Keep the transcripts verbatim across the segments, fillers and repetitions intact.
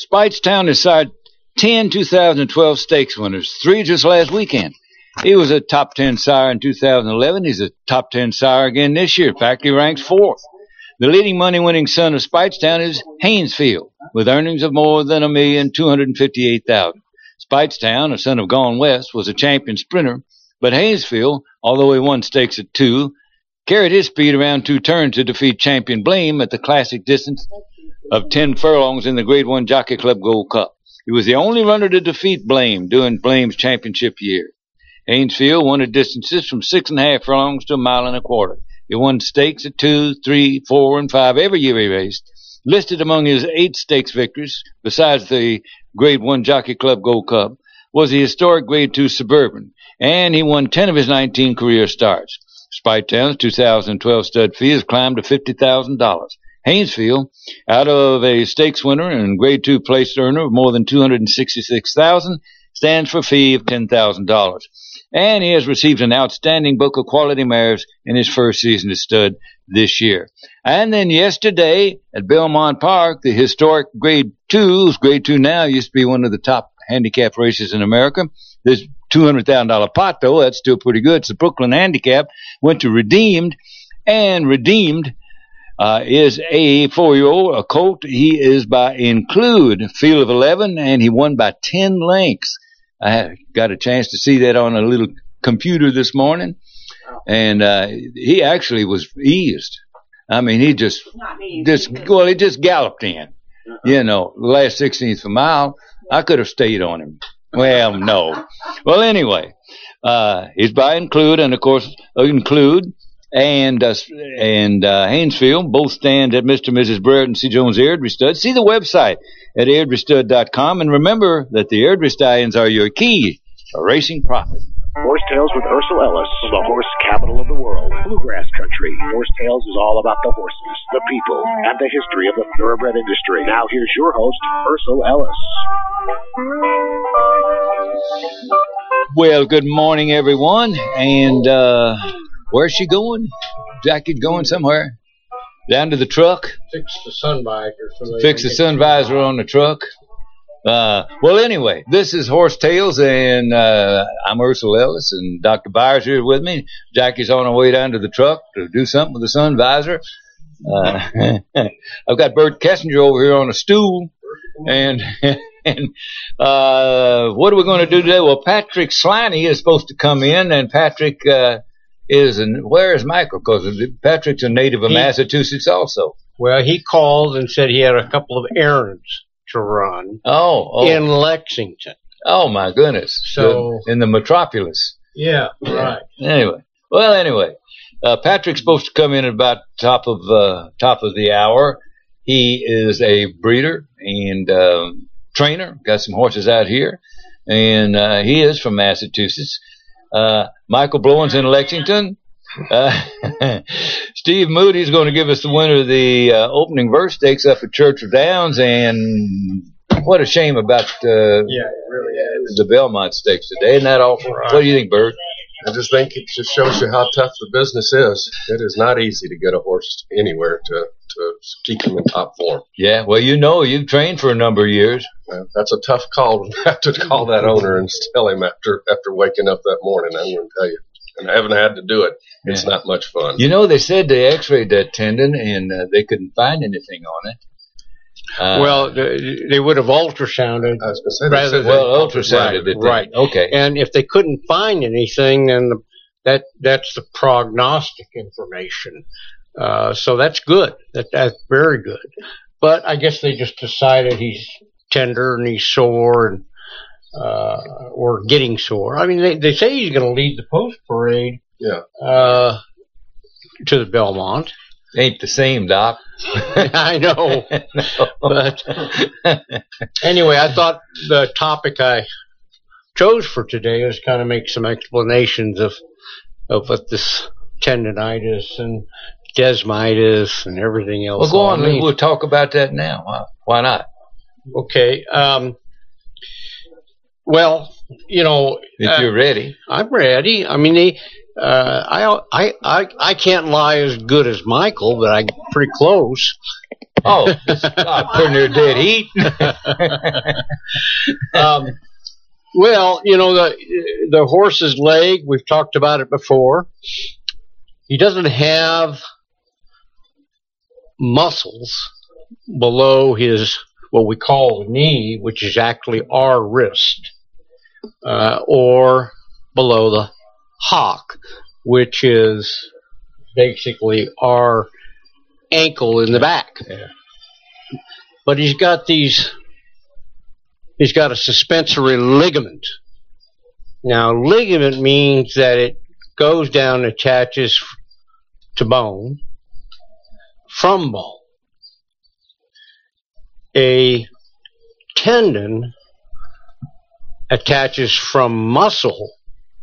Speightstown has sired ten two thousand twelve stakes winners, three just last weekend. He was a top ten sire in two thousand eleven. He's a top ten sire again this year. In fact, he ranks fourth. The leading money-winning son of Speightstown is Haynesfield, with earnings of more than a million two hundred fifty-eight thousand. Speightstown, a son of Gone West, was a champion sprinter, but Haynesfield, although he won stakes at two, carried his speed around two turns to defeat champion Blame at the classic distance of ten furlongs in the Grade One Jockey Club Gold Cup. He was the only runner to defeat Blame during Blame's championship year. Haynesfield won at distances from six and a half furlongs to a mile and a quarter. He won stakes at two, three, four, and five every year he raced. Listed among his eight stakes victories, besides the Grade One Jockey Club Gold Cup, was the historic Grade Two Suburban, and he won ten of his nineteen career starts. Speightstown's two thousand twelve stud fee has climbed to fifty thousand dollars. Haynesfield, out of a stakes winner and Grade Two place earner of more than two hundred sixty-six thousand dollars, stands for a fee of ten thousand dollars. And he has received an outstanding book of quality mares in his first season as stud this year. And then yesterday at Belmont Park, the historic Grade Twos, Grade Two now used to be one of the top handicap races in America. There's two hundred thousand dollars pot, though. That's still pretty good. It's the Brooklyn Handicap. Went to Redeemed, and Redeemed uh, is a four-year-old, a colt. He is by Include, field of eleven, and he won by ten lengths. I got a chance to see that on a little computer this morning, and uh, he actually was eased. I mean, he just, just well, he just galloped in. You know, the last sixteenth of a mile, I could have stayed on him. Well, no. Well, anyway, uh, he's by Include, and of course, Include and uh, and uh, Haynesfield both stand at Mister and Missus Brereton and C. Jones Airdrie Stud. See the website at airdrie stud dot com, and remember that the Airdrie Stallions are your key to racing profit. Horse Tales with Ursel Ellis, the horse capital of the world, bluegrass country. Horse Tales is all about the horses, the people, and the history of the thoroughbred industry. Now here's your host, Ursel Ellis. Well, good morning, everyone, and uh, where's she going? Jackie going somewhere? Down to the truck? Fix the sun visor. So Fix the sun visor on the truck. Uh, well, anyway, this is Horse Tales, and uh, I'm Ursel Ellis, and Doctor Byers here with me. Jackie's on her way down to the truck to do something with the sun visor. Uh, I've got Bert Kessinger over here on a stool, and and uh, what are we going to do today? Well, Patrick Sliney is supposed to come in, and Patrick uh, is, and where is Michael? Because Patrick's a native of he, Massachusetts also. Well, he called and said he had a couple of errands to run oh, oh. in Lexington. Oh, my goodness. So in the metropolis. Yeah, right. Anyway. Well, anyway. Uh, Patrick's supposed to come in at about top of uh, top of the hour. He is a breeder and um, trainer. Got some horses out here. And uh, he is from Massachusetts. Uh, Michael Blowen's in Lexington. Uh, Steve Moody's going to give us the winner of the uh, opening verse stakes up at Churchill Downs, and what a shame about uh, yeah, it really is. the Belmont Stakes today. Isn't that awful? Right. What do you think, Bert? I just think it just shows you how tough the business is. It is not easy to get a horse anywhere to, to keep him in top form. Yeah, well, you know, you've trained for a number of years. Well, that's a tough call to have to call that owner and tell him after after waking up that morning. I'm going to tell you. And I haven't had to do it. It's yeah. not much fun. You know, they said they x-rayed that tendon, and uh, they couldn't find anything on it. Uh, well, they would have ultrasounded. I was going to say, rather well, ultrasounded right, it. Right. Okay. And if they couldn't find anything, then the, that that's the prognostic information. Uh, so that's good. That that's very good. But I guess they just decided he's tender and he's sore and. Uh, or getting sore. I mean, they, they say he's going to lead the post parade. Yeah. Uh, to the Belmont. Ain't the same, Doc. I know. But anyway, I thought the topic I chose for today is kind of make some explanations of of what this tendonitis and desmitis and everything else. Well, go on. Means. We'll talk about that now. Why not? Okay. Um, Well, you know, if uh, you're ready, I'm ready. I mean, they, uh, I, I, I, I can't lie as good as Michael, but I'm pretty close. Oh, God. Putting their dead heat. um, well, you know, the the horse's leg, we've talked about it before. He doesn't have muscles below his, what we call the knee, which is actually our wrist, uh, or below the hock, which is basically our ankle in the back. Yeah. But he's got these, he's got a suspensory ligament. Now, ligament means that it goes down and attaches to bone from bone. A tendon attaches from muscle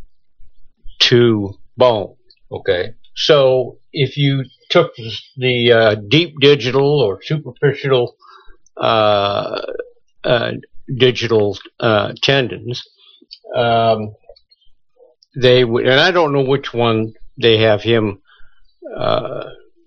to bone. Okay. So if you took the uh, deep digital or superficial uh, uh, digital uh, tendons, um, they would, and I don't know which one they have him uh,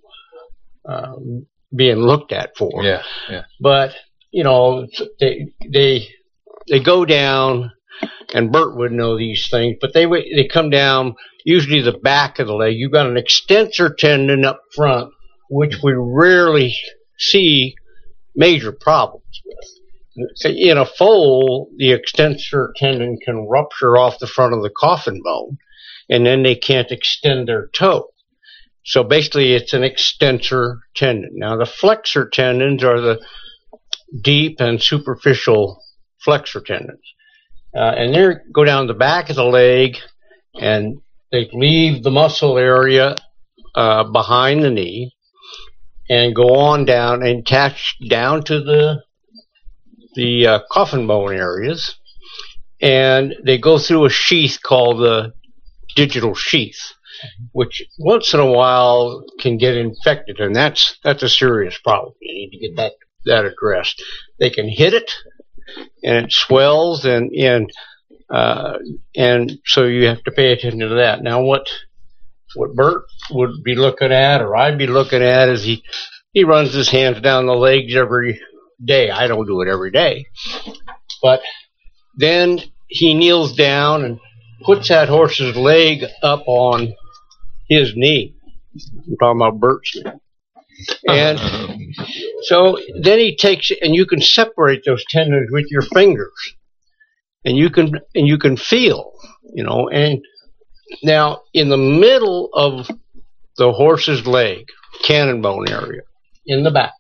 uh, being looked at for. Yeah, yeah. But you know, they they they go down, and Bert would know these things. But they they come down usually the back of the leg. You've got an extensor tendon up front, which we rarely see major problems with. In a foal, the extensor tendon can rupture off the front of the coffin bone, and then they can't extend their toe. So basically, it's an extensor tendon. Now, the flexor tendons are the deep and superficial flexor tendons. Uh, and they go down the back of the leg, and they leave the muscle area uh, behind the knee and go on down and attach down to the the uh, coffin bone areas. And they go through a sheath called the digital sheath, which once in a while can get infected, and that's that's a serious problem. You need to get that that addressed. They can hit it, and it swells, and and uh, and so you have to pay attention to that. Now, what what Bert would be looking at, or I'd be looking at, is he he runs his hands down the legs every day. I don't do it every day, but then he kneels down and puts that horse's leg up on his knee. I'm talking about Bert's knee. And so then he takes it, and you can separate those tendons with your fingers, and you can and you can feel, you know. And now in the middle of the horse's leg, cannon bone area, in the back,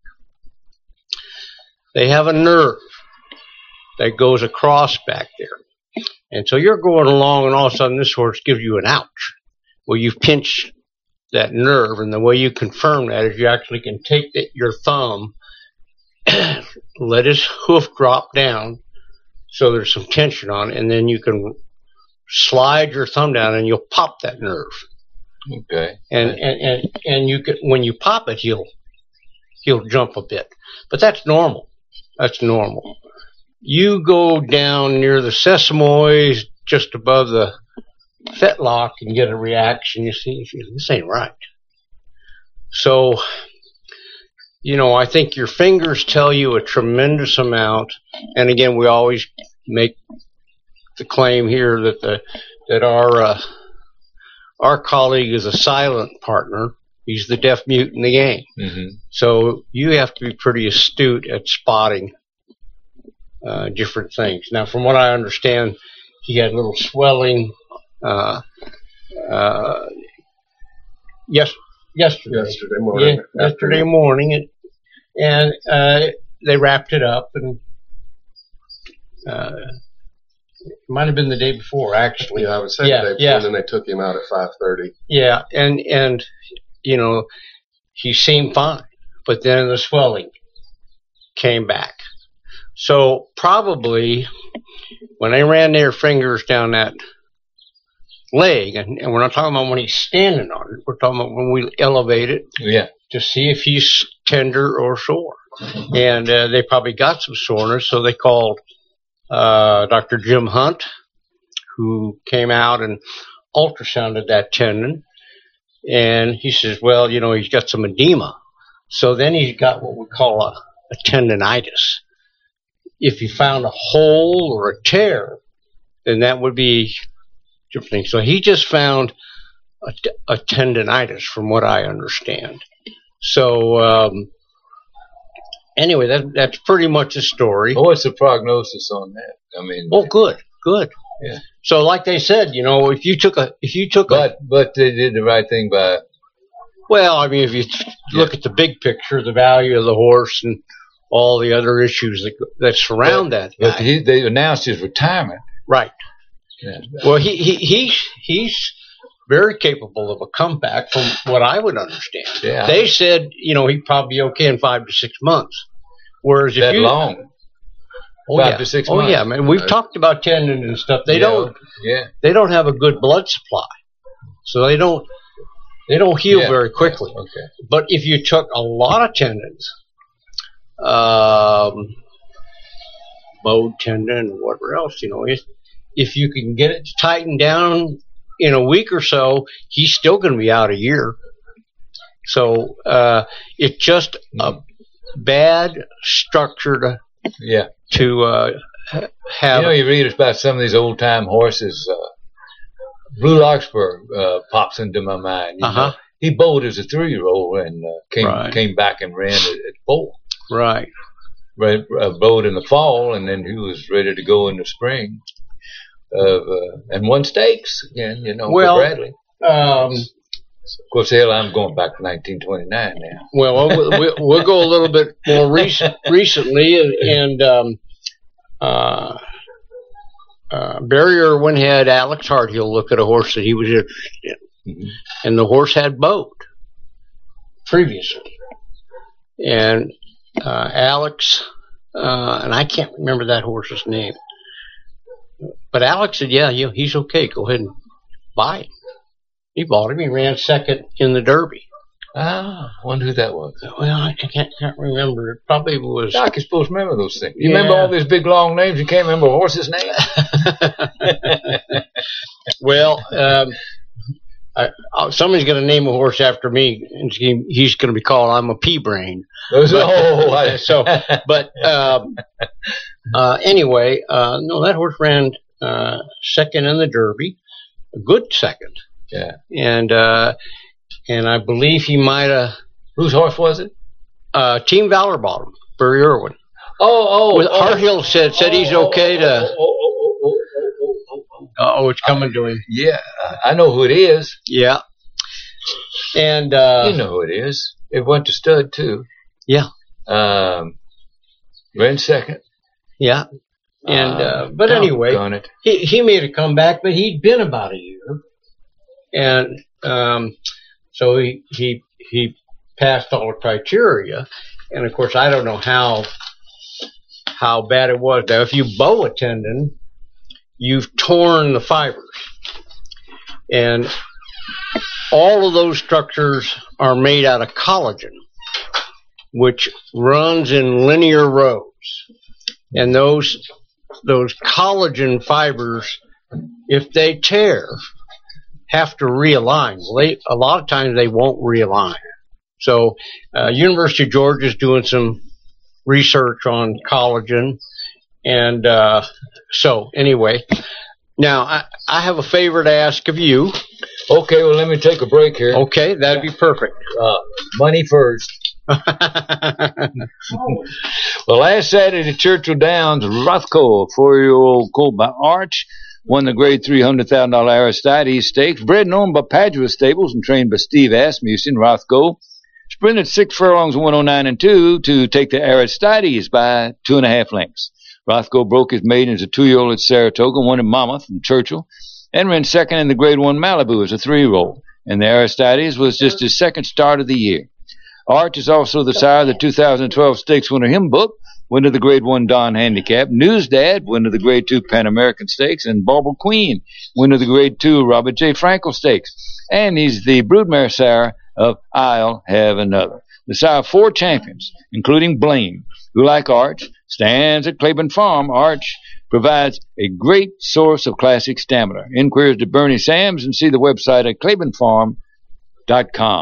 they have a nerve that goes across back there. And so you're going along, and all of a sudden this horse gives you an ouch. Well, you've pinched that nerve, and the way you confirm that is you actually can take the, your thumb, let his hoof drop down so there's some tension on it, and then you can slide your thumb down and you'll pop that nerve. Okay. And and and, and you can, when you pop it, he'll he'll jump a bit. But that's normal. That's normal. You go down near the sesamoids, just above the fetlock, and get a reaction. You see, this ain't right. So, you know, I think your fingers tell you a tremendous amount. And again, we always make the claim here that the that our uh, our colleague is a silent partner. He's the deaf mute in the game. Mm-hmm. So you have to be pretty astute at spotting uh, different things. Now, from what I understand, he had a little swelling uh, uh, yes, yesterday. Yesterday morning. Yeah, yesterday morning. And, and uh, they wrapped it up, and uh, it might have been the day before, actually. Yeah, I would say yeah, the day before, yeah. and then they took him out at five thirty. Yeah, and, and, you know, he seemed fine, but then the swelling came back. So probably when they ran their fingers down that leg, and, and we're not talking about when he's standing on it, we're talking about when we elevate it Yeah. to see if he's tender or sore. And uh, they probably got some soreness, so they called uh, Doctor Jim Hunt, who came out and ultrasounded that tendon. And he says, well, you know, he's got some edema. So then he's got what we call a, a tendonitis. If he found a hole or a tear, then that would be different thing. So he just found a, a tendonitis, from what I understand. So um, anyway, that that's pretty much the story. Well, what's the prognosis on that? I mean, oh, good, good. Yeah. So, like they said, you know, if you took a, if you took but a, but they did the right thing by. Well, I mean, if you t- look Yeah. at the big picture, the value of the horse and all the other issues that that surround but, that But guy. he, they announced his retirement. Right. Yeah. Well, he, he he's he's very capable of a comeback, from what I would understand. Yeah. They said, you know, he'd probably be okay in five to six months. Whereas if That you long. oh, five yeah. to six oh months. yeah, man, we've Uh, talked about tendon and stuff. They yeah, don't Yeah. they don't have a good blood supply, so they don't they don't heal Yeah. very quickly. Okay. But if you took a lot of tendons, um, bowed tendon, whatever else, you know, if, if you can get it tightened down in a week or so, he's still going to be out a year. So uh, it's just a bad structure to Yeah. to uh, have. You know, you read about some of these old time horses. Uh, Blue Larkspur uh, pops into my mind. You Uh-huh. know, he bowled as a three-year-old and uh, came Right. came back and ran at, at four. Right. Ran, uh, bowled in the fall, and then he was ready to go in the spring. Of uh, and won stakes again. You know, Well, for Bradley. Um, Of course, hell, I'm going back to nineteen twenty-nine now. Well, we'll, we'll, we'll go a little bit more recent, recently, and um, uh, uh, Barry Irwin had Alex Harthill look at a horse that he was interested in, Mm-hmm. and the horse had bowed previously, and uh, Alex, uh, and I can't remember that horse's name, but Alex said, "Yeah, you know, he's okay. Go ahead and buy him." He bought him. He ran second in the Derby. Ah, I wonder who that was. Well, I can't, can't remember. It probably was. Doc, you're supposed to remember those things. You Yeah. remember all these big long names. You can't remember a horse's name. Well, um, I, I, somebody's going to name a horse after me, and he, he's going to be called I'm a pea brain. Those are oh, I, So, but um, uh, anyway, uh, no, that horse ran uh, second in the Derby, a good second, yeah. and uh, and I believe he might have Whose horse was it? uh, Team Valor Bottom, Barry Irwin. Oh, oh, With oh. Harthill said said he's okay to. Oh, oh, oh, oh, oh, oh, oh. Oh, it's coming to him. Yeah, I know who it is. Yeah, and uh, You know who it is. It went to stud too. yeah, Um, ran second. yeah. And uh, but anyway, doggone it. he he made a comeback, but he'd been about a year, and um, so he he he passed all the criteria. And of course, I don't know how how bad it was. Now, if you bow a tendon, you've torn the fibers, and all of those structures are made out of collagen, which runs in linear rows, and those those collagen fibers, if they tear, have to realign. Well, they, a lot of times they won't realign. So, uh, University of Georgia is doing some research on collagen, and uh, so anyway, now I, I have a favor to ask of you. Okay, well, let me take a break here. Okay, that'd be perfect. Uh, money first. Well, last Saturday at Churchill Downs, Rothko, a four-year-old colt by Arch, won the grade three hundred thousand dollars Aristides Stakes. Bred and owned by Padua Stables and trained by Steve Asmussen. Rothko sprinted six furlongs, one oh nine and two to take the Aristides by two and a half lengths. Rothko broke his maiden as a two-year-old at Saratoga, won at Monmouth from Churchill, and ran second in the grade one Malibu as a three-year-old. And the Aristides was just his second start of the year. Arch is also the sire of the two thousand twelve Stakes winner Hymn Book, winner of the Grade one Don Handicap, Newsdad, winner of the Grade two Pan American Stakes, and Barbara Queen, winner of the Grade two Robert J. Frankel Stakes. And he's the broodmare sire of I'll Have Another. The sire of four champions, including Blaine, who, like Arch, stands at Claiborne Farm. Arch provides a great source of classic stamina. Inquiries to Bernie Sams and see the website at claiborne farm dot com.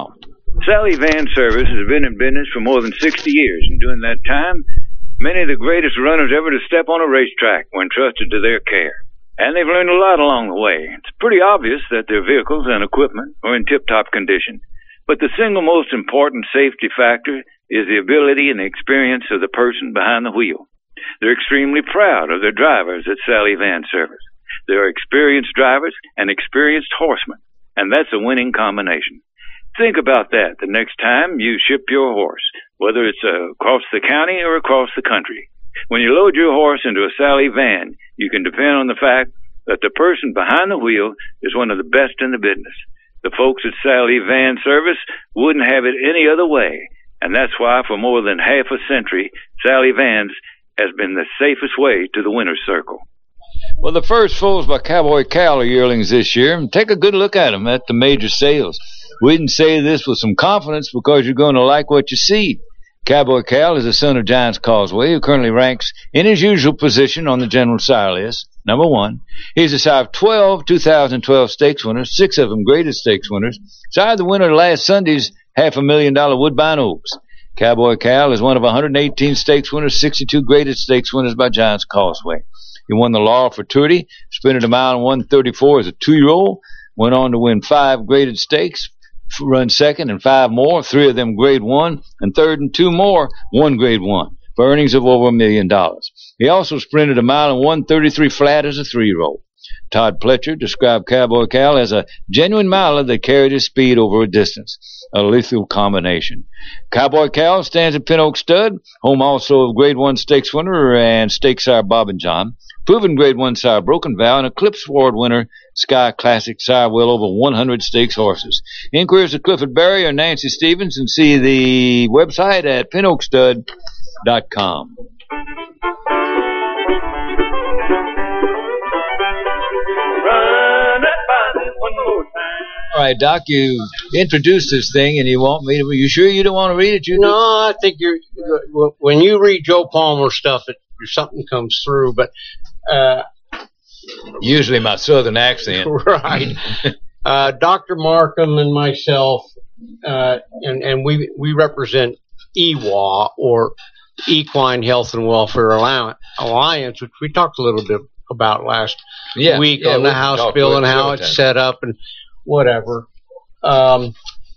Sally Van Service has been in business for more than sixty years, and during that time, many of the greatest runners ever to step on a racetrack were entrusted to their care. And they've learned a lot along the way. It's pretty obvious that their vehicles and equipment are in tip-top condition. But the single most important safety factor is the ability and the experience of the person behind the wheel. They're extremely proud of their drivers at Sally Van Service. They're experienced drivers and experienced horsemen, and that's a winning combination. Think about that the next time you ship your horse, whether it's uh, across the county or across the country. When you load your horse into a Sally Van, you can depend on the fact that the person behind the wheel is one of the best in the business. The folks at Sally Van Service wouldn't have it any other way, and that's why for more than half a century, Sally Vans has been the safest way to the winner's circle. Well, the first foals by Cowboy Cal are yearlings this year, and take a good look at them at the major sales. We can say this with some confidence because you're going to like what you see. Cowboy Cal is the son of Giants Causeway, who currently ranks in his usual position on the general sire list, number one. He's the sire of twelve two thousand twelve stakes winners, six of them graded stakes winners. Sire the winner of last Sunday's half a million dollar Woodbine Oaks. Cowboy Cal is one of one hundred eighteen stakes winners, sixty-two graded stakes winners by Giants Causeway. He won the Laurel Fortuity, sprinted a mile in one thirty-four as a two-year-old, went on to win five graded stakes, run second and five more, three of them grade one, and third and two more, one grade one, for earnings of over a million dollars. He also sprinted a mile in one thirty-three flat as a three-year-old. Todd Pletcher described Cowboy Cal as a genuine miler that carried his speed over a distance, a lethal combination. Cowboy Cal stands at Pin Oak Stud, home also of grade one stakes winner and stake sire Bob and John, proven grade one sire Broken Vow, and Eclipse Award winner Sky Classic sire well over one hundred stakes horses. Inquiries at Clifford Berry or Nancy Stevens, and see the website at pin oak stud dot com. All right, Doc, you introduced this thing, and you want me to. You sure you don't want to read it? You no, I think you're. When you read Joe Palmer stuff, it, something comes through. But uh, usually my southern accent, right? uh, Doctor Markham and myself, uh, and and we we represent E W A, or Equine Health and Welfare Alliance, which we talked a little bit about last yeah, week yeah, on the House bill and how it's set up and whatever. Um,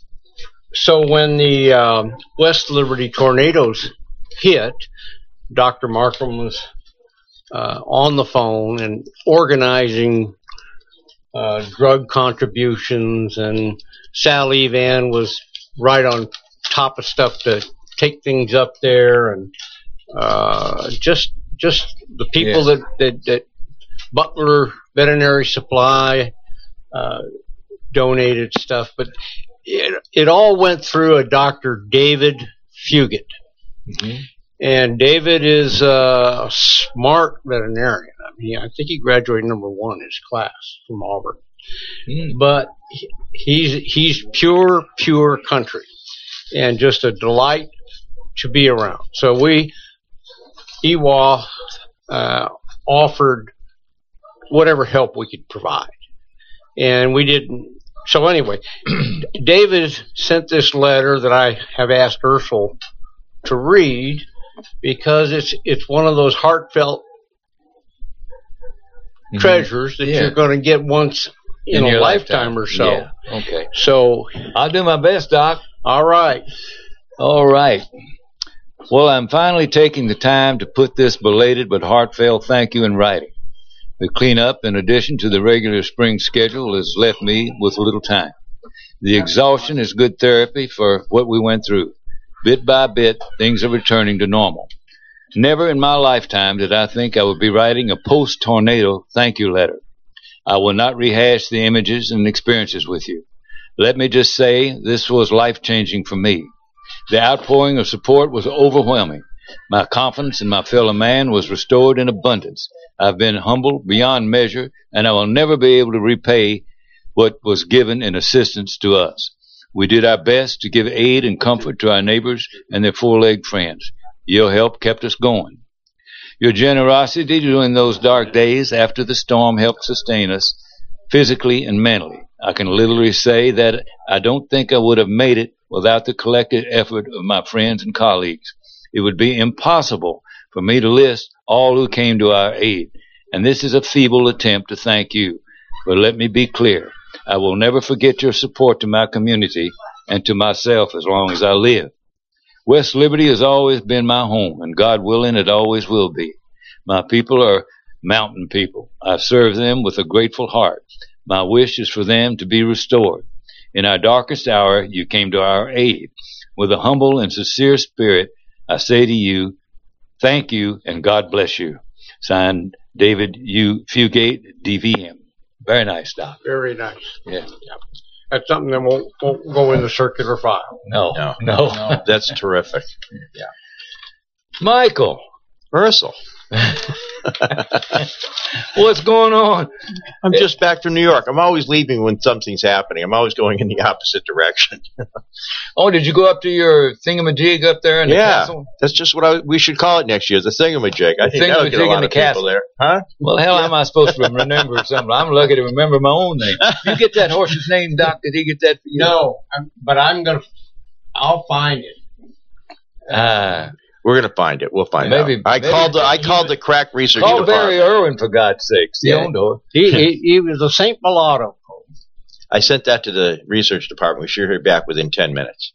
so when the um, West Liberty tornadoes hit, Doctor Markham was uh, on the phone and organizing uh, drug contributions, and Sally Van was right on top of stuff to take things up there, and uh, just just the people yeah. that, that that Butler Veterinary Supply uh, donated stuff, but it, it all went through a Doctor David Fugit. Mm-hmm. And David is a smart veterinarian. I mean, I think he graduated number one in his class from Auburn. Mm. But he's he's pure, pure country, and just a delight to be around. So we, E W A, uh, offered whatever help we could provide. And we didn't. So anyway, David sent this letter that I have asked Ursel to read, because it's it's one of those heartfelt mm-hmm. treasures that yeah. you're going to get once in, in a lifetime, lifetime or so. Yeah. Okay. So I'll do my best, Doc. All right. All right. Well, I'm finally taking the time to put this belated but heartfelt thank you in writing. The cleanup, in addition to the regular spring schedule, has left me with little time. The exhaustion is good therapy for what we went through. Bit by bit, things are returning to normal. Never in my lifetime did I think I would be writing a post-tornado thank you letter. I will not rehash the images and experiences with you. Let me just say this was life-changing for me. The outpouring of support was overwhelming. My confidence in my fellow man was restored in abundance. I've been humbled beyond measure, and I will never be able to repay what was given in assistance to us. We did our best to give aid and comfort to our neighbors and their four-legged friends. Your help kept us going. Your generosity during those dark days after the storm helped sustain us physically and mentally. I can literally say that I don't think I would have made it Without the collective effort of my friends and colleagues, it would be impossible for me to list all who came to our aid, and this is a feeble attempt to thank you. But let me be clear. I will never forget your support to my community and to myself as long as I live. West Liberty has always been my home, and God willing, it always will be. My people are mountain people. I serve them with a grateful heart. My wish is for them to be restored. In our darkest hour, you came to our aid. With a humble and sincere spirit, I say to you, thank you, and God bless you. Signed, David U. Fugate, D V M. Very nice, Doc. Very nice. Yeah. Yeah. That's something that won't, won't go in the circular file. No, No, no. no, that's terrific. Michael, Ursel, what's going on? I'm just back from New York. I'm always leaving when something's happening. I'm always going in the opposite direction. Oh, did you go up to your thingamajig up there in the Yeah, castle? that's just what I, we should call it next year, the thingamajig. I think that'll get a Thingamajig lot in the of people castle. there. Huh? Well, hell, how am I supposed to remember something? I'm lucky to remember my own name. You get that horse's name, Doc? Did he get that for you? No, I'm, but I'm going to, I'll find it. Ah. We're gonna find it. We'll find Maybe- out. I maybe- called the I called the crack research Call Barry department. Irwin, for God's sakes. He Yeah. owned her. He, he, he was a Saint Mulatto. I sent that to the research department. We should hear back within ten minutes.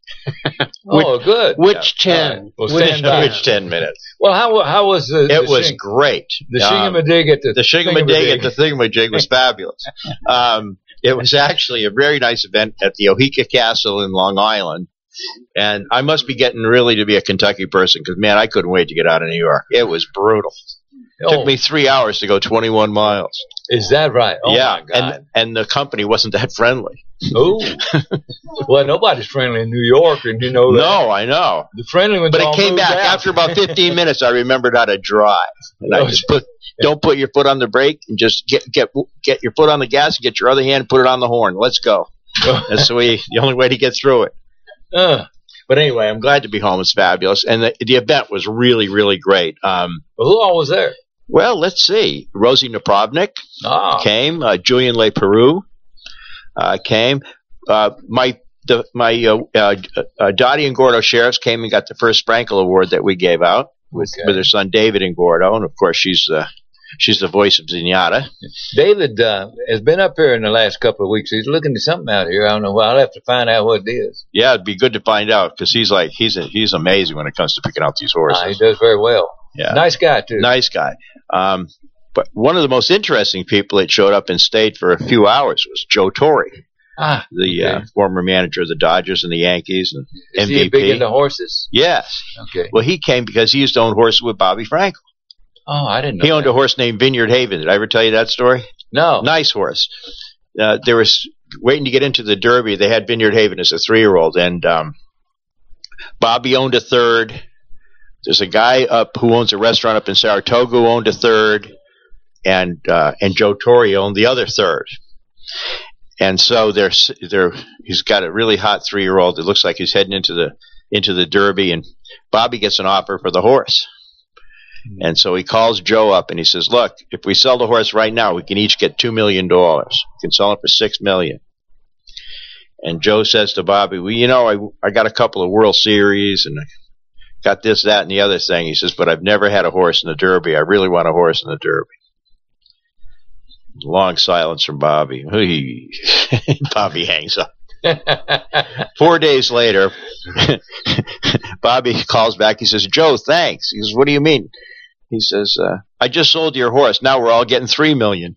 Oh, good. Which Yeah. ten? All right. Well, Which stand by. Which ten minutes? Well, how how was the It the was shing- great. the Um, shingamajig at the The shingamajig at the thingamajig was fabulous. Um, it was actually a very nice event at the Oheka Castle in Long Island. And I must be getting really to be a Kentucky person because, man, I couldn't wait to get out of New York. It was brutal. It Oh, took me three hours to go twenty-one miles. is that right? Oh, yeah, my God. and and the company wasn't that friendly. Oh. Well, nobody's friendly in New York, and you know that. No, I know. The friendly ones But all it came moved back out. after about fifteen minutes. I remembered how to drive, and I just put don't put your foot on the brake and just get get get your foot on the gas and get your other hand, put it on the horn. Let's go. That's the way. The only way to get through it. Uh, But anyway, I'm glad to be home. It's fabulous, and the the event was really really great. Um, well, who all was there? well, let's see. Rosie Napravnik Ah, came. Uh, Julian Le Peru uh, came. Uh, my the, my uh, uh, uh, Dottie and Gordo sheriffs came and got the first Sprankle Award that we gave out with, Okay. with her son David and Gordo, and of course she's uh, she's the voice of Zenyatta. David uh, has been up here in the last couple of weeks. He's looking at something out here. I don't know. Well, I'll have to find out what it is. Yeah, it'd be good to find out because he's like he's a, he's amazing when it comes to picking out these horses. Ah, he does very well. Yeah. Nice guy, too. Nice guy. Um, but one of the most interesting people that showed up and stayed for a few hours was Joe Torre, Ah, the uh, okay. former manager of the Dodgers and the Yankees and Is M V P. he big into horses? Yes. Okay. Well, he came because he used to own horses with Bobby Frankel. Oh, I didn't know He owned that. a horse named Vineyard Haven. Did I ever tell you that story? No. Nice horse. Uh, there was waiting to get into the Derby. They had Vineyard Haven as a three-year-old, and um, Bobby owned a third. There's a guy up who owns a restaurant up in Saratoga who owned a third, and uh, and Joe Torre owned the other third. And so there's there he's got a really hot three-year-old. It looks like he's heading into the into the Derby, and Bobby gets an offer for the horse. And so he calls Joe up and he says, "Look, if we sell the horse right now, we can each get two million dollars. We can sell it for six million." And Joe says to Bobby, "Well, you know, I I got a couple of World Series and I got this, that, and the other thing." He says, "But I've never had a horse in the Derby. I really want a horse in the Derby." Long silence from Bobby. Bobby hangs up. Four days later, Bobby calls back. He says, "Joe, thanks." He says, "What do you mean?" He says, uh, "I just sold your horse. Now we're all getting three million."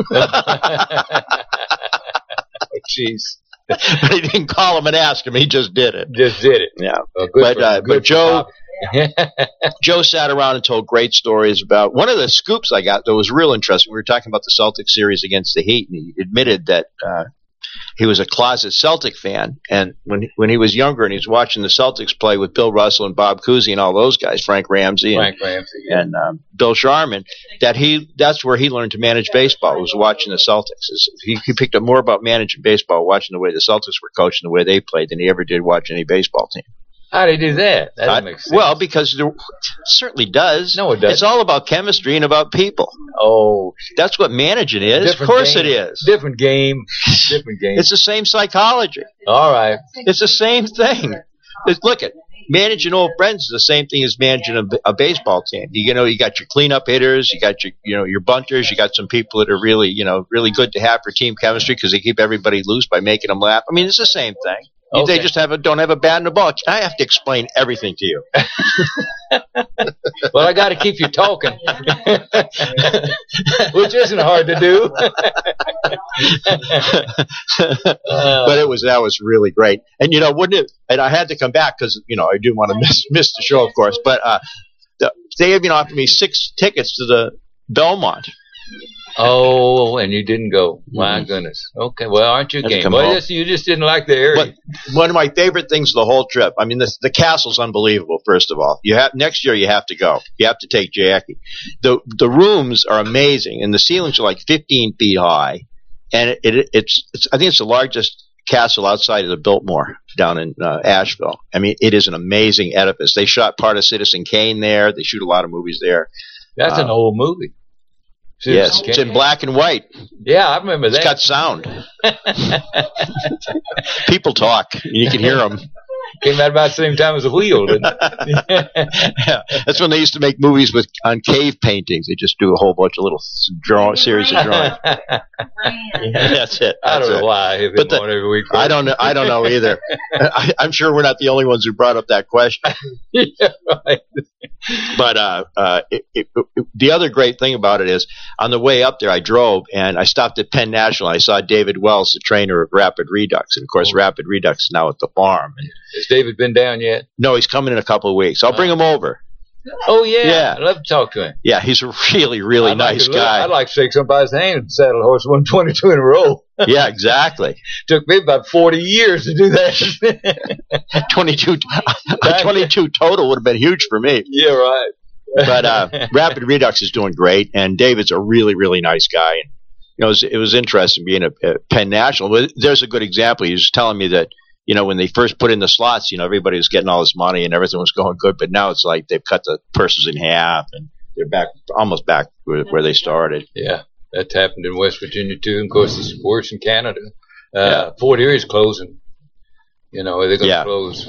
Jeez. But he didn't call him and ask him. He just did it. Just did it. Yeah. Well, good But, for- uh, good but for Joe- Bob. Joe sat around and told great stories about one of the scoops I got that was real interesting. We were talking about the Celtics series against the Heat, and he admitted that uh, he was a closet Celtic fan. And when when he was younger and he was watching the Celtics play with Bill Russell and Bob Cousy and all those guys, Frank Ramsey and, Frank Ramsey. Yeah. and um, Bill Sharman, that he that's where he learned to manage baseball, was watching the Celtics. He, he picked up more about managing baseball watching the way the Celtics were coached and the way they played than he ever did watching any baseball team. How do you do that? That doesn't I- make sense. well, because there, it certainly does. No, it doesn't. It's all about chemistry and about people. oh, That's what managing is. Of different course game. it is. Different game. Different game. It's the same psychology. All right. It's the same thing. It's, look at managing old friends is the same thing as managing a, a baseball team. You, you know, you got your cleanup hitters, you got your, you know, your bunters, you got some people that are really, you know, really good to have for team chemistry because they keep everybody loose by making them laugh. I mean, it's the same thing. Okay. They just have a, don't have a bat in the ball. I have to explain everything to you. Well, I got to keep you talking, which isn't hard to do. But it was that was really great, and you know, wouldn't it? And I had to come back because you know I didn't want to miss miss the show, of course. But uh, the, they even offered me six tickets to the Belmont. Oh, and you didn't go. My goodness. Okay. Well, aren't you Had to game? come Well, home. yes, you just didn't like the area. But one of my favorite things of the whole trip. I mean, the, the castle's unbelievable. First of all, you have next year you have to go. You have to take Jackie. the The rooms are amazing, and the ceilings are like fifteen feet high, and it, it it's, it's I think it's the largest castle outside of the Biltmore down in uh, Asheville. I mean, it is an amazing edifice. They shot part of Citizen Kane there. They shoot a lot of movies there. That's an uh, old movie. Yes, it's in black and white. Yeah, I remember It's that. got sound. People talk, and you can hear them. Came out about the same time as the Wheel, didn't it? Yeah, that's when they used to make movies with on cave paintings. They just do a whole bunch of little s- draw series of drawings. That's it. I don't That's know it. why I hit But him the- on every week. I don't know. I don't know either. I, I'm sure we're not the only ones who brought up that question. Yeah, right. But uh, uh, it, it, it, the other great thing about it is, on the way up there, I drove and I stopped at Penn National. I saw David Wells, the trainer of Rapid Redux, and of course, Rapid Redux is now at the farm. And, Has David been down yet? no, he's coming in a couple of weeks. I'll bring him over. Oh, yeah. Yeah. I'd love to talk to him. Yeah, he's a really, really I'd like nice to look- guy. I'd like to shake somebody's hand and saddle a horse one twenty-two in a row. Yeah, exactly. Took me about forty years to do that. twenty-two, a twenty-two total would have been huge for me. Yeah, right. But uh, Rapid Redux is doing great, and David's a really, really nice guy. And you know, it was, it was interesting being at, at Penn National. But there's a good example. He was telling me that, you know, when they first put in the slots, you know, everybody was getting all this money and everything was going good. But now it's like they've cut the purses in half, and they're back, almost back where, where they started. Yeah, that's happened in West Virginia, too. And, of course, it's worse in Canada. Uh, Yeah. Fort Erie's closing. You know, they're going to Yeah. close.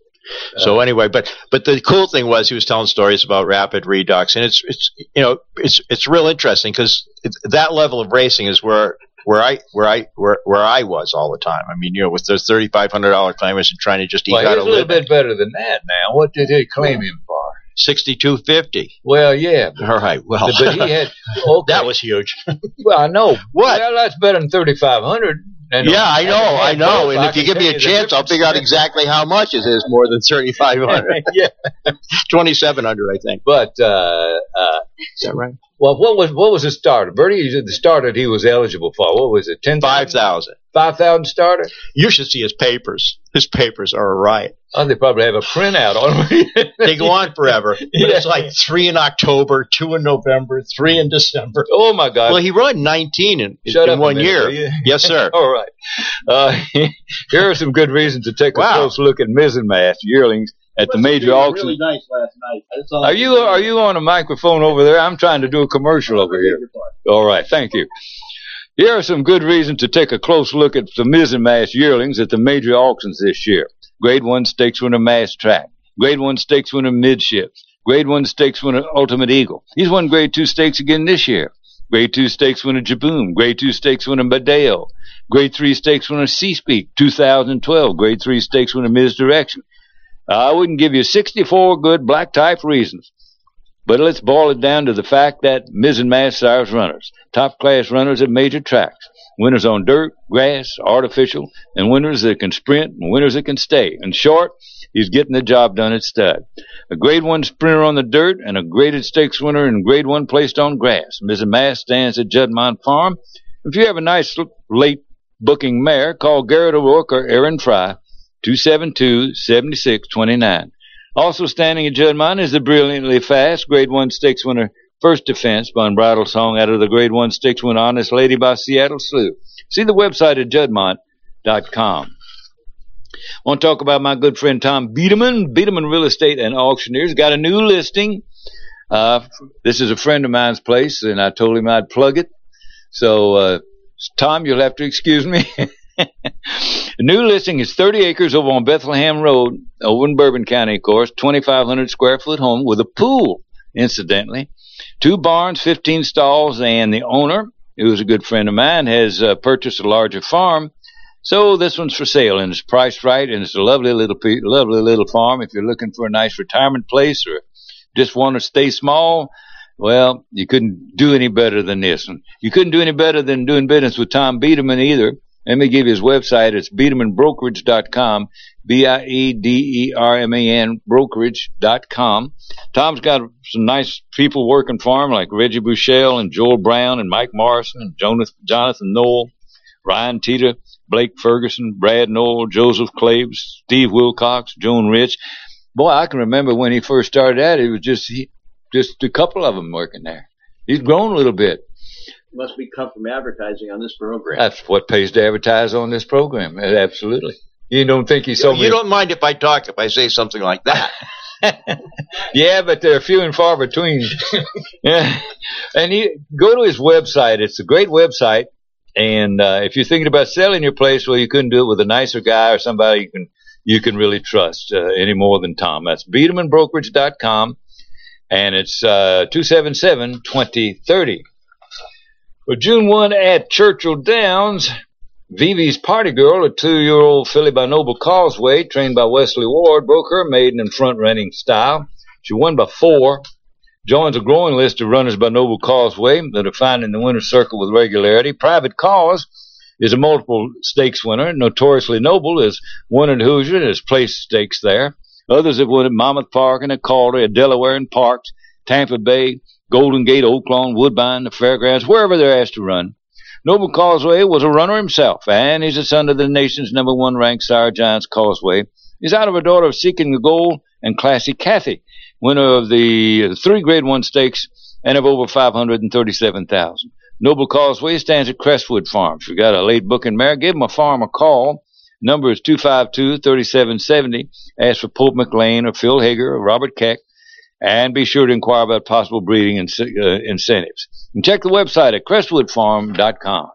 So anyway, but but the cool thing was he was telling stories about Rapid Redux, and it's it's you know it's it's real interesting because that level of racing is where where I where I where where I was all the time. I mean, you know, with those thirty five hundred dollar claimers and trying to just eke Well, out he's a a little living. bit better than that now. What did they claim him for? Sixty two fifty. Well, yeah. But, All right. Well, but he had. Okay. that was huge. Well, I know. What? Well, that's better than thirty-five hundred. And Yeah, I know, and- I and know. both, And I if you can give me tell a the chance, I'll difference. figure out exactly how much it is more than thirty five hundred. Yeah, Twenty seven hundred, I think. but uh, uh, Is that right? well, what was what was the starter? Bertie, you said the starter that he was eligible for. What was it? Ten Five thousand. Five thousand starter. You should see his papers. His papers are a riot. Oh, they probably have a printout on them. They go on forever. But Yeah. it's like three in October, two in November, three in December. Oh my God! Well, he run nineteen in, Shut in up a one minute, year. will you? Yes, sir. All right. Uh, here are some good reasons to take a Wow. close look at Mizzenmast yearlings at the major auction. Really nice last night. That's all Are you are you on a microphone over there? I'm trying to do a commercial over here. All right, thank you. Here are some good reasons to take a close look at the Mizzenmast yearlings at the major auctions this year. Grade one stakes winner Mast Track. Grade one stakes winner Midships. Grade one stakes winner Ultimate Eagle. He's won grade two stakes again this year. Grade two stakes winner Jaboom. Grade two stakes winner Badeo. Grade three stakes winner Seaspeak two thousand twelve. Grade three stakes winner Misdirection. I wouldn't give you sixty-four good black type reasons. But let's boil it down to the fact that Mizzenmast sires runners, top-class runners at major tracks, winners on dirt, grass, artificial, and winners that can sprint and winners that can stay. In short, he's getting the job done at stud. A grade one sprinter on the dirt and a graded stakes winner and grade one placed on grass. Mizzenmast stands at Juddmonte Farm. If you have a nice late booking mare, call Garrett O'Rourke or Aaron Fry, two seven two, seven six two nine. Also standing at Juddmonte is the brilliantly fast grade one stakes winner First Defense by Unbridled Song out of the grade one stakes winner Honest Lady by Seattle Slew. See the website at juddmonte dot com. I want to talk about my good friend Tom Biederman, Biederman Real Estate and Auctioneers. Got a new listing. Uh, this is a friend of mine's place, and I told him I'd plug it. So, uh, Tom, you'll have to excuse me. The new listing is thirty acres over on Bethlehem Road, over in Bourbon County, of course. twenty-five hundred square foot home with a pool, incidentally. Two barns, fifteen stalls, and the owner, who is a good friend of mine, has uh, purchased a larger farm. So this one's for sale, and it's priced right, and it's a lovely little, lovely little farm. If you're looking for a nice retirement place or just want to stay small, well, you couldn't do any better than this one. You couldn't do any better than doing business with Tom Biederman either. Let me give you his website. It's biederman brokerage dot com, B I E D E R M A N brokerage dot com. Tom's got some nice people working for him, like Reggie Bushell and Joel Brown and Mike Morrison and Jonathan, Jonathan Knoll, Ryan Teeter, Blake Ferguson, Brad Knoll, Joseph Claves, Steve Wilcox, Joan Rich. Boy, I can remember when he first started out, it was just he, just a couple of them working there. He's grown a little bit. Must be come from advertising on this program. That's what pays to advertise on this program. Absolutely. You don't think he's so... You don't mind if I talk, if I say something like that. Yeah, but they're few and far between. Yeah. And you go to his website. It's a great website. And uh, if you're thinking about selling your place, well, you couldn't do it with a nicer guy or somebody you can you can really trust uh, any more than Tom. That's biederman brokerage dot com, and it's uh, two seven seven, two zero three zero. Well, June first at Churchill Downs, Vivi's Party Girl, a two-year-old filly by Noble Causeway, trained by Wesley Ward, broke her maiden in front-running style. She won by four. Joins a growing list of runners by Noble Causeway that are found in the winner's circle with regularity. Private Cause is a multiple stakes winner. Notoriously Noble is won at Hoosier and has placed stakes there. Others have won at Monmouth Park and at Calder, at Delaware and Parks, Tampa Bay, Golden Gate, Oaklawn, Woodbine, the Fairgrounds, wherever they're asked to run. Noble Causeway was a runner himself, and he's a son of the nation's number one ranked sire, Giants Causeway. He's out of a daughter of Seeking the Goal and Classy Cathy, winner of the three Grade One stakes and of over five hundred thirty-seven thousand. Noble Causeway stands at Crestwood Farm. If you got a late booking mare, give him a farm a call. Number is two five two, three seven seven zero. Ask for Pope McLean or Phil Hager or Robert Keck. And be sure to inquire about possible breeding and uh, incentives. And check the website at crestwood farm dot com.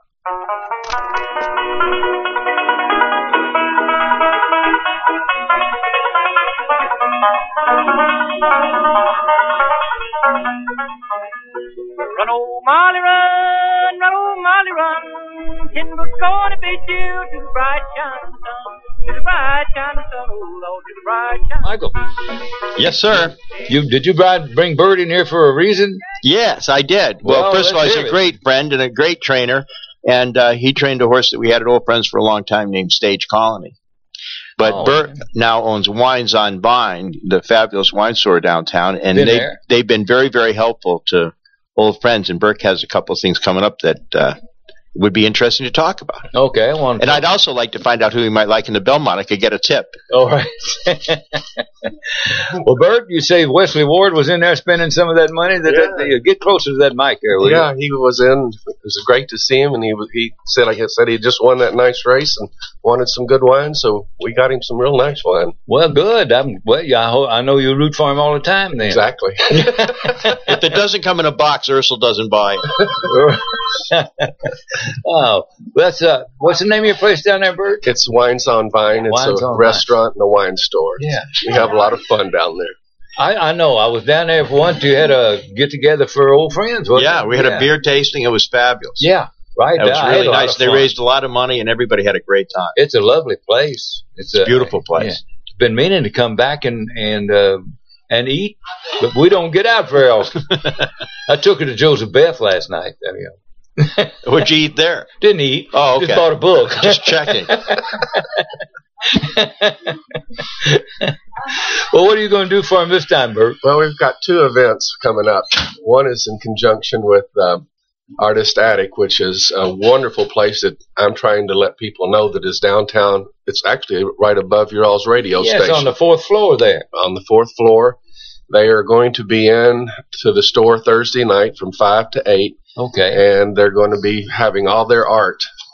Run, old Molly, run, run, old Molly, run. Timber's gonna beat you to the bright shining sun. To the bright shining sun, oh Lord, to the bright shining sun. Michael. Yes, sir. You did you bride, bring Bert in here for a reason? Yes, I did. Well, Well, first of all, let's he's hear a it. great friend and a great trainer, and uh, he trained a horse that we had at Old Friends for a long time named Stage Colony. But Oh. Bert now owns Wines on Vine, the fabulous wine store downtown, and Been they there. they've been very, very helpful to Old Friends. And Burke has a couple of things coming up that uh, would be interesting to talk about. Okay, I want And I'd also like to find out who he might like in the Belmont. I could get a tip. All right. Well, Bert, you say Wesley Ward was in there spending some of that money. That, Yeah. that- get closer to that mic there, will Yeah, he was in. It was great to see him, and he was, he said, like I said, he just won that nice race and wanted some good wine, so we got him some real nice wine. you? Well, good. I'm, well, yeah, I, ho- I know you root for him all the time then. Exactly. If it doesn't come in a box, Ursel doesn't buy it. Oh, that's uh, what's the name of your place down there, Bert? It's Wines on Vine. It's Wines a on Vine. restaurant and a wine store. Yeah. We have a lot of fun down there. I, I know. I was down there for once. You had a get together for old friends. wasn't Yeah, it? we had yeah. a beer tasting. It was fabulous. Yeah, right. That was I had really a lot nice. of They fun. raised a lot of money, and everybody had a great time. It's a lovely place. It's a Beautiful place. Yeah. Been meaning to come back and and uh, and eat, but we don't get out very often. I took her to Joseph Beth last night. There you go. What'd you eat there? Didn't eat. Oh, okay. Just bought a book. Just checking. Well, what are you going to do for him this time, Bert? Well, we've got two events coming up. One is in conjunction with uh, Artist Attic, which is a wonderful place that I'm trying to let people know that is downtown. It's actually right above your all's radio Yes, station. on the fourth floor there. on the fourth floor. They are going to be in to the store Thursday night from five to eight, Okay. and they're going to be having all their art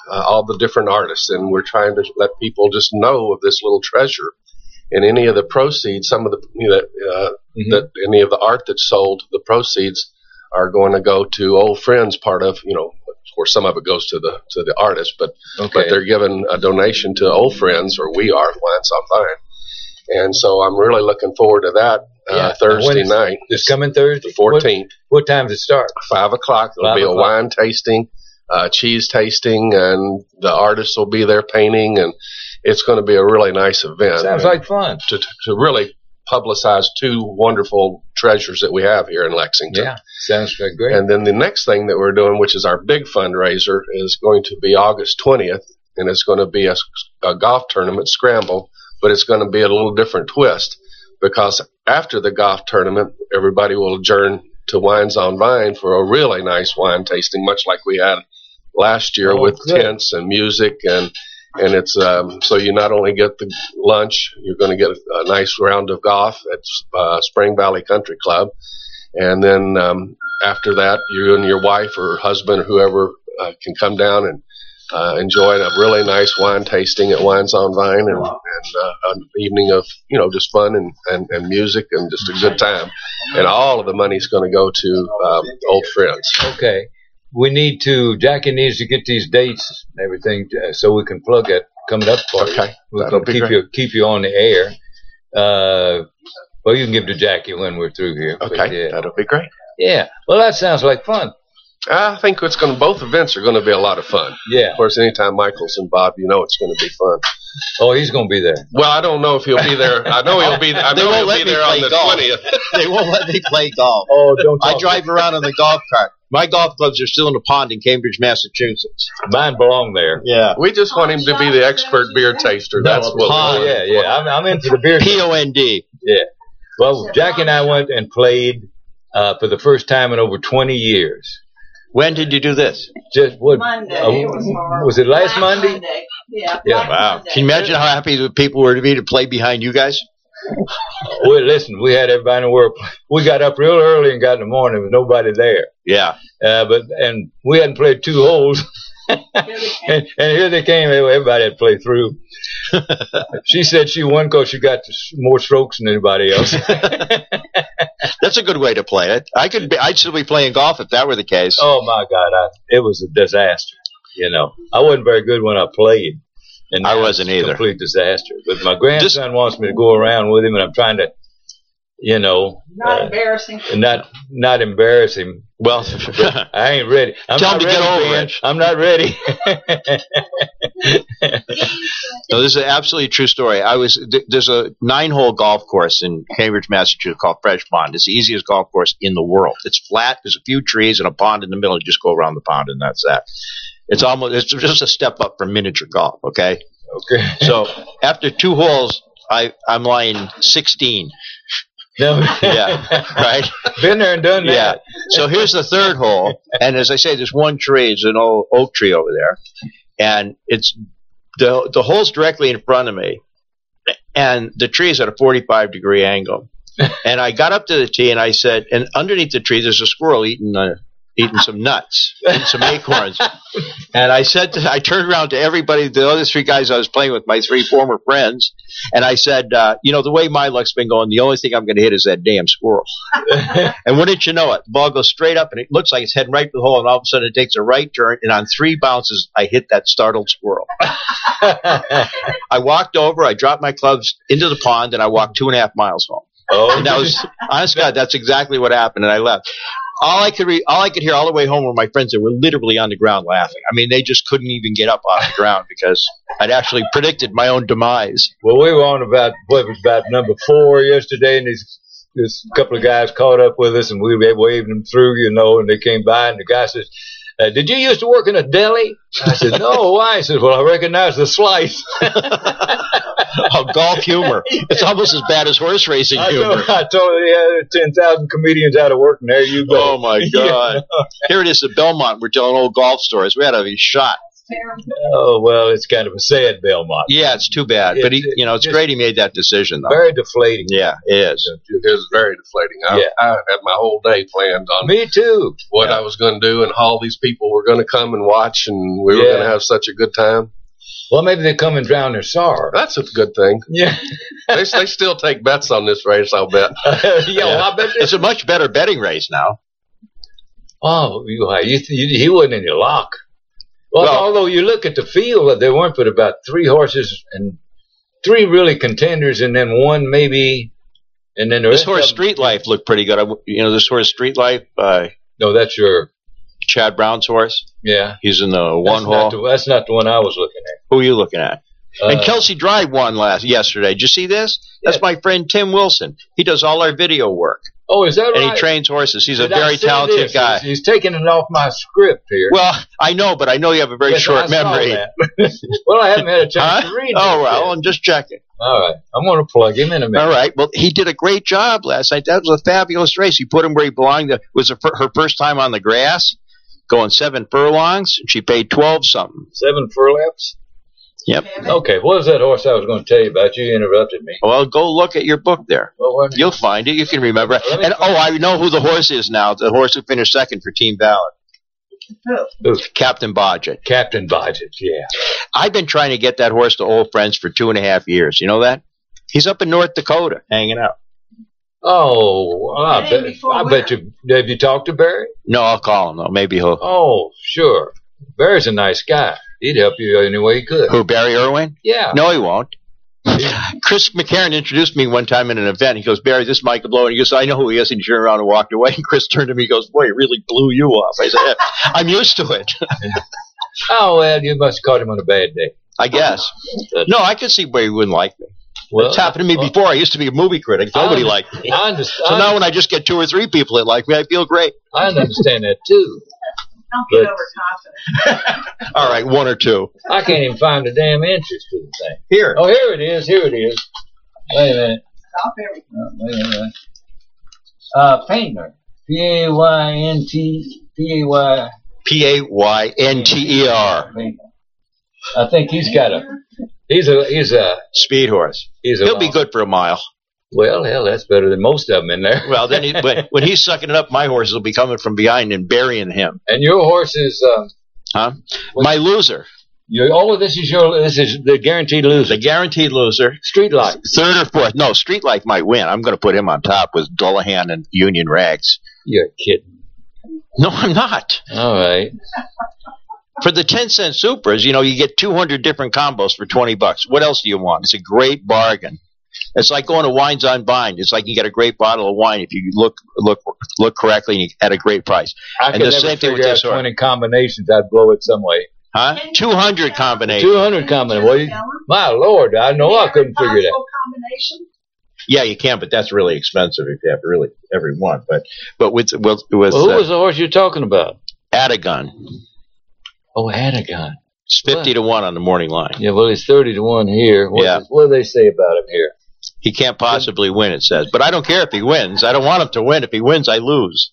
uh, all the different artists, and we're trying to let people just know of this little treasure. And any of the proceeds, some of the you know, uh, mm-hmm. that any of the art that's sold, the proceeds are going to go to Old Friends. Part of you know, of course, some of it goes to the to the artist, but okay. but they're giving a donation to Old Friends, or we are Wines on Vine. And so I'm really looking forward to that uh, yeah. Thursday night. This coming Thursday, the fourteenth. What, what time does it start? Five o'clock. There'll Five be a o'clock. wine tasting, uh, cheese tasting, and the artists will be there painting, and it's going to be a really nice event. Sounds like fun. To, to, to really publicize two wonderful treasures that we have here in Lexington. Yeah, sounds great. And then the next thing that we're doing, which is our big fundraiser, is going to be August twentieth, and it's going to be a, a golf tournament scramble, but it's going to be a little different twist, because after the golf tournament, everybody will adjourn to Wines on Vine for a really nice wine tasting, much like we had last year oh, with good. tents and music, and and it's um, so you not only get the lunch, you're going to get a, a nice round of golf at uh, Spring Valley Country Club, and then um, after that, you and your wife or husband or whoever uh, can come down and uh, enjoy a really nice wine tasting at Wines on Vine, and, and uh, an evening of you know just fun and, and, and music and just a good time, and all of the money's going to go to um, Old Friends. Okay. We need to, Jackie needs to get these dates and everything uh, so we can plug it coming up for you. Okay. We'll That'll be keep great. you, keep you on the air. Uh, well, you can give it to Jackie when we're through here. Okay, But, yeah. that'll be great. yeah. Well, that sounds like fun. I think it's going to, both events are going to be a lot of fun. Yeah. Of course, anytime Michael's involved, you know it's going to be fun. Oh, he's going to be there. Well, I don't know if he'll be there. I know he'll be. I They know won't he'll let be me there play on the golf. twentieth. They won't let me play golf. Oh, don't I talk. drive around on the golf cart. My golf clubs are still in a pond in Cambridge, Massachusetts. Mine belong there. Yeah. We just want him to be the expert beer taster. That's what. Oh, we yeah, yeah. I'm, I'm into the beer. P O N D. Yeah. Well, Jackie and I went and played uh, for the first time in over twenty years. When did you do this? Just what? Monday. uh, It was horrible. was it last Black Monday? Yeah. Yeah. Black Wow. Monday. Can you imagine how happy the people were to be to play behind you guys? Well, listen, we had everybody in the world. We got up real early and got in the morning with nobody there. Yeah. Uh, but and we hadn't played two holes, and, and here they came. Everybody had played through. She said she won because she got more strokes than anybody else. That's a good way to play it. I could be, I'd still be playing golf if that were the case. Oh my God, I, it was a disaster. You know, I wasn't very good when I played, and I now wasn't it's a either. Complete disaster. But my grandson wants me to go around with him, and I'm trying to, you know, Not uh, embarrassing. not not embarrass him. Well, I ain't ready. I'm Tell not him to ready, get over Ben. it. I'm not ready. no, this is an absolutely true story. I was th- there's a nine-hole golf course in Cambridge, Massachusetts called Fresh Pond. It's the easiest golf course in the world. It's flat. There's a few trees and a pond in the middle. You just go around the pond, and that's that. It's almost it's just a step up from miniature golf. Okay. Okay. So after two holes, I I'm lying sixteen. No. Yeah. Right. Been there and done Yeah. that. So here's the third hole, and as I say, there's one tree. It's an old oak tree over there, and it's the the hole's directly in front of me, and the tree is at a forty-five degree angle. And I got up to the tee, and I said, and underneath the tree, there's a squirrel eating uh, eating some nuts, eating some acorns. And I said, to, I turned around to everybody, the other three guys I was playing with, my three former friends, and I said, uh, you know, the way my luck's been going, the only thing I'm going to hit is that damn squirrel. And wouldn't you know it, the ball goes straight up, and it looks like it's heading right for the hole, and all of a sudden it takes a right turn, and on three bounces, I hit that startled squirrel. I walked over, I dropped my clubs into the pond, and I walked two and a half miles home. Oh, And that was, honest to God, that's exactly what happened, and I left. All I could re- all I could hear all the way home were my friends that were literally on the ground laughing. I mean, they just couldn't even get up off the ground because I'd actually predicted my own demise. well, we were on about what was about number four yesterday, and these this couple of guys caught up with us, and we waved them through, you know, and they came by, and the guy says, uh, "Did you used to work in a deli?" I said, "No, why?" He said, "Well, I recognize the slice." Oh, golf humor. It's almost as bad as horse racing I humor. told, I told you, yeah, ten thousand comedians out of work, and there you go. Oh, my God. Here it is at Belmont. We're telling old golf stories. We had a shot. Oh, well, it's kind of a sad Belmont. Yeah, it's too bad. It- but he, it you know, it's just- great he made that decision, though. Very deflating. Yeah, it is. It was very deflating. I, Yeah. I had my whole day planned on Me too. what Yeah. I was going to do, and all these people were going to come and watch, and we were Yeah. going to have such a good time. Well, maybe they come and drown their sorrow. That's a good thing. Yeah. They, they still take bets on this race, I'll bet. yeah, well, I bet It's a much better betting race now. Oh, you, you, you, he wasn't in your lock. Well, Well- although you look at the field, there weren't but about three horses and three really contenders, and then one maybe, and then the This rest horse, of them- Street Life, looked pretty good. I, you know, this horse, Street Life, uh, No, that's your. Chad Brown's horse. Yeah. He's in the That's one not hole. the, that's not the one I was looking at. Who are you looking at? and Uh, Kelsey Drive won last yesterday. Did you see this? That's Yeah. my friend Tim Wilson. He does all our video work, Oh, is that and right? he trains horses. He's a Did I very see talented this? guy. He's, he's taking it off my script here. Well, I know, but I know you have a very Yes, short I saw memory. that. Well, I haven't had a chance Huh? to read Oh, this well, yet. I'm just checking. All right. I'm going to plug him in a minute. All right. Well, he did a great job last night. That was a fabulous race. He put him where he belonged. It was a, her first time on the grass, going seven furlongs. She paid twelve something. Seven furlaps? Yep. Okay. What was that horse I was going to tell you about? You interrupted me. Well, go look at your book there. Well, when, You'll find it. You can remember. Let me And oh, I know who the horse is now. The horse who finished second for Team Ballard. Who? Captain Bodgett. Captain Bodgett, yeah. I've been trying to get that horse to Old Friends for two and a half years. You know that? He's up in North Dakota hanging out. Oh, well, I, Hey, bet, before I winter. bet you. Have you talked to Barry? No, I'll call him though. Maybe he'll. Oh, sure. Barry's a nice guy. He'd help you any way he could. Who, Barry Irwin? Yeah. No, he won't. Chris McCarron introduced me one time in an event. He goes, Barry, this is Michael Blow. And he goes, I know who he is. And he turned around and walked away. And Chris turned to me and goes, boy, he really blew you off. I said, yeah, I'm used to it. Oh, well, you must have caught him on a bad day. I guess. No, I could see where he wouldn't like me. Well, it's happened to me well, before. I used to be a movie critic. Nobody I- liked me. I understand. So now when I just get two or three people that like me, I feel great. I understand that, too. Don't get But- overconfident. All right, one or two. I can't even find the damn interest to the thing. Here. Oh, here it is. Here it is. Wait a minute. Stop everything. Uh, wait a minute. Uh, Painter. P A Y N T P A Y. P A Y N T E R. Painter. I think he's got a. He's a. He's a. Speed horse. He's a. He'll be good for a mile. Well, hell, that's better than most of them in there. Well, then he, when, when he's sucking it up, my horse will be coming from behind and burying him. And your horse is. Uh, Huh? My loser. your, oh, this is your. This is the guaranteed loser. The guaranteed loser. Street light. Third or fourth. No, Street Life might win. I'm going to put him on top with Dullahan and Union Rags. You're kidding. No, I'm not. All right. For the ten cent supers, you know, you get two hundred different combos for twenty bucks. What else do you want? It's a great bargain. It's like going to Wines on Vine. It's like you get a great bottle of wine if you look look look correctly and you, at a great price. I And could the never same thing with figure out this horse. twenty combinations. I'd blow it some way. Huh? two hundred combinations. Two hundred combinations. Well, you, my lord, I know I couldn't figure that. Possible combination? Yeah, you can, but that's really expensive if you have really every one. But but with with, with Well, who uh, was the horse you're talking about? Adagon, Oh, Adagon. it's fifty to one on the morning line. Yeah, well, he's thirty to one here. What, Yeah. what do they say about him here? He can't possibly win, it says. But I don't care if he wins. I don't want him to win. If he wins, I lose.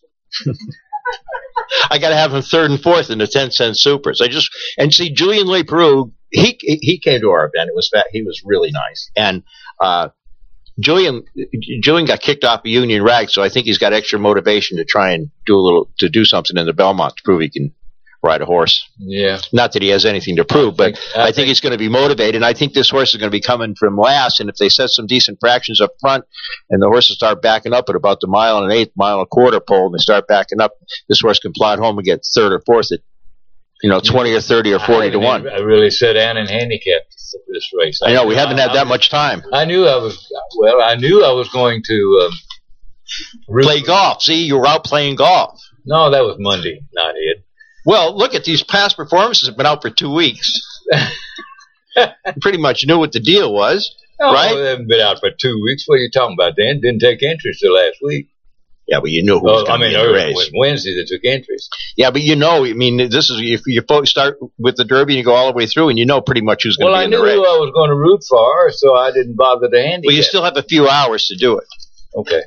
I got to have him third and fourth in the ten cent supers. I just and see Julian LePeroux. He he came to our event. It was fat. He was really nice. And uh, Julian Julian got kicked off of Union Rag, so I think he's got extra motivation to try and do a little to do something in the Belmont to prove he can ride a horse. Yeah. Not that he has anything to prove, but think- I I think, think- he's going to be motivated. And I think this horse is going to be coming from last. And if they set some decent fractions up front, and the horses start backing up at about the mile and an eighth, mile and a quarter pole, and they start backing up, this horse can plod home and get third or fourth at, you know, twenty or thirty or forty to one. I really sat down and handicapped this race. I know we haven't had I- that much time. I knew I was. Well, I knew I was going to um, root- Play golf. See, you were out playing golf. No, that was Monday, not it. Well, look at these past performances have been out for two weeks. You pretty much knew what the deal was. No, Right? they haven't been out for two weeks. What are you talking about, Dan? Didn't take interest till last week. Yeah, but you knew who was Oh, I going to mean, be in the early, race. it was Wednesday that took interest. Yeah, but you know, I mean, this is if you folks start with the Derby and you go all the way through, and you know pretty much who's going Well, to I be in knew the race. who I was going to root for, so I didn't bother to handicap. Well, you still have a few hours to do it. Okay.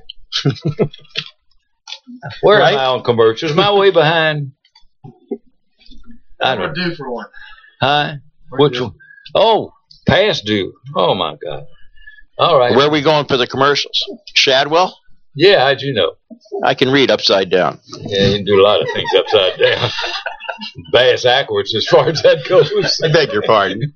Where Right? am I on commercials? Am I way behind? I don't. due for one. Huh? Which one? Oh, past due. Oh, my God. All right. Where are we going for the commercials? Shadwell? Yeah, how'd you know? I can read upside down. Yeah, you can do a lot of things upside down. Bass backwards as far as that goes. I beg your pardon.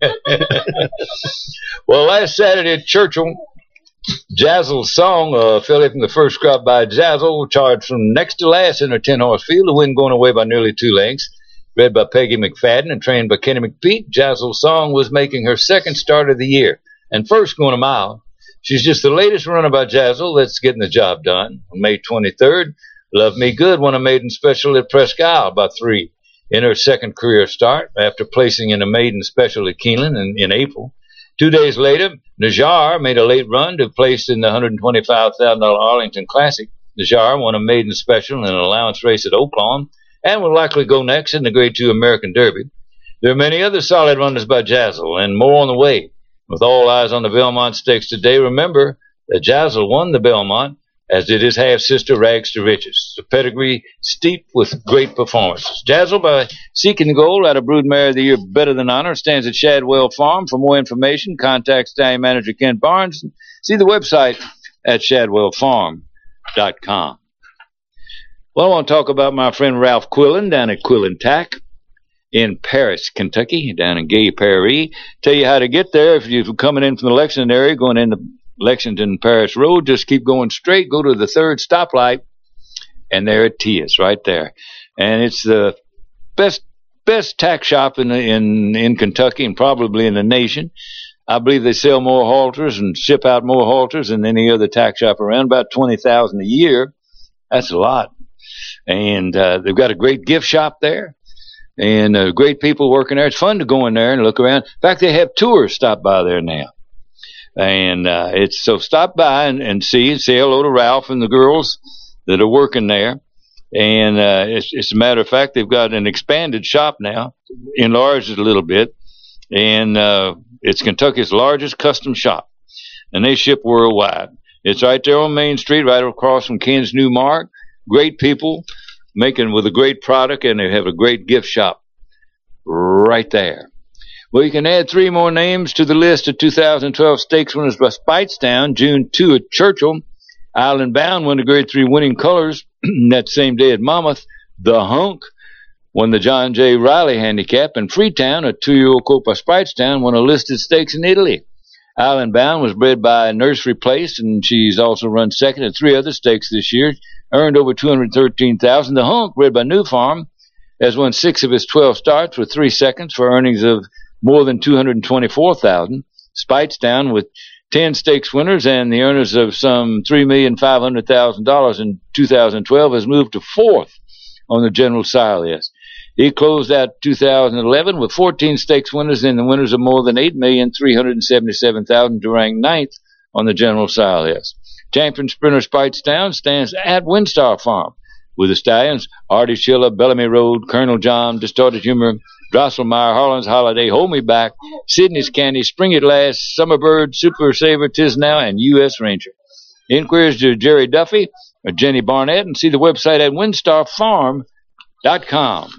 Well, last Saturday at Churchill, Jazzle's song, uh, Philly from the first crop by Jazzle, charged from next to last in her ten-horse field, the win going away by nearly two lengths. Read by Peggy McFadden and trained by Kenny McPeak, Jazzle's song was making her second start of the year and first going a mile. She's just the latest runner by Jazzle that's getting the job done. On May twenty-third, Love Me Good won a maiden special at Presque Isle by three in her second career start after placing in a maiden special at Keeneland in, in April. Two days later, Najar made a late run to place in the one hundred twenty-five thousand dollars Arlington Classic. Najar won a maiden special in an allowance race at Oaklawn and will likely go next in the Grade two American Derby. There are many other solid runners by Jazzle and more on the way. With all eyes on the Belmont Stakes today, remember that Jazzle won the Belmont, as did his half-sister Rags to Riches. The pedigree steeped with great performances. Jazzle, by seeking the gold out of Broodmare of the Year Better Than Honor, stands at Shadwell Farm. For more information, contact stallion manager Ken Barnes. See the website at shadwell farm dot com. Well, I want to talk about my friend Ralph Quillen down at Quillen Tack in Paris, Kentucky, down in Gay Paris. Tell you how to get there if you're coming in from the Lexington area, going into Lexington Paris Road. Just keep going straight, go to the third stoplight, and there it is, right there. And it's the best best tack shop in the, in in Kentucky and probably in the nation. I believe they sell more halters and ship out more halters than any other tack shop around, about twenty thousand a year. That's a lot. And uh, they've got a great gift shop there. And uh, great people working there. It's fun to go in there and look around. In fact, they have tours stop by there now. And uh, it's so stop by and, and see, say hello to Ralph and the girls that are working there. And uh, it's, it's a matter of fact, they've got an expanded shop now, enlarged it a little bit. And uh, it's Kentucky's largest custom shop. And they ship worldwide. It's right there on Main Street, right across from Ken's New Mark. Great people. Making with a great product, and they have a great gift shop right there. Well, you can add three more names to the list of two thousand twelve stakes winners by Speightstown. June second at Churchill. Island Bound won the Grade three winning colors that same day at Monmouth. The Hunk won the John J. Riley handicap, and Freetown, a two-year-old colt by Speightstown, won a listed stakes in Italy. Island Bound was bred by Nursery Place, and she's also run second at three other stakes this year. Earned over two hundred thirteen thousand dollars. The Hunk, bred by New Farm, has won six of his twelve starts with three seconds for earnings of more than two hundred twenty-four thousand dollars. Speightstown with ten stakes winners and the earners of some three million five hundred thousand dollars in two thousand twelve has moved to fourth on the general sire list. He closed out two thousand eleven with fourteen stakes winners and the winners of more than eight million three hundred seventy-seven thousand dollars to rank ninth on the general sire list. Champion sprinter Speightstown stands at Windstar Farm with the stallions Artie Schiller, Bellamy Road, Colonel John, Distorted Humor, Drosselmeyer, Harlan's Holiday, Hold Me Back, Sydney's Candy, Spring at Last, Summerbird, Super Saver, Tis Now, and U S Ranger. Inquiries to Jerry Duffy or Jenny Barnett, and see the website at windstar farm dot com.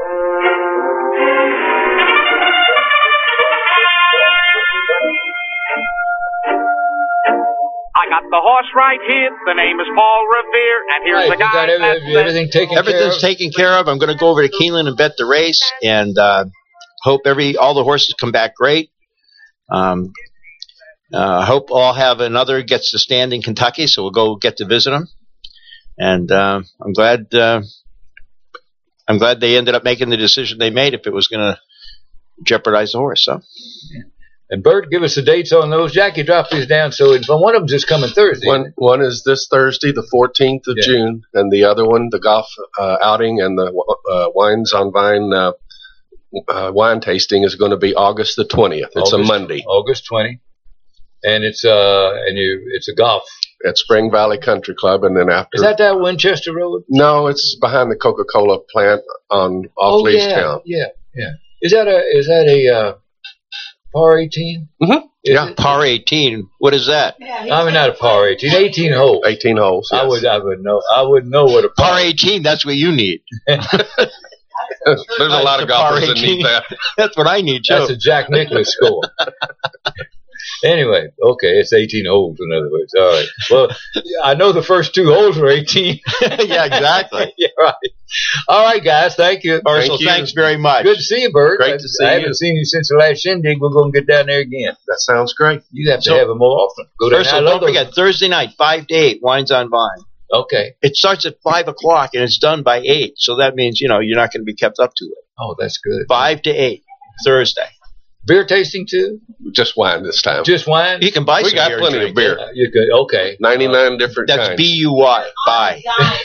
I got the horse right here. The name is Paul Revere, and here's Right, the you guy. got every- that everything taken Everything's care of? taken care of. I'm going to go over to Keeneland and bet the race, and uh, hope every all the horses come back great. Um, uh, hope all have another gets to stand in Kentucky, so we'll go get to visit them. And uh, I'm glad. Uh, I'm glad they ended up making the decision they made. If it was going to jeopardize the horse, so. And Bert, give us the dates on those. Jackie dropped these down, so it's, one of them's just coming Thursday. One one is this Thursday, the fourteenth of Yeah. June, and the other one, the golf uh, outing and the uh, Wines on Vine uh, uh, wine tasting, is going to be August the twentieth. It's August, a Monday August twentieth, and it's uh and you it's a golf. at Spring Valley Country Club, and then after Is that that Winchester Road? no, it's behind the Coca-Cola plant on off oh Leestown. yeah, yeah, yeah. Is that a is that a uh, par eighteen? Mm-hmm. Yeah, Par eighteen. What is that? Yeah, he's I mean, not a par eighteen. eighteen holes. eighteen holes. I yes. would I would know I would know what a par. Par eighteen. That's what you need. There's a lot of That's a par golfers that need eighteen. that. That's what I need too. That's a Jack Nicklaus score. Anyway, okay, it's eighteen holes, in other words. All right. Well, I know the first two holes were eighteen. Yeah, exactly. Yeah, right. All right, guys. Thank you. Marshall, Thank you. thanks very much. Good to see you, Bert. Great to see I you. haven't seen you since the last shindig. We're going to get down there again. That sounds great. You have to So- have it more often. Go down First there. of I all, love don't those- forget, Thursday night, five to eight, Wines on Vine. Okay. It starts at five o'clock and it's done by eight. So that means, you know, you're not going to be kept up to it. Oh, that's good. five to eight, Thursday. Beer tasting, too? Just wine this time. Just wine? You can buy We some got beer. plenty and of drink beer. it. Uh, you could. Okay. ninety-nine different That's kinds. B U Y. Buy.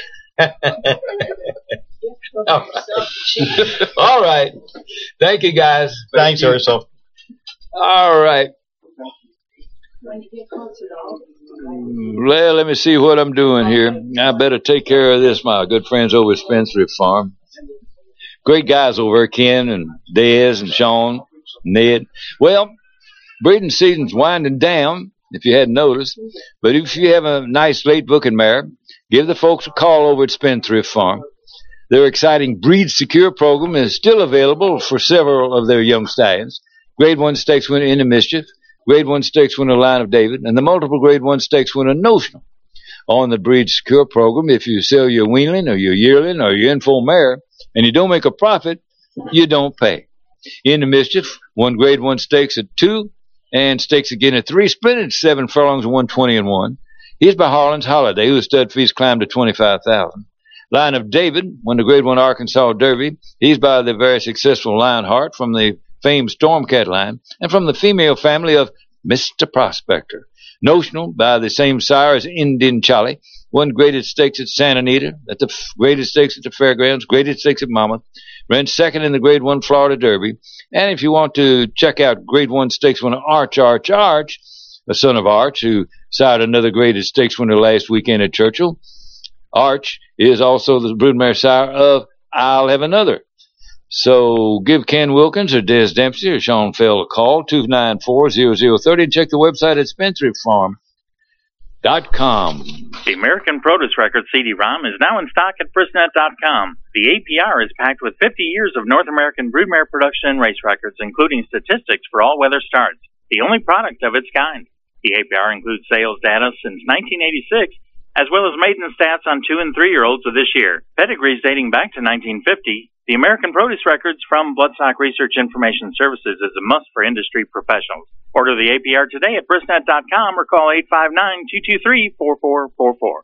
All right. All right. Thank you, guys. Thanks, you. Ursel. All right. Well, let me see what I'm doing here. I better take care of this, my good friends over at Spencer Farm. Great guys over there, Ken and Dez and Sean, Ned. Well, breeding season's winding down, if you hadn't noticed. But if you have a nice late booking mare, give the folks a call over at Spendthrift Farm. Their exciting Breed Secure program is still available for several of their young stallions. Grade one stakes winner Into Mischief, Grade one stakes winner Line of David, and the multiple Grade one stakes winner Notional. On the Breed Secure program, if you sell your weanling or your yearling or your info mare and you don't make a profit, you don't pay. Into Mischief won Grade one stakes at two and stakes again at three, sprinted seven furlongs and one twenty and one. He's by Harlan's Holiday, whose stud fees climbed to twenty-five thousand. Line of David won the Grade one Arkansas Derby. He's by the very successful Lionheart from the famed Stormcat line and from the female family of Mister Prospector. Notional by the same sire as Indian Charlie. Won graded stakes at Santa Anita, at the f- graded stakes at the fairgrounds, graded stakes at Monmouth. Ran second in the Grade one Florida Derby. And if you want to check out Grade one stakes winner Arch, Arch, Arch, the son of Arch, who sired another graded stakes winner last weekend at Churchill, Arch is also the broodmare sire of I'll Have Another. So give Ken Wilkins or Des Dempsey or Sean Fell a call, two nine four, zero zero three zero, and check the website at Spencer Farm dot com. The American Produce Record C D ROM is now in stock at Brisnet dot com. The A P R is packed with fifty years of North American broodmare production and race records, including statistics for all weather starts, the only product of its kind. The A P R includes sales data since nineteen eighty-six, as well as maiden stats on two and three-year-olds of this year. Pedigrees dating back to nineteen fifty. The American Produce Records from Bloodstock Research Information Services is a must for industry professionals. Order the A P R today at Brisnet dot com or call eight five nine, two two three, four four four four.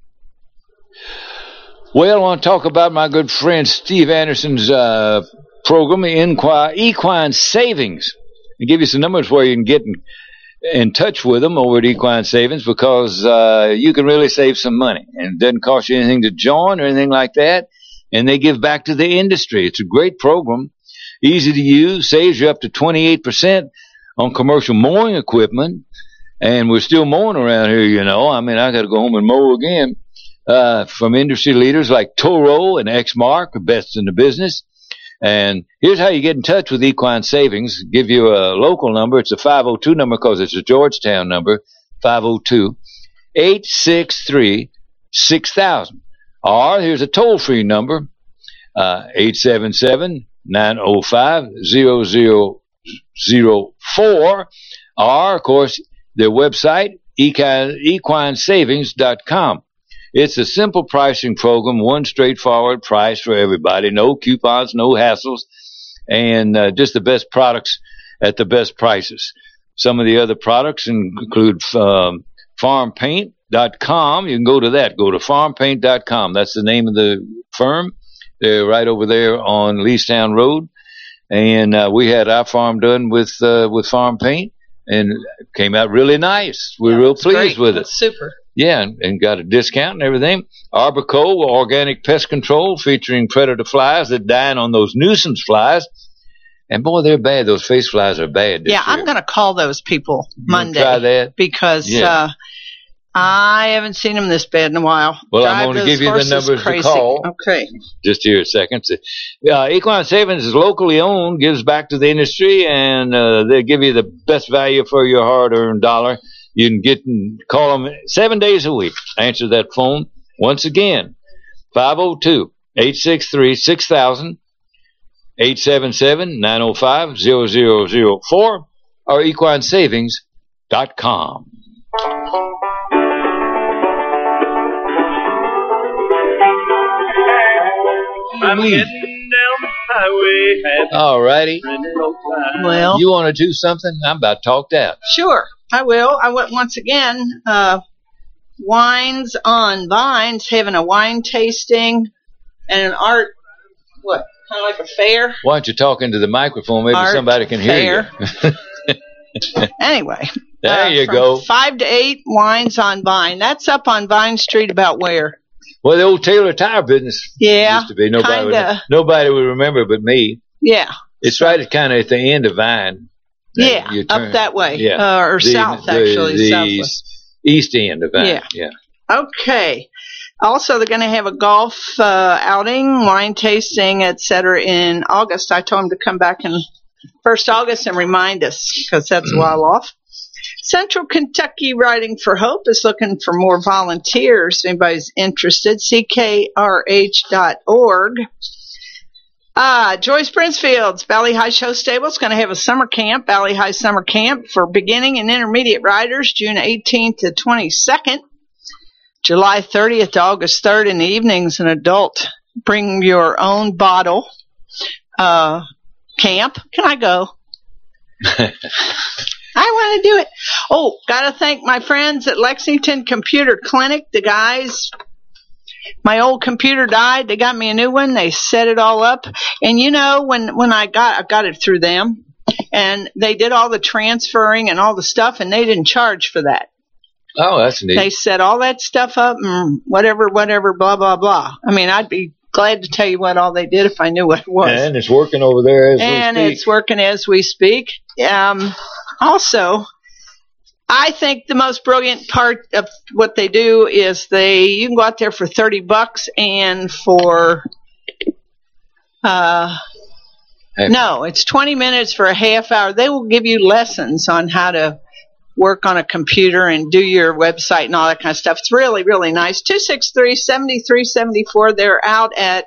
Well, I want to talk about my good friend Steve Anderson's uh, program, Inqui- Equine Savings. I'll give you some numbers where you can get in, in touch with them over at Equine Savings because uh, you can really save some money. And it doesn't cost you anything to join or anything like that. And they give back to the industry. It's a great program, easy to use, saves you up to twenty-eight percent on commercial mowing equipment. And we're still mowing around here, you know. I mean, I got to go home and mow again. Uh, from industry leaders like Toro and Exmark, the best in the business. And here's how you get in touch with Equine Savings. Give you a local number. It's a five oh two number because it's a Georgetown number, five oh two, eight six three, six thousand. Or here's a toll-free number, uh, eight seven seven, nine oh five, zero zero zero four. Or, of course, their website, equine savings dot com. It's a simple pricing program, one straightforward price for everybody, no coupons, no hassles, and uh, just the best products at the best prices. Some of the other products include um, farm paint dot com. You can go to that. Go to farm paint dot com. That's the name of the firm. They're right over there on Leestown Road. And uh, we had our farm done with uh, with Farm Paint, and it came out really nice. We're Yeah, real it's pleased great. with it. That's super. Yeah, and, and got a discount and everything. Arbico, organic pest control featuring predator flies that dine on those nuisance flies. And boy, they're bad. Those face flies are bad. This Yeah, I'm year. going to call those people You wanna Monday try that? because Yeah. uh, I haven't seen them this bad in a while. Well, I'm Drive gonna those give you the horses numbers to crazy. call. Okay. Just here a second. Uh, Equine Savings is locally owned, gives back to the industry, and uh, they give you the best value for your hard-earned dollar. You can get and call them seven days a week. Answer that phone once again, five oh two, eight six three, six thousand, eight seven seven, nine oh five, zero zero zero four or equine savings dot com. I'm heading down the highway. All righty. Well, You want to do something? I'm about talked out. sure, I will. I went once again. Uh, Wines on Vines, having a wine tasting and an art, what, kind of like a fair? Why don't you talk into the microphone? Maybe Art somebody can hear fair. you. Anyway. There uh, you from go. Five to eight Wines on Vine. That's up on Vine Street about where? Well, the old Taylor Tire business Yeah, used to be. Nobody would, kinda. nobody would remember but me. Yeah. It's right at kind of at the end of Vine. Yeah, You up turn- that way. Yeah. Uh, or The- south, the- actually. The southwest. east end of Vine. Yeah. yeah. Okay. Also, they're going to have a golf uh, outing, wine tasting, et cetera, in August. I told them to come back in first August and remind us, because that's a while off. Central Kentucky Riding for Hope is looking for more volunteers. If anybody's interested, C K R H dot org. Uh, Joyce Brinsfield's Valley High Show Stable is going to have a summer camp, Valley High Summer Camp for beginning and intermediate riders, June eighteenth to twenty-second. July thirtieth to August third in the evenings, an adult bring your own bottle uh, camp. Can I go? I want to do it. Oh, got to thank my friends at Lexington Computer Clinic. The guys, my old computer died. They got me a new one. They set it all up. And you know, when, when I got, I got it through them, and they did all the transferring and all the stuff, and they didn't charge for that. Oh, that's neat. They set all that stuff up and whatever, whatever, blah, blah, blah. I mean, I'd be glad to tell you what all they did if I knew what it was. And it's working over there as And we speak. it's working as we speak. Um, also, I think the most brilliant part of what they do is they, you can go out there for thirty bucks and for, uh, Hey. no, it's twenty minutes for a half hour. They will give you lessons on how to work on a computer and do your website and all that kind of stuff. It's really, really nice. two six three, seven three seven four. They're out at,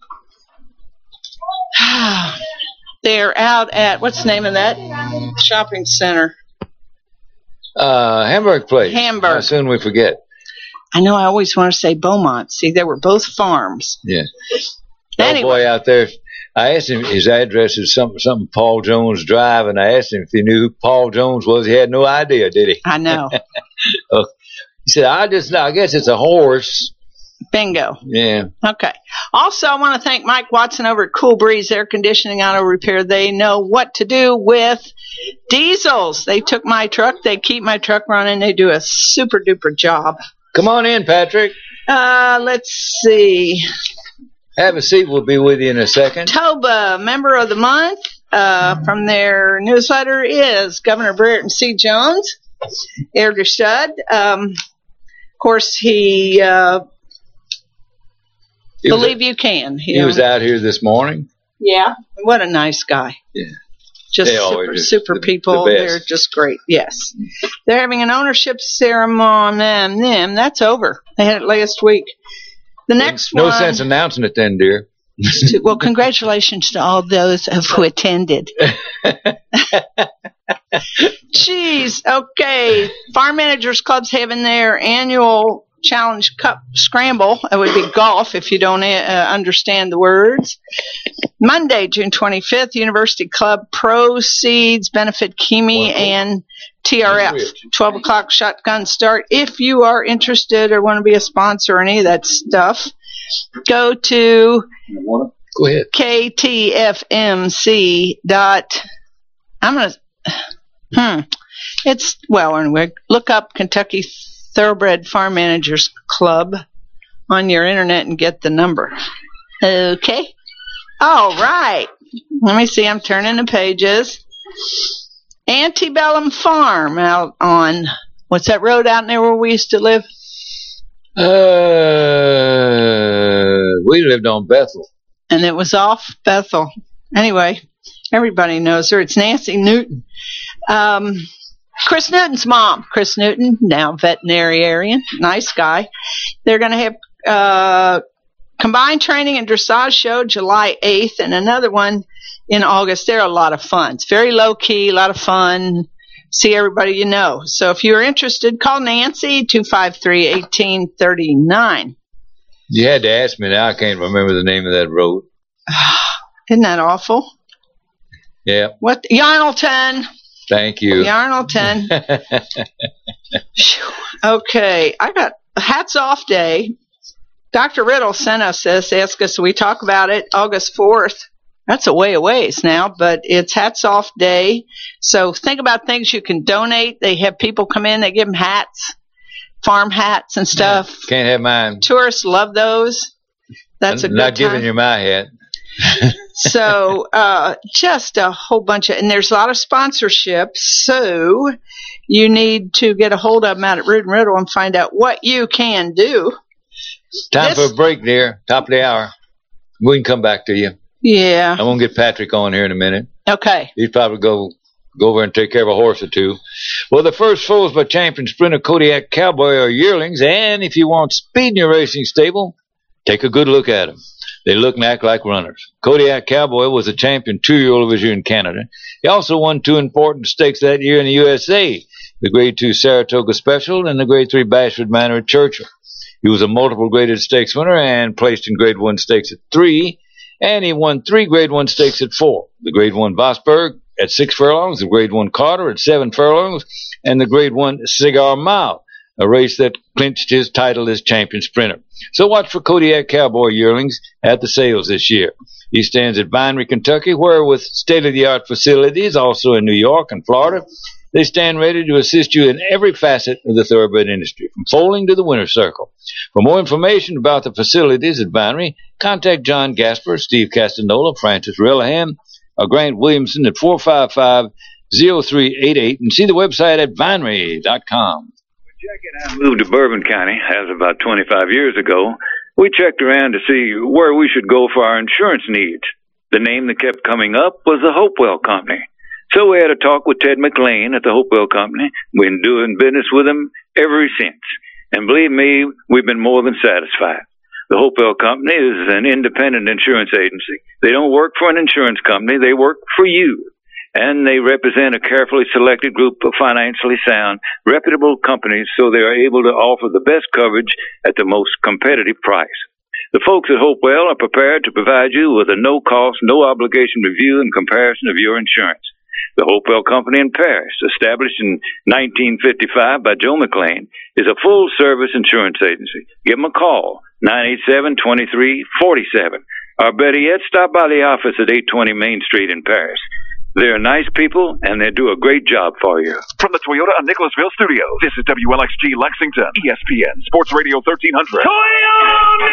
they're out at, what's the name of that shopping center? Uh, Hamburg Place. Hamburg. How soon we forget. I know I always want to say Beaumont. See, they were both farms. Yeah. That Anyway. boy out there, I asked him, his address is something, something Paul Jones Drive, and I asked him if he knew who Paul Jones was. He had no idea, did he? I know. Oh, he said, I just, I guess it's a horse. Bingo. Yeah. Okay. Also, I want to thank Mike Watson over at Cool Breeze Air Conditioning Auto Repair. They know what to do with diesels. They took my truck. They keep my truck running. They do a super duper job. Come on in, Patrick. Uh, let's see. Have a seat. We'll be with you in a second. Toba, member of the month, uh, from their newsletter is Governor Brereton C. Jones, Elder Stud. Um, of course, he, uh, He was- believe you can. He was out here this morning. Yeah. What a nice guy. Yeah. Just They always super, are super the- people. the best. They're just great. Yes. They're having an ownership ceremony. Them, them. That's over. They had it last week. The next No one. sense announcing it then, dear. Well, congratulations to all those who attended. Jeez. Okay. Farm Managers Club's having their annual Challenge Cup Scramble. It would be golf if you don't uh, understand the words. Monday, June twenty-fifth, University Club proceeds benefit Kimi and T R F. twelve o'clock shotgun start. If you are interested or want to be a sponsor or any of that stuff, go to Go ahead. K T F M C dot, I'm going to, hmm, it's, well, anyway, look up Kentucky Thoroughbred Farm Managers Club on your internet and get the number. Okay. All right. Let me see. I'm turning the pages. Antebellum Farm out on, what's that road out there where we used to live? Uh, we lived on Bethel. And it was off Bethel. Anyway, everybody knows her. It's Nancy Newton. Um, Chris Newton's mom. Chris Newton, now veterinarian, nice guy. They're going to have uh, Combined Training and Dressage Show, July eighth, and another one in August. They're a lot of fun. It's very low-key, a lot of fun. See everybody you know. So if you're interested, call Nancy, two five three, one eight three nine. You had to ask me now. I can't remember the name of that road. Isn't that awful? Yeah. What? Yarnleton. Thank you. Yarnleton. Okay. I got hats off day. Doctor Riddle sent us this, asked us, we talk about it August fourth. That's a way a ways now, but it's hats off day. So think about things you can donate. They have people come in, they give them hats, farm hats and stuff. Yeah, can't have mine. Tourists love those. That's I'm a good not giving time. you my hat. So uh, just a whole bunch of, and there's a lot of sponsorships. So you need to get a hold of them out at Root and Riddle and find out what you can do. Time This- for a break, dear. Top of the hour. We can come back to you. Yeah. I'm going to get Patrick on here in a minute. Okay. He'd probably go go over and take care of a horse or two. Well, the first foals by champion sprinter Kodiak Cowboy are yearlings, and if you want speed in your racing stable, take a good look at them. They look and act like runners. Kodiak Cowboy was a champion two-year-old of his year in Canada. He also won two important stakes that year in the U S A, the Grade two Saratoga Special and the Grade three Bashford Manor at Churchill. He was a multiple graded stakes winner and placed in Grade one stakes at three, and he won three Grade one stakes at four. The Grade one Vosburg at six furlongs, the Grade one Carter at seven furlongs, and the Grade one Cigar Mile, a race that clinched his title as champion sprinter. So watch for Kodiak Cowboy yearlings at the sales this year. He stands at Vinery, Kentucky, where with state-of-the-art facilities, also in New York and Florida, they stand ready to assist you in every facet of the thoroughbred industry, from foaling to the winner's circle. For more information about the facilities at Vinery, contact John Gasper, Steve Castanola, Francis Rellahan, or Grant Williamson at four five five, zero three eight eight, and see the website at vinery dot com. Jack and I moved to Bourbon County, that was about twenty-five years ago. We checked around to see where we should go for our insurance needs. The name that kept coming up was the Hopewell Company. So we had a talk with Ted McLean at the Hopewell Company. We've been doing business with him ever since. And believe me, we've been more than satisfied. The Hopewell Company is an independent insurance agency. They don't work for an insurance company. They work for you. And they represent a carefully selected group of financially sound, reputable companies so they are able to offer the best coverage at the most competitive price. The folks at Hopewell are prepared to provide you with a no-cost, no-obligation review and comparison of your insurance. The Hopewell Company in Paris, established in nineteen fifty-five by Joe McLean, is a full-service insurance agency. Give them a call, nine eight seven, two three four seven. Or better yet, stop by the office at eight twenty Main Street in Paris. They're nice people, and they do a great job for you. From the Toyota of Nicholasville studio, this is W L X G Lexington, E S P N, Sports Radio thirteen hundred. Toyota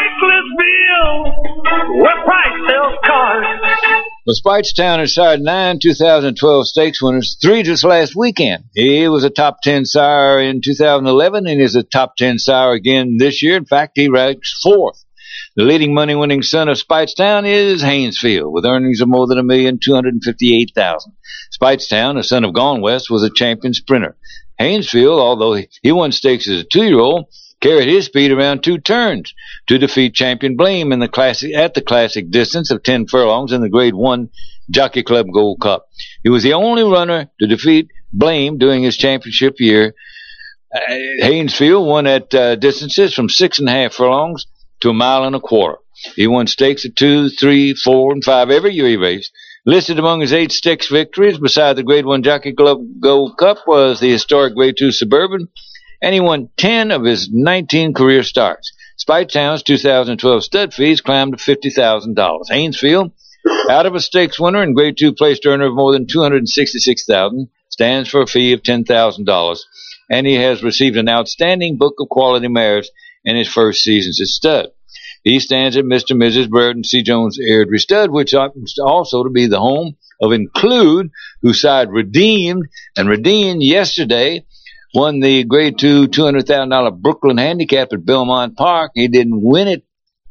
Nicholasville, where price sells cars. Well, Spitestown has sired nine two thousand twelve stakes winners, three just last weekend. He was a top ten sire in two thousand eleven and is a top ten sire again this year. In fact, he ranks fourth. The leading money-winning son of Spitestown is Haynesfield, with earnings of more than a million two hundred fifty-eight thousand. Spitestown, a son of Gone West, was a champion sprinter. Haynesfield, although he won stakes as a two-year-old, carried his speed around two turns to defeat champion Blame in the classic at the classic distance of ten furlongs in the Grade One Jockey Club Gold Cup. He was the only runner to defeat Blame during his championship year. Uh, Haynesfield won at uh, distances from six and a half furlongs to a mile and a quarter. He won stakes at two, three, four, and five every year he raced. Listed among his eight stakes victories beside the Grade One Jockey Club Gold Cup was the historic Grade Two Suburban, and he won ten of his nineteen career starts. Spitetown's two thousand twelve stud fees climbed to fifty thousand dollars. Haynesfield, out of a stakes winner and Grade Two placed earner of more than two hundred sixty-six thousand dollars, stands for a fee of ten thousand dollars, and he has received an outstanding book of quality mares in his first seasons as stud. He stands at Mister and Missus Brereton C. Jones Airdrie Stud, which happens also to be the home of Include, who side Redeemed, and Redeemed yesterday won the Grade two two hundred thousand dollars Brooklyn Handicap at Belmont Park. He didn't win it,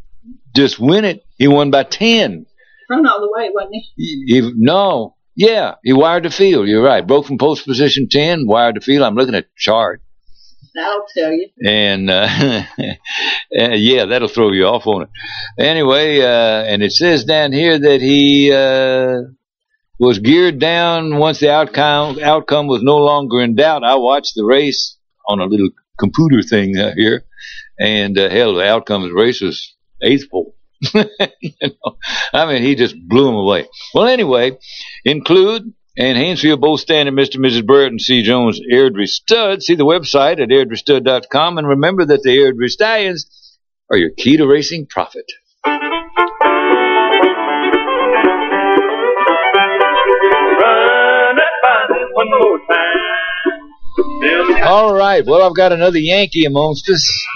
just win it. He won by ten. Run all the way, wasn't he? He, he no, yeah, he wired the field. You're right. Broke from post position ten, wired the field. I'm looking at the chart. That'll tell you. And, uh, yeah, that'll throw you off on it. Anyway, uh, and it says down here that he, uh, was geared down once the outcome, outcome was no longer in doubt. I watched the race on a little computer thing uh, here, and, uh, hell, the outcome of the race was eighth pole. You know, I mean, he just blew him away. Well, anyway, include and Haynesfield both stand in Mister and Missus Burritt and C. Jones Airdrie Stud. See the website at airdrie stud dot com, and remember that the Airdrie Stallions are your key to racing profit. Run it by one more time. All right. Well, I've got another Yankee amongst us.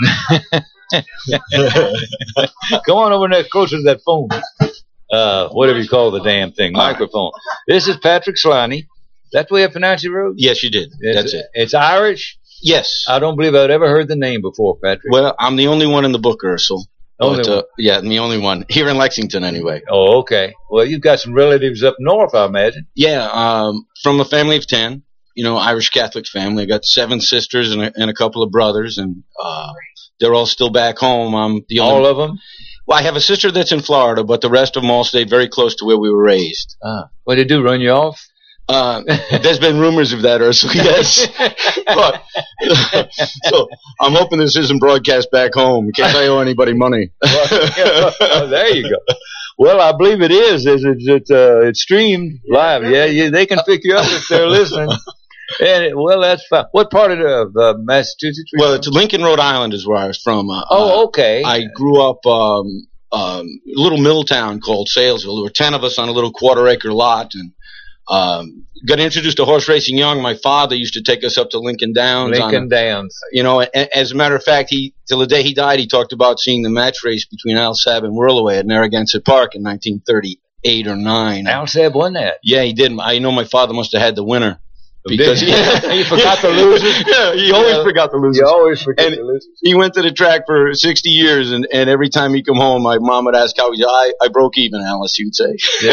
Come on over there closer to that phone. Uh, whatever you call the damn thing, microphone. This is Patrick Slaney. That's the way I pronounce it, Rose? Yes, you did. It's, That's it. It's Irish? Yes. I don't believe I'd ever heard the name before, Patrick. Well, I'm the only one in the book, Ursel. Only but, uh, yeah, I'm the only one. Here in Lexington, anyway. Oh, okay. Well, you've got some relatives up north, I imagine. Yeah, um, from a family of ten. You know, Irish Catholic family. I got seven sisters and a, and a couple of brothers, and uh, they're all still back home. I'm the only All of them? Well, I have a sister that's in Florida, but the rest of them all stayed very close to where we were raised. Ah. What did they do, run you off? Uh, there's been rumors of that, Ursula, yes. But, so I'm hoping this isn't broadcast back home in case I owe anybody money. Well, yeah, well, there you go. Well, I believe it is. It's, it's, uh, it's streamed live. Yeah, yeah, they can pick you up if they're listening. And it, well, that's fine. What part of uh, Massachusetts? Well, it's Lincoln, Rhode Island is where I was from. Uh, oh, okay. I grew up um, um, a little mill town called Salesville. There were ten of us on a little quarter-acre lot, and um, got introduced to horse racing young. My father used to take us up to Lincoln Downs. Lincoln on, Downs. You know, a, as a matter of fact, he till the day he died, he talked about seeing the match race between Al Sabb and Whirlaway at Narragansett Park in nineteen thirty-eight or nine. Al Sabb won that. Yeah, he did. I know my father must have had the winner. Because he, you forgot the losers? Yeah, he always yeah. forgot the losers. You always forget and the losers. He went to the track for sixty years, and, and every time he'd come home, my mom would ask how he I, I broke even, Alice, he would say. Yeah,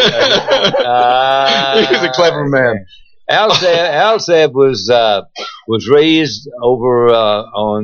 uh, he was a clever man. Al Sabb, Al Sabb was, uh, was raised over uh,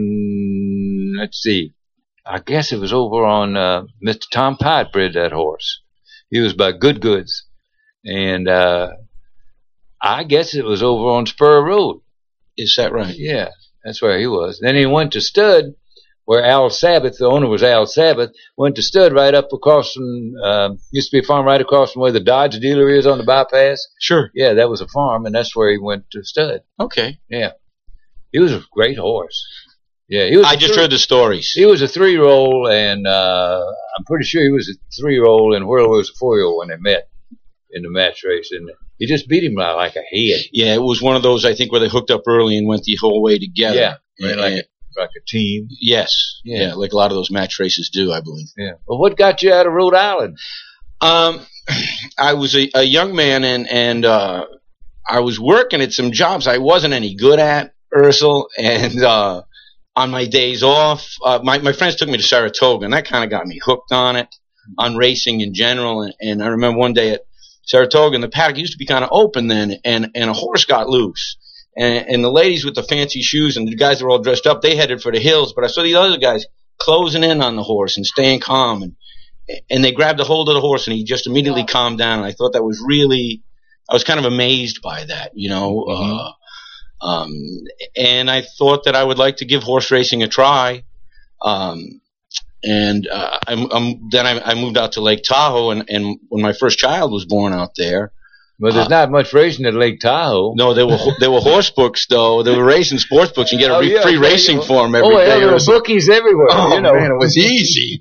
on, let's see, I guess it was over on uh, Mister Tom Pite bred that horse. He was by Good Goods. And uh I guess it was over on Spur Road. Is that right? Yeah, that's where he was. Then he went to Stud, where Al Sabbath, the owner was Al Sabbath, went to Stud right up across from, uh, used to be a farm right across from where the Dodge dealer is on the bypass. Sure. Yeah, that was a farm, and that's where he went to Stud. Okay. Yeah. He was a great horse. Yeah, he was. I just three, heard the stories. He was a three-year-old, and uh, I'm pretty sure he was a three-year-old, and Whirlaway was a four-year-old when they met in the match race, and he just beat him like a head. Yeah, it was one of those, I think, where they hooked up early and went the whole way together. Yeah, and, like, a, like a team. Yes, yeah. yeah, like a lot of those match races do, I believe. Yeah. Well, what got you out of Rhode Island? Um, I was a, a young man, and and uh, I was working at some jobs I wasn't any good at, Ursel, and uh, on my days off, uh, my my friends took me to Saratoga, and that kind of got me hooked on it, on racing in general. And, and I remember one day at Saratoga, and the paddock used to be kind of open then, and, and a horse got loose. And, and the ladies with the fancy shoes and the guys that were all dressed up, they headed for the hills. But I saw the other guys closing in on the horse and staying calm. And and they grabbed a hold of the horse, and he just immediately calmed down. And I thought that was really, I was kind of amazed by that, you know. Mm-hmm. Uh, um, and I thought that I would like to give horse racing a try. Um And uh, I'm, I'm, then I, I moved out to Lake Tahoe, and, and when my first child was born out there. Well, there's uh, not much racing at Lake Tahoe. No, there were there were horse books though. There were racing sports books. You get a oh, re- yeah, free racing well, for them every oh, day. Yeah, there were bookies everywhere. Oh you know. man, it was easy.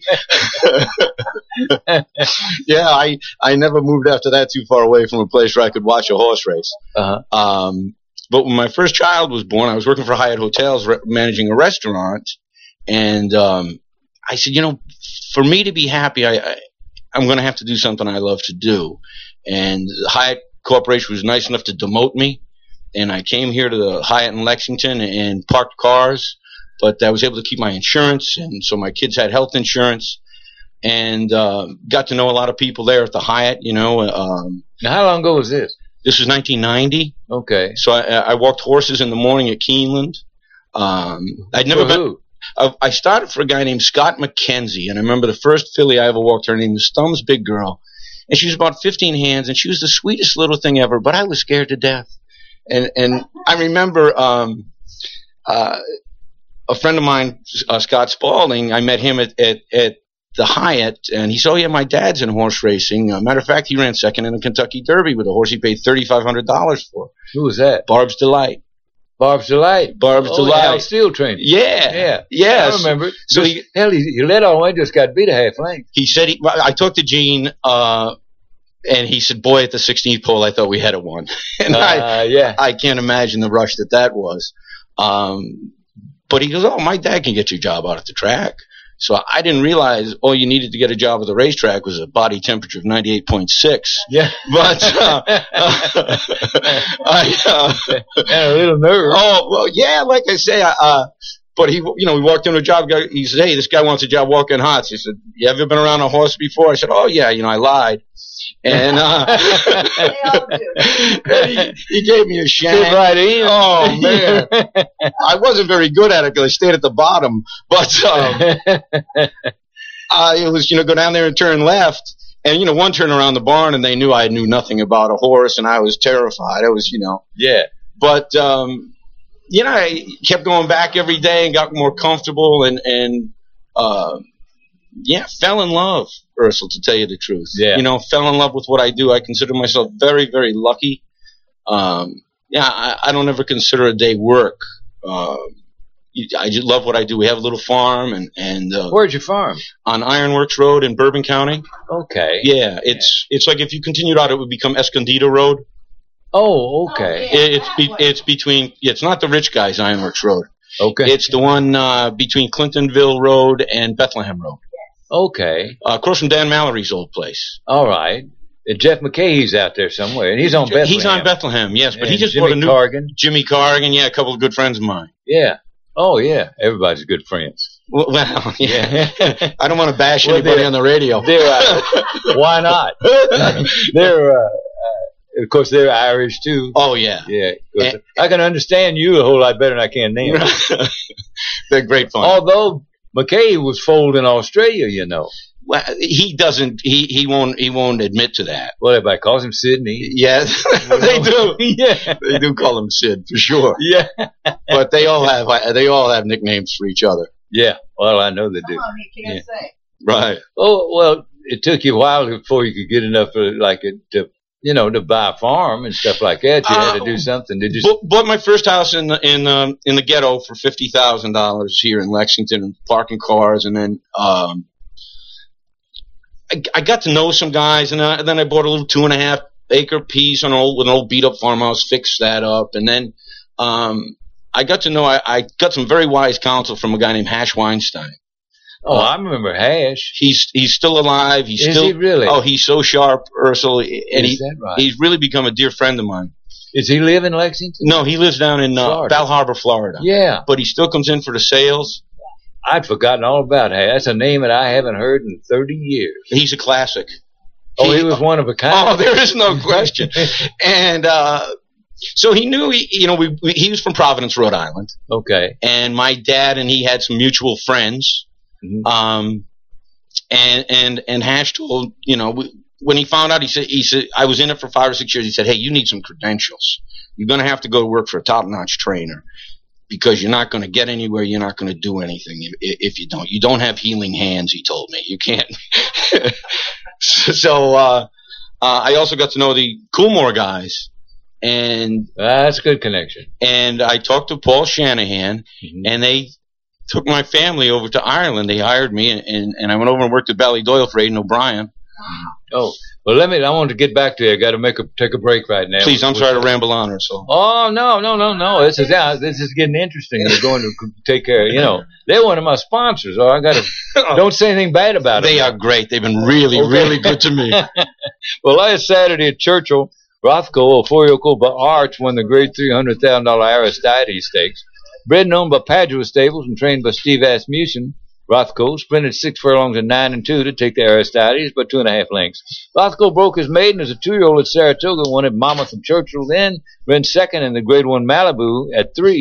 Yeah, I I never moved after that too far away from a place where I could watch a horse race. Uh-huh. Um, but when my first child was born, I was working for Hyatt Hotels, re- managing a restaurant, and um, I said, you know, for me to be happy, I, I, I'm going to have to do something I love to do. And the Hyatt Corporation was nice enough to demote me. And I came here to the Hyatt in Lexington and parked cars. But I was able to keep my insurance. And so my kids had health insurance. And uh, got to know a lot of people there at the Hyatt, you know. Um, now, how long ago was this? This was nineteen ninety. Okay. So I, I walked horses in the morning at Keeneland. Um, I'd never For been. who? I, I started for a guy named Scott McKenzie, and I remember the first filly I ever walked. Her name was Stumm's Big Girl, and she was about fifteen hands, and she was the sweetest little thing ever. But I was scared to death, and and I remember um, uh, a friend of mine, uh, Scott Spalding. I met him at at, at the Hyatt, and he said, "Oh yeah, my dad's in horse racing. Uh, matter of fact, he ran second in the Kentucky Derby with a horse he paid thirty-five hundred dollars for." Who was that? Barb's Delight. Barb's Delight. Barb's oh, Delight. Al Steel trainer. Yeah, Yeah. yes. I remember. So So he, he, hell, he, he led all the way, just got beat a half length. he said, he, I talked to Gene, uh, and he said, boy, at the sixteenth pole, I thought we had a one. and I, Uh, yeah. I can't imagine the rush that that was. Um, but he goes, oh, my dad can get you a job out at the track. So I didn't realize all you needed to get a job at the racetrack was a body temperature of ninety-eight point six. Yeah. But uh, I, uh, And a little nerve. oh well, yeah, like I say, I, uh, but he, you know, we walked into a job. Guy, he said, "Hey, this guy wants a job walking hots." He said, "You ever been around a horse before?" I said, "Oh yeah, you know, I lied." And uh, They all do. he, he gave me a shank. Fit right in. Oh man, I wasn't very good at it because I stayed at the bottom. But um, uh, it was, you know, go down there and turn left. And, you know, one turn around the barn and they knew I knew nothing about a horse and I was terrified. I was, you know. Yeah. But, um, you know, I kept going back every day and got more comfortable and, and uh, yeah, fell in love, Ursel, to tell you the truth. Yeah. You know, fell in love with what I do. I consider myself very, very lucky. Um, yeah, I, I don't ever consider a day work. Uh, I just love what I do. We have a little farm and, and uh, Where's your farm? on Ironworks Road in Bourbon County. Okay. Yeah, it's it's like if you continued out, it would become Escondido Road. Oh, okay. Oh, yeah. It, it's be, it's between. It's not the rich guys Ironworks Road. Okay. It's the one uh, between Clintonville Road and Bethlehem Road, Okay. uh, across from Dan Mallory's old place. All right. Uh, Jeff McKay's out there somewhere, and he's on Bethlehem. He's on Bethlehem, yes, but he And just Jimmy bought a new Corrigan. Jimmy Corrigan. Yeah, a couple of good friends of mine. Yeah. Oh, yeah. Everybody's good friends. Well, well yeah. Yeah. I don't want to bash Well, anybody they're- on the radio. They're, uh, why not? they're, uh, uh, of course, they're Irish too. Oh yeah, Yeah. 'Cause And- I can understand you a whole lot better than I can them. they're great fun. Although McKay was foaled in Australia, you know. Well, he doesn't. He, he won't. He won't admit to that. Well, everybody calls him Sydney. Yeah, they do. Yeah. They do call him Sid for sure. Yeah. But they all have. They all have nicknames for each other. Yeah. Well, I know they do. Come on, you can't say. Right. Oh, well, it took you a while before you could get enough for, like, it to, you know, to buy a farm and stuff like that. You had to do something. Did you? Bought, bought my first house in the in um, in the ghetto for fifty thousand dollars here in Lexington, parking cars, and then um, I, I got to know some guys, and, I, and then I bought a little two and a half acre piece on an old with an old beat up farmhouse, fixed that up, and then um, I got to know I, I got some very wise counsel from a guy named Hash Weinstein. Oh, I remember Hash. He's he's still alive. He's Is still he really? Oh, he's so sharp, Ursel, and Is he that right? he's really become a dear friend of mine. Does he live in Lexington? No, he lives down in uh, Florida. Bal Harbor, Florida. Yeah. But he still comes in for the sales. I'd forgotten all about Hash. That's a name that I haven't heard in thirty years. He's a classic. Oh, he was one of a kind. Oh, there is no question. And uh, so he knew, he, you know, we, we, he was from Providence, Rhode Island. Okay. And my dad and he had some mutual friends. Mhm. Um, and and and Hash told, you know, we, when he found out, he said, he said, I was in it for five or six years. He said, hey, you need some credentials. You're going to have to go to work for a top-notch trainer because you're not going to get anywhere. You're not going to do anything if, if you don't. You don't have healing hands, he told me. You can't. so uh, uh, I also got to know the Coolmore guys. And that's a good connection. And I talked to Paul Shanahan, mm-hmm. and they took my family over to Ireland. They hired me, and, and, and I went over and worked at Ballydoyle for Aidan O'Brien. Oh, well, let me. I want to get back to you. I got to make a take a break right now. Please, I'm sorry to ramble on or so. Oh no, no, no, no! This is yeah, this is getting interesting. They're going to take care. You know, they're one of my sponsors. Oh, I got to. Don't say anything bad about They them. are great. They've been really, Okay. really good to me. Well, last Saturday at Churchill, Rothko of Four-Yoke by Arch won the grade three hundred thousand dollar Aristides Stakes. Bred and owned by Padua Stables and trained by Steve Asmussen, Rothko sprinted six furlongs and nine and two to take the Aristides by two and a half lengths. Rothko broke his maiden as a two-year-old at Saratoga, won at Monmouth and Churchill, then ran second in the grade one Malibu at three.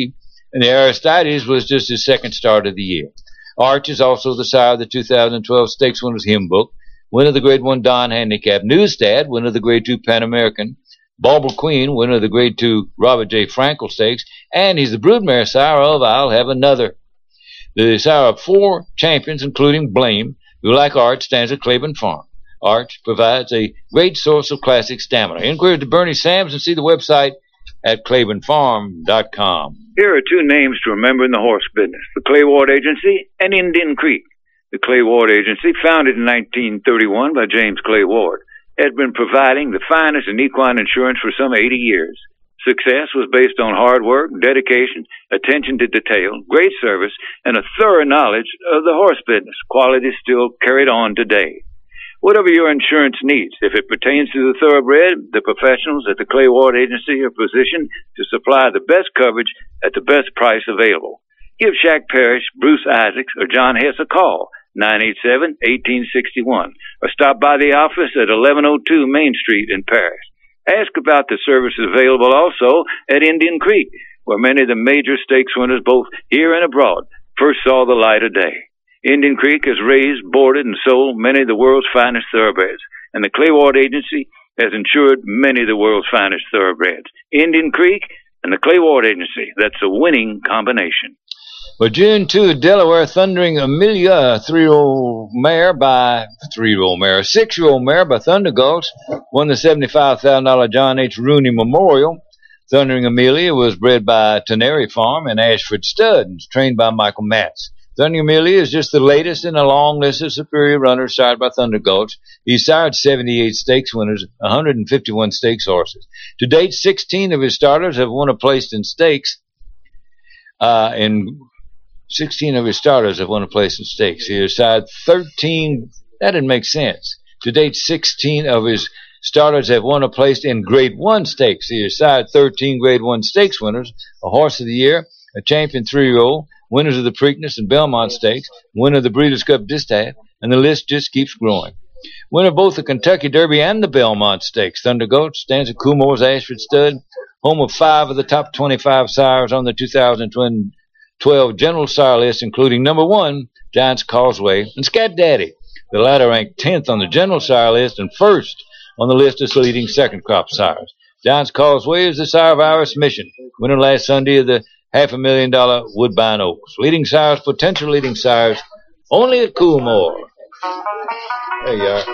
And the Aristides was just his second start of the year. Arch is also the sire of the two thousand twelve Stakes Winners Hymn Book, winner of the Grade one Don Handicap. Newstad, winner of the Grade two Pan American. Bauble Queen, winner of the Grade two Robert J. Frankel Stakes. And he's the broodmare sire of I'll Have Another. The sire of four champions, including Blame, who, like Arch, stands at Claiborne Farm. Arch provides a great source of classic stamina. Inquire to Bernie Sams and see the website at claiborne farm dot com. Here are two names to remember in the horse business, the Clay Ward Agency and Indian Creek. The Clay Ward Agency, founded in nineteen thirty-one by James Clay Ward, had been providing the finest in equine insurance for some eighty years. Success was based on hard work, dedication, attention to detail, great service, and a thorough knowledge of the horse business, qualities still carried on today. Whatever your insurance needs, if it pertains to the thoroughbred, the professionals at the Clay Ward Agency are positioned to supply the best coverage at the best price available. Give Shaq Parrish, Bruce Isaacs, or John Hess a call, nine eight seven, one eight six one, or stop by the office at eleven oh two Main Street in Paris. Ask about the services available also at Indian Creek, where many of the major stakes winners, both here and abroad, first saw the light of day. Indian Creek has raised, boarded, and sold many of the world's finest thoroughbreds, and the Clay Ward Agency has insured many of the world's finest thoroughbreds. Indian Creek and the Clay Ward Agency, that's a winning combination. Well, June second, Delaware, Thundering Amelia, a three-year-old mare by, three-year-old mare, a six-year-old mare by Thunder Gulch, won the seventy-five thousand dollars John H. Rooney Memorial. Thundering Amelia was bred by Tenary Farm and Ashford Stud and trained by Michael Matz. Thundering Amelia is just the latest in a long list of superior runners sired by Thunder Gulch. He's sired seventy-eight stakes winners, one hundred fifty-one stakes horses. To date, sixteen of his starters have won a place in stakes. Uh, in sixteen of his starters have won a place in stakes. He has sired thirteen. That didn't make sense. To date, sixteen of his starters have won a place in Grade one stakes. He has sired thirteen Grade one stakes winners, a Horse of the Year, a champion three-year-old, winners of the Preakness and Belmont Stakes, winner of the Breeders' Cup Distaff, and the list just keeps growing. Winner of both the Kentucky Derby and the Belmont Stakes, Thunder Gulch stands at Coolmore's Ashford Stud, home of five of the top twenty-five sires on the two thousand twelve General Sire list, including number one, Giants Causeway, and Scat Daddy. The latter ranked tenth on the General Sire list and first on the list of leading second crop sires. Giants Causeway is the sire of Iris Mission, winner last Sunday of the half a million dollar Woodbine Oaks. Leading sires, potential leading sires, only at Coolmore. There you are.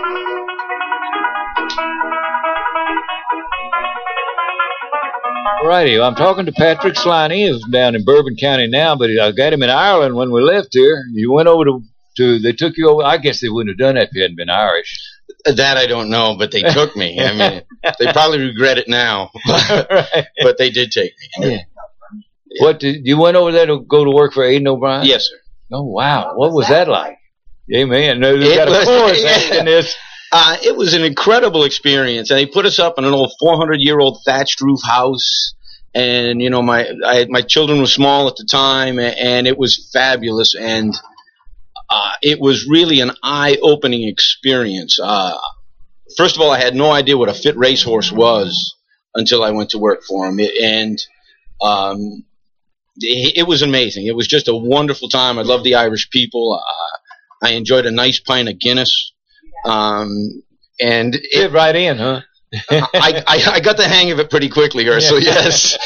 Alrighty, well, I'm talking to Patrick Sliney, who's down in Bourbon County now, but I got him in Ireland when we left here. You went over to, to they took you over. I guess they wouldn't have done that if you hadn't been Irish. That I don't know, but they took me. I mean, they probably regret it now, Right. but they did take me. Yeah. What did you went over there to go to work for Aidan O'Brien? Yes, sir. Oh wow, what was that like? Yeah, man. No, they It got a was- chorus yeah. in this. Uh, it was an incredible experience, and they put us up in an old four hundred year old thatched roof house. And you know, my I, my children were small at the time, and it was fabulous. And uh, it was really an eye opening experience. Uh, first of all, I had no idea what a fit racehorse was until I went to work for him, it, and um, it, it was amazing. It was just a wonderful time. I love the Irish people. Uh, I enjoyed a nice pint of Guinness. Um, and it, Fit right in, huh? I, I, I got the hang of it pretty quickly here, so yes.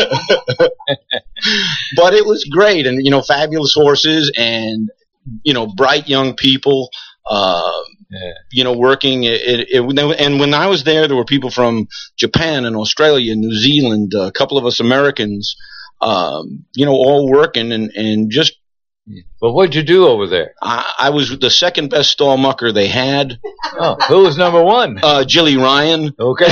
But it was great, and, you know, fabulous horses and, you know, bright young people, uh, Yeah. you know, working. It, it, it, and when I was there, there were people from Japan and Australia and New Zealand, a couple of us Americans, um, you know, all working and, and just. But what'd you do over there? I, I was the second best stall mucker they had. Oh, who was number one? Uh, Jilly Ryan. Okay.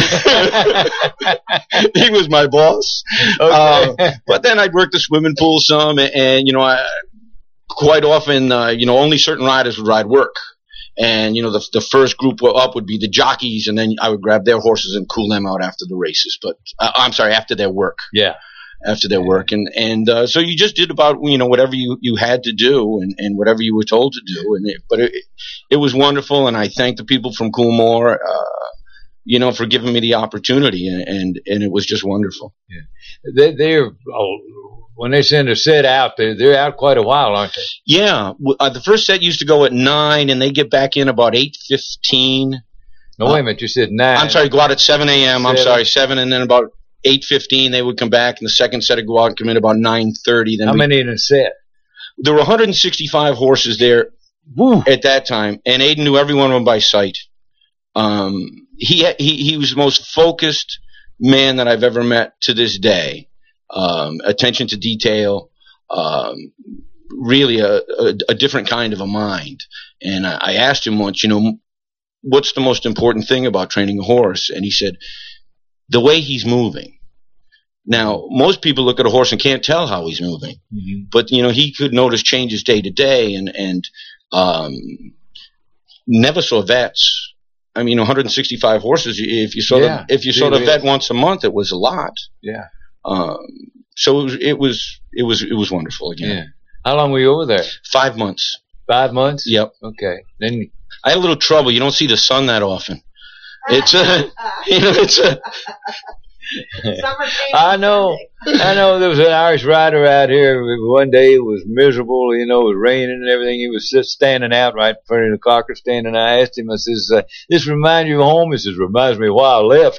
He was my boss. Okay. Uh, but then I'd work the swimming pool some, and, and you know, I, quite often, uh, you know, only certain riders would ride work. And, you know, the the first group up would be the jockeys, and then I would grab their horses and cool them out after the races. But, uh, I'm sorry, after their work. Yeah. After their work. And, and, uh, so you just did about, you know, whatever you, you had to do and, and whatever you were told to do. And it, but it, it was wonderful. And I thank the people from Coolmore, uh, you know, for giving me the opportunity. And, and, and it was just wonderful. Yeah. They, they're, oh, when they send a set out, they're, they're out quite a while, aren't they? Yeah. Uh, the first set used to go at nine, and they get back in about eight fifteen. No, wait a minute. You said nine. I'm sorry, go out at seven a.m. I'm Seven. sorry, seven, and then about eight fifteen they would come back, and the second set would go out and come in about nine thirty. Then How we, many in a set? There were one hundred sixty-five horses there Woo. at that time, and Aiden knew every one of them by sight. Um, he he he was the most focused man that I've ever met to this day. Um, attention to detail, um, really a, a, a different kind of a mind. And I, I asked him once, you know, what's the most important thing about training a horse? And he said, the way he's moving. Now, most people look at a horse and can't tell how he's moving, mm-hmm. but you know he could notice changes day to day, and and um, never saw vets. I mean, one hundred sixty-five horses. If you saw Yeah, the, if you saw the it vet is. once a month, it was a lot. Yeah. Um, so it was, it was it was it was wonderful again. Yeah. How long were you over there? Five months. Five months? Yep. Okay. Then I had a little trouble. You don't see the sun that often. It's a you know it's a. I know, I know. There was an Irish rider out here. One day it was miserable, you know, it was raining and everything. He was just standing out right in front of the Cocker stand, and I asked him, I says, uh, "This reminds you of home?" He says, "Reminds me of why I left."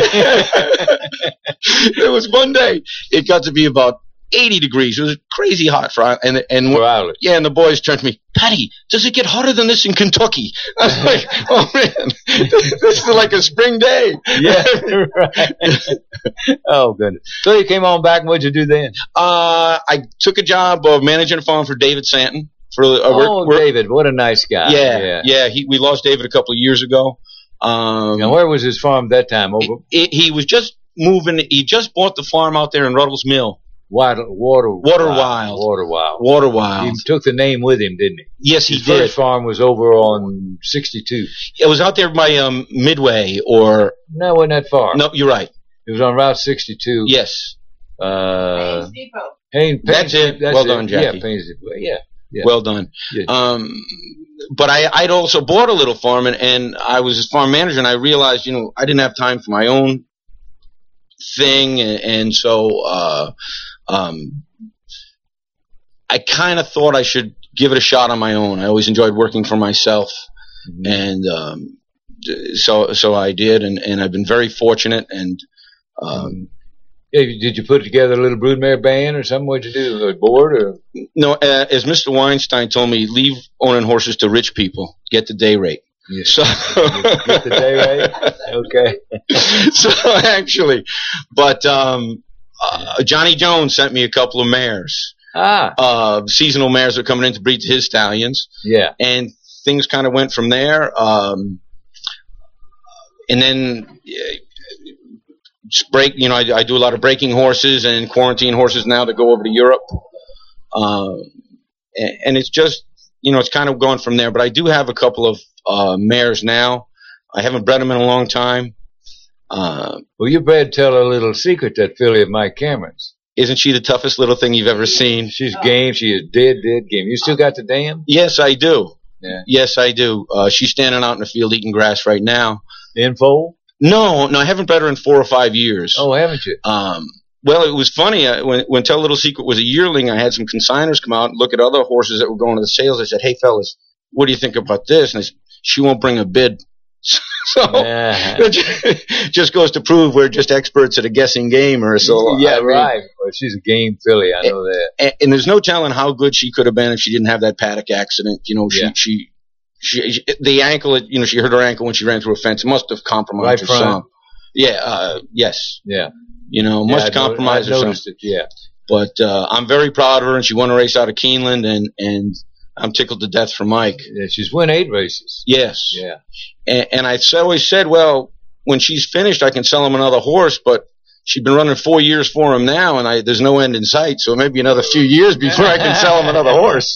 There was one day it got to be about eighty degrees. It was crazy hot for and and For Ireland. yeah, and the boys turned to me, "Patty, does it get hotter than this in Kentucky?" I was like, "Oh man, this is like a spring day." Yeah, right. Oh goodness. So you came on back, and what'd you do then? Uh, I took a job of managing a farm for David Santon. For uh, Oh, work, work. David, what a nice guy. Yeah, yeah. yeah. He, we lost David a couple of years ago. Um, Now, where was his farm at that time? Over it, he was just moving. He just bought the farm out there in Ruddles Mill. Water, water, Water Wild. Water Wild. Water Wild. He took the name with him, didn't he? Yes, he His did. first farm was over on sixty-two. It was out there by um, Midway, or No, it wasn't that far. no, you're right. It was on Route sixty-two. Yes, Uh, Haynes Depot. Haynes, That's it. That's Well done, Jackie. Yeah, Paynes Depot. Yeah. Yeah. well done. Yeah. Um, but I, I'd also bought a little farm, and, and I was his farm manager, and I realized, you know, I didn't have time for my own thing, and, and so uh, um, I kind of thought I should give it a shot on my own. I always enjoyed working for myself, Mhm. and um, so so I did, and, and I've been very fortunate. And um, Yeah, did you put together a little broodmare band or something? What'd you do? A board or? no, uh, as Mister Weinstein told me, leave owning horses to rich people. Get the day rate. Yeah. So Get the day rate? Okay. so actually, but um, uh, Johnny Jones sent me a couple of mares. Ah. Uh, seasonal mares are coming in to breed to his stallions, Yeah. and things kind of went from there. Um, and then uh, break, you know, I, I do a lot of breaking horses and quarantine horses now that go over to Europe. Um, and, and it's just, you know, it's kind of going from there. But I do have a couple of uh, mares now. I haven't bred them in a long time. Uh, Well, you better tell a little secret, that filly of Mike Cameron's. isn't she the toughest little thing you've ever seen? She's game. She is dead, dead game. You still got the dam? Yes, I do. Yeah. Yes, I do. Uh, she's standing out in the field eating grass right now. In foal? No, no, I haven't bred her in four or five years. Oh, haven't you? Um, well, it was funny. Uh, when, when Tell a Little Secret was a yearling, I had some consigners come out and look at other horses that were going to the sales. I said, "Hey, fellas, what do you think about this?" And they said, "She won't bring a bid." So Uh-huh. it just goes to prove we're just experts at a guessing game. Or so. Yeah, I mean, right. Well, she's a game filly. I know that. And, and there's no telling how good she could have been if she didn't have that paddock accident. You know, she Yeah. she, she she the ankle. You know, she hurt her ankle when she ran through a fence. It must have compromised Right her front. some. Yeah. Uh, yes. Yeah. You know, Yeah, must I know- compromise I her some. noticed it. Yeah. But uh, I'm very proud of her, and she won a race out of Keeneland, and and I'm tickled to death for Mike. Yeah, she's won eight races. Yes. Yeah. And, and I always said, well, when she's finished, I can sell him another horse, but she's been running four years for him now, and I, there's no end in sight, so maybe another few years before I can sell him another horse.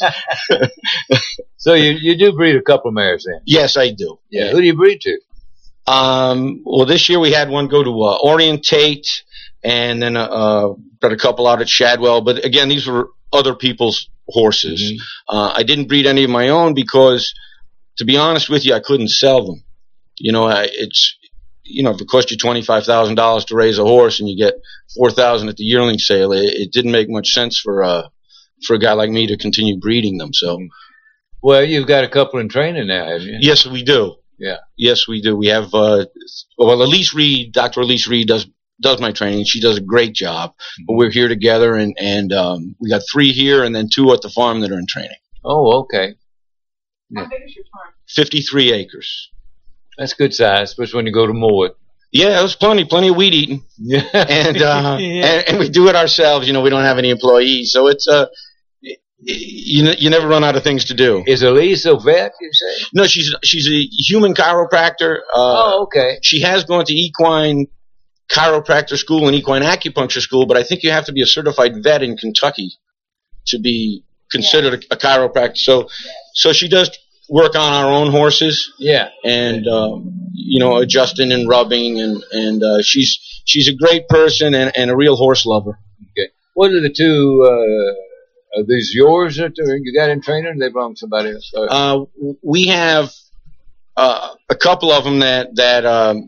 So you you do breed a couple of mares then? Yes, I do. Yeah. Who do you breed to? Um, well, this year we had one go to uh, Orientate, and then uh, uh, got a couple out at Shadwell. But again, these were other people's horses. Mm-hmm. Uh, I didn't breed any of my own because, to be honest with you, I couldn't sell them. You know, I, it's you know, if it cost you twenty-five thousand dollars to raise a horse and you get four thousand dollars at the yearling sale, it, it didn't make much sense for uh for a guy like me to continue breeding them. So, well, you've got a couple in training now, haven't you? yes, we do. Yeah. Yes, we do. We have, uh, well, Elise Reed, Doctor Elise Reed does, does my training. She does a great job, mm-hmm. but we're here together and, and, um, we got three here and then two at the farm that are in training. Oh, okay. How big is your farm? fifty-three acres. That's good size, especially when you go to mow it. Yeah, it was plenty, plenty of weed eating. Yeah. And, uh, yeah. and, and we do it ourselves. You know, we don't have any employees. So it's, uh, you, you never run out of things to do. Is Elise a vet, you say? No, she's, she's a human chiropractor. Uh, oh, okay. She has gone to equine chiropractor school and equine acupuncture school, but I think you have to be a certified vet in Kentucky to be considered a, a chiropractor. So, so she does work on our own horses. Yeah. And, um, you know, adjusting and rubbing and, and, uh, she's, she's a great person and, and a real horse lover. Okay. What are the two, uh, are these yours that you got in training or they belong to somebody else? Uh, we have, uh, a couple of them that, that, um,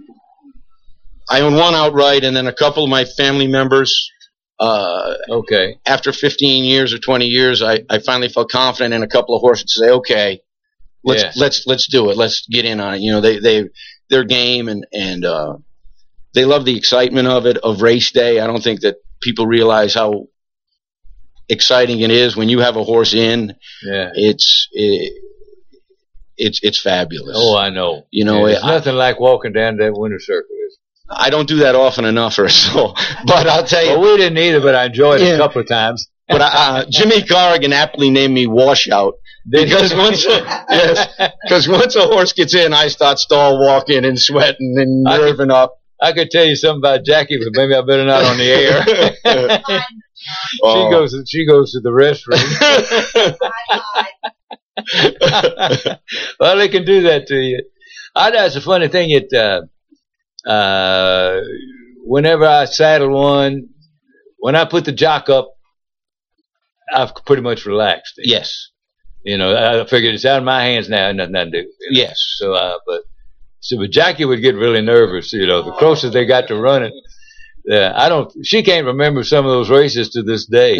I own one outright and then a couple of my family members. Uh, okay. After fifteen years or twenty years, I, I finally felt confident in a couple of horses to say, okay, let's, yeah. let's, let's do it. Let's get in on it. You know, they, they, their game and, and, uh, they love the excitement of it, of race day. I don't think that people realize how exciting it is when you have a horse in. Yeah. It's, it, it's, it's fabulous. Oh, I know. You know, yeah, it's I, nothing like walking down that winter circle. I don't do that often enough or so, but I'll tell you. Well, we didn't either, but I enjoyed it yeah. a couple of times. But uh, Jimmy Corrigan aptly named me Washout because once, yes, because once a horse gets in, I start stall walking and sweating and nerving up. I could tell you something about Jackie, but maybe I better not on the air. oh. She goes. She goes to the restroom. Well, they can do that to you. I know it's a funny thing. It. Uh, Uh, whenever I saddle one, when I put the jock up, I've pretty much relaxed. Yes. You know, I figured it's out of my hands now, nothing to do. Yes. So, uh, but, so, but Jackie would get really nervous, you know, the closer they got to running. Yeah, I don't, she can't remember some of those races to this day.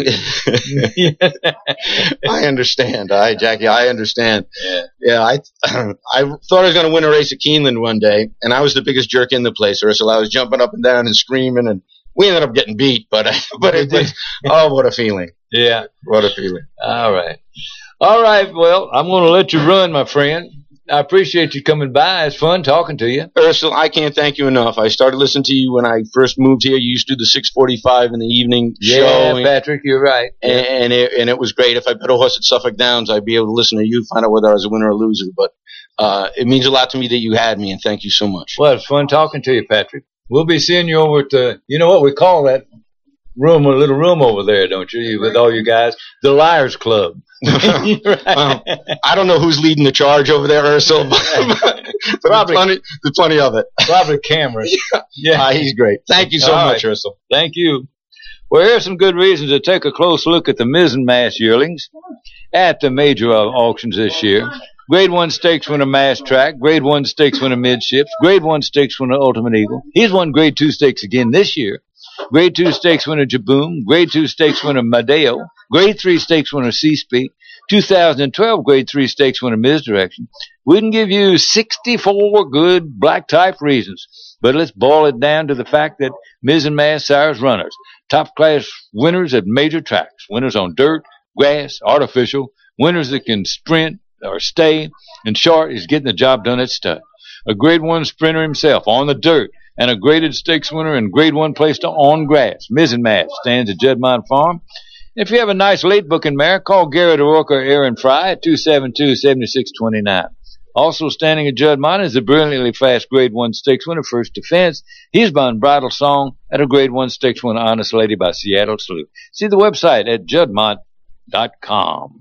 I understand. I, Jackie, I understand. Yeah. Yeah, I, I thought I was going to win a race at Keeneland one day, and I was the biggest jerk in the place, Ursula. I was jumping up and down and screaming, and we ended up getting beat, but, but it was, oh, what a feeling. Yeah. What a feeling. All right. All right. Well, I'm going to let you run, my friend. I appreciate you coming by. It's fun talking to you. Ursula, I can't thank you enough. I started listening to you when I first moved here. You used to do the six forty-five in the evening yeah, show. Yeah, Patrick, you're right. And, and, it, and it was great. If I bet a horse at Suffolk Downs, I'd be able to listen to you, find out whether I was a winner or loser. But uh, it means a lot to me that you had me, and thank you so much. Well, it's fun talking to you, Patrick. We'll be seeing you over at the, you know what we call that room, a little room over there, don't you, with all you guys? The Liars Club. Right. Well, I don't know who's leading the charge over there, Ursula, but, but probably, there's, plenty, there's plenty of it. Probably cameras. Yeah, yeah. Uh, he's great. Thank you so all much, right. Ursula. Thank you. Well, here's some good reasons to take a close look at the mizzen mass yearlings at the major auctions this year. Grade one stakes winner Mass Track, Grade one stakes winner Midships, Grade one stakes winner Ultimate Eagle. He's won Grade two stakes again this year. Grade two stakes winner Jaboom, Grade two stakes winner Madeo, Grade three stakes winner C-Speak, two thousand twelve Grade three stakes winner Misdirection. We can give you sixty-four good black type reasons, but let's boil it down to the fact that mizzen mass sires runners, top class winners at major tracks, winners on dirt, grass, artificial, winners that can sprint or stay, and short is getting the job done at stud. A grade one sprinter himself on the dirt, and a graded stakes winner and grade one placed on grass. Mizzen mass stands at Juddmonte Farm. If you have a nice late booking mare, call Garrett O'Rourke or Aaron Fry at two seven two, seven six two nine. Also standing at Juddmonte is the brilliantly fast grade one stakes winner, First Defense. He's won Bridal Song at a grade one stakes winner, Honest Lady by Seattle Slough. See the website at juddmonte dot com.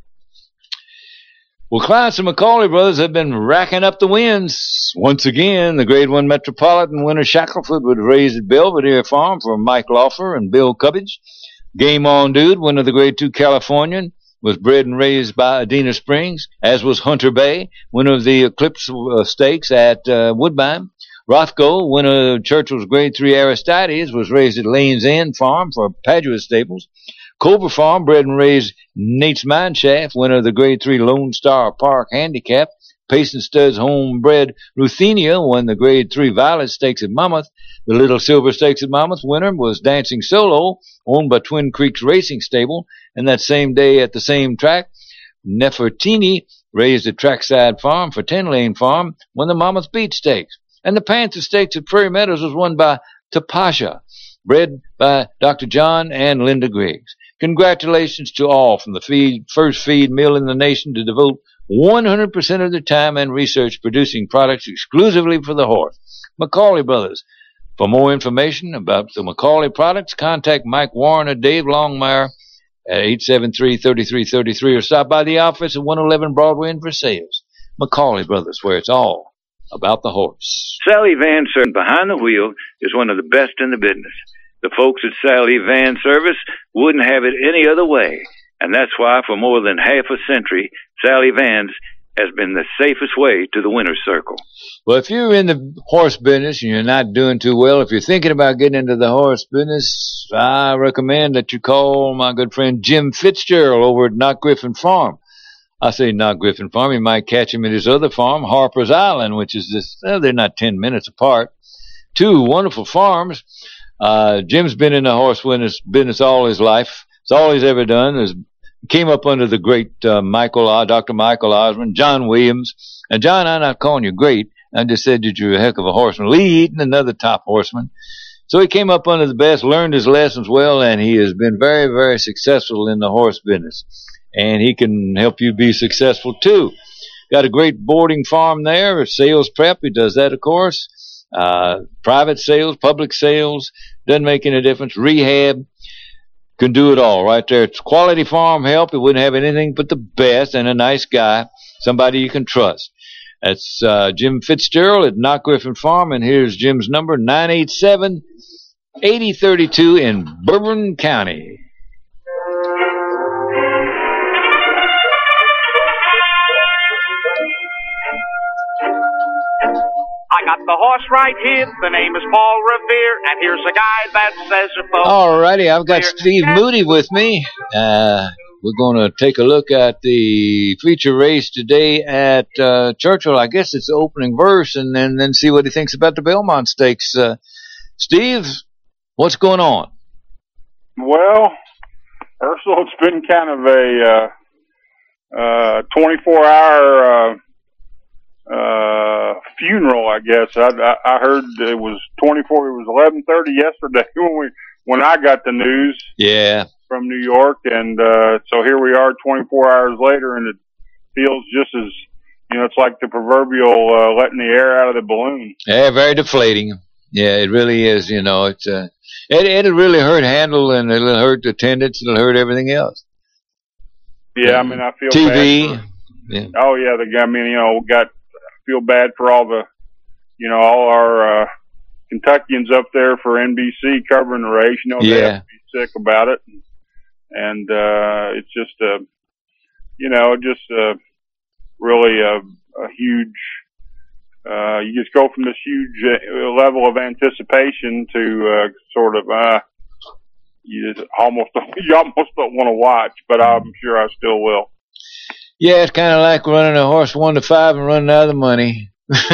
Well, Clarence and McCauley brothers have been racking up the wins. Once again, the Grade one Metropolitan winner Shackelford was raised at Belvedere Farm for Mike Laufer and Bill Cubbage. Game On Dude, winner of the Grade two Californian, was bred and raised by Adena Springs, as was Hunter Bay, winner of the Eclipse uh, Stakes at uh, Woodbine. Rothko, winner of Churchill's Grade three Aristides, was raised at Lane's End Farm for Padua Stables. Cobra Farm bred and raised Nate's Mineshaft, winner of the Grade three Lone Star Park Handicap. Payson Stud's homebred Ruthenia won the Grade three Violet Stakes at Monmouth. The Little Silver Stakes at Monmouth winner was Dancing Solo, owned by Twin Creeks Racing Stable. And that same day at the same track, Nefertini, raised at Trackside Farm for Ten Lane Farm, won the Monmouth Beat Stakes. And the Panther Stakes at Prairie Meadows was won by Tapasha, bred by Doctor John and Linda Griggs. Congratulations to all from the feed, first feed mill in the nation to devote one hundred percent of their time and research producing products exclusively for the horse. McCauley Brothers. For more information about the McCauley products, contact Mike Warren or Dave Longmire at eight seven three, three three three three or stop by the office at one eleven Broadway in Versailles. McCauley Brothers, where it's all about the horse. Sally Van Service behind the wheel is one of the best in the business. The folks at Sally Van Service wouldn't have it any other way, and that's why for more than half a century, Sally Vans has been the safest way to the winner's circle. Well, if you're in the horse business and you're not doing too well, if you're thinking about getting into the horse business, I recommend that you call my good friend Jim Fitzgerald over at Knock Griffin Farm. I say Knock Griffin Farm. You might catch him at his other farm, Harper's Island, which is this, well, they're not ten minutes apart. Two wonderful farms. Uh, Jim's been in the horse business, business all his life. It's all he's ever done. Is came up under the great uh, Michael, uh, Doctor Michael Osmond, John Williams. And John, I'm not calling you great. I just said that you're a heck of a horseman. Lee Eaton, another top horseman. So he came up under the best, learned his lessons well, and he has been very, very successful in the horse business. And he can help you be successful too. Got a great boarding farm there, sales prep. He does that, of course. Uh, private sales, public sales, doesn't make any difference. Rehab, can do it all right there. It's quality farm help. He wouldn't have anything but the best, and a nice guy, somebody you can trust. That's uh, Jim Fitzgerald at Knock Griffin Farm, and here's Jim's number, nine eight seven, eight zero three two in Bourbon County. I got the horse right here. The name is Paul Revere, and here's a guy that says a phone. All righty, I've got Steve Moody with me. Uh, we're going to take a look at the feature race today at uh, Churchill. I guess it's the opening verse, and then, then see what he thinks about the Belmont Stakes. Uh, Steve, what's going on? Well, Ursula, it's been kind of a uh, uh, twenty-four hour uh, uh, funeral, I guess. I, I, I heard it was twenty-four. It was eleven thirty yesterday when we when I got the news. Yeah. From New York, and uh, so here we are, twenty-four hours later, and it feels just as you know. It's like the proverbial uh, letting the air out of the balloon. Yeah, very deflating. Yeah, it really is. You know, it's uh, it it'll really hurt Handel, and it'll hurt the attendance, it'll hurt everything else. Yeah, I mean, I feel T V. bad for, yeah. Oh yeah, the I mean, you know, got feel bad for all the, you know, all our uh, Kentuckians up there for N B C covering the race. You know, they yeah. have to be sick about it, and uh, it's just a, you know, just a, really a, a huge. Uh, you just go from this huge uh, level of anticipation to uh, sort of uh, you just almost you almost don't want to watch, but I'm sure I still will. Yeah, it's kind of like running a horse one to five and running out of the money.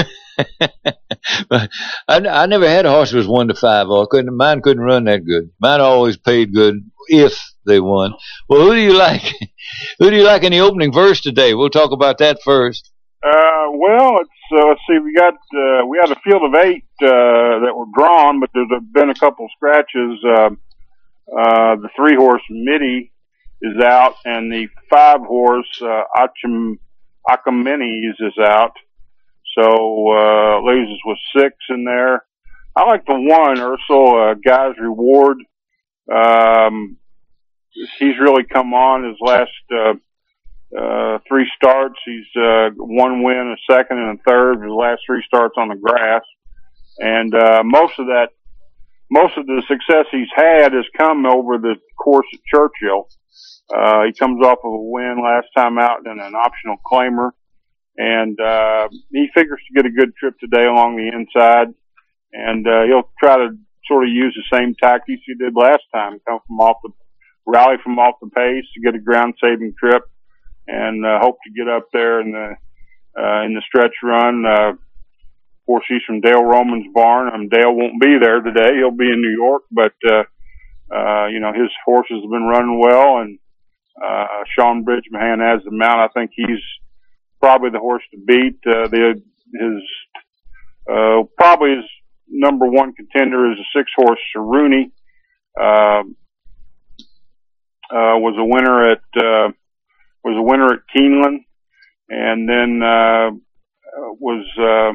But I, I never had a horse that was one to five. Or couldn't mine couldn't run that good. Mine always paid good if they won. Well, who do you like? Who do you like in the opening verse today? We'll talk about that first. Uh, well, it's uh, let's see. We got uh, we had a field of eight uh, that were drawn, but there's been a couple scratches. Uh, uh, the three horse Mitty is out, and the five horse uh, Achim Achamenes is out. So uh, loses with six in there. I like the one Ursel uh, Guy's Reward. Um, he's really come on his last. Uh, Uh, three starts. He's, uh, one win, a second, and a third. His last three starts on the grass. And, uh, most of that, most of the success he's had has come over the course at Churchill. Uh, he comes off of a win last time out and an optional claimer. And, uh, he figures to get a good trip today along the inside. and uh, he'll try to sort of use the same tactics he did last time. Come from off the rally from off the pace to get a ground saving trip, and uh, hope to get up there in the uh, in the stretch run. Uh, of course, he's from Dale Roman's barn. Um, Dale won't be there today; he'll be in New York. But uh, uh, you know, his horses have been running well, and uh, Sean Bridgman has the mount. I think he's probably the horse to beat. Uh, the his uh, probably his number one contender is a six horse Cerrone. Uh, uh, was a winner at uh, was a winner at Keeneland, and then uh, was uh,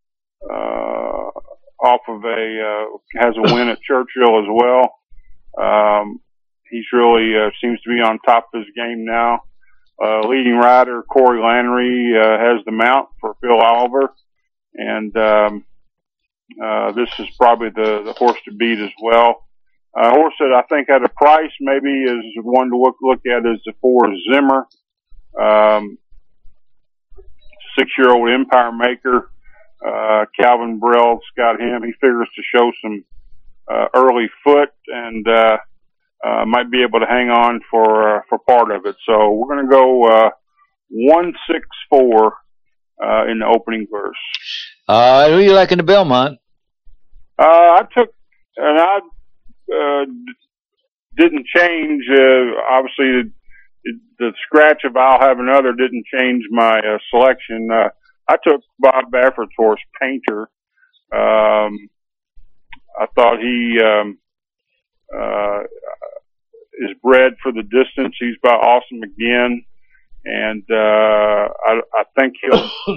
uh, off of a uh, has a win at Churchill as well. Um, he's really uh, seems to be on top of his game now. Uh, leading rider Corey Lanerie uh, has the mount for Phil Oliver, and um, uh, this is probably the, the horse to beat as well. A uh, horse that I think at a price maybe is one to look look at is the four Zimmer, um, six-year-old Empire Maker. Uh, Calvin Burrell's got him. He figures to show some uh, early foot and uh, uh, might be able to hang on for uh, for part of it. So we're going to go uh, one six four uh, in the opening verse. Uh, who you like in the Belmont? Uh, I took and I. Uh, didn't change, uh, obviously the, the scratch of I'll Have Another didn't change my uh, selection. Uh, I took Bob Baffert's horse, Painter. Um, I thought he, um, uh, is bred for the distance. He's by Awesome Again. And, uh, I, I think he'll,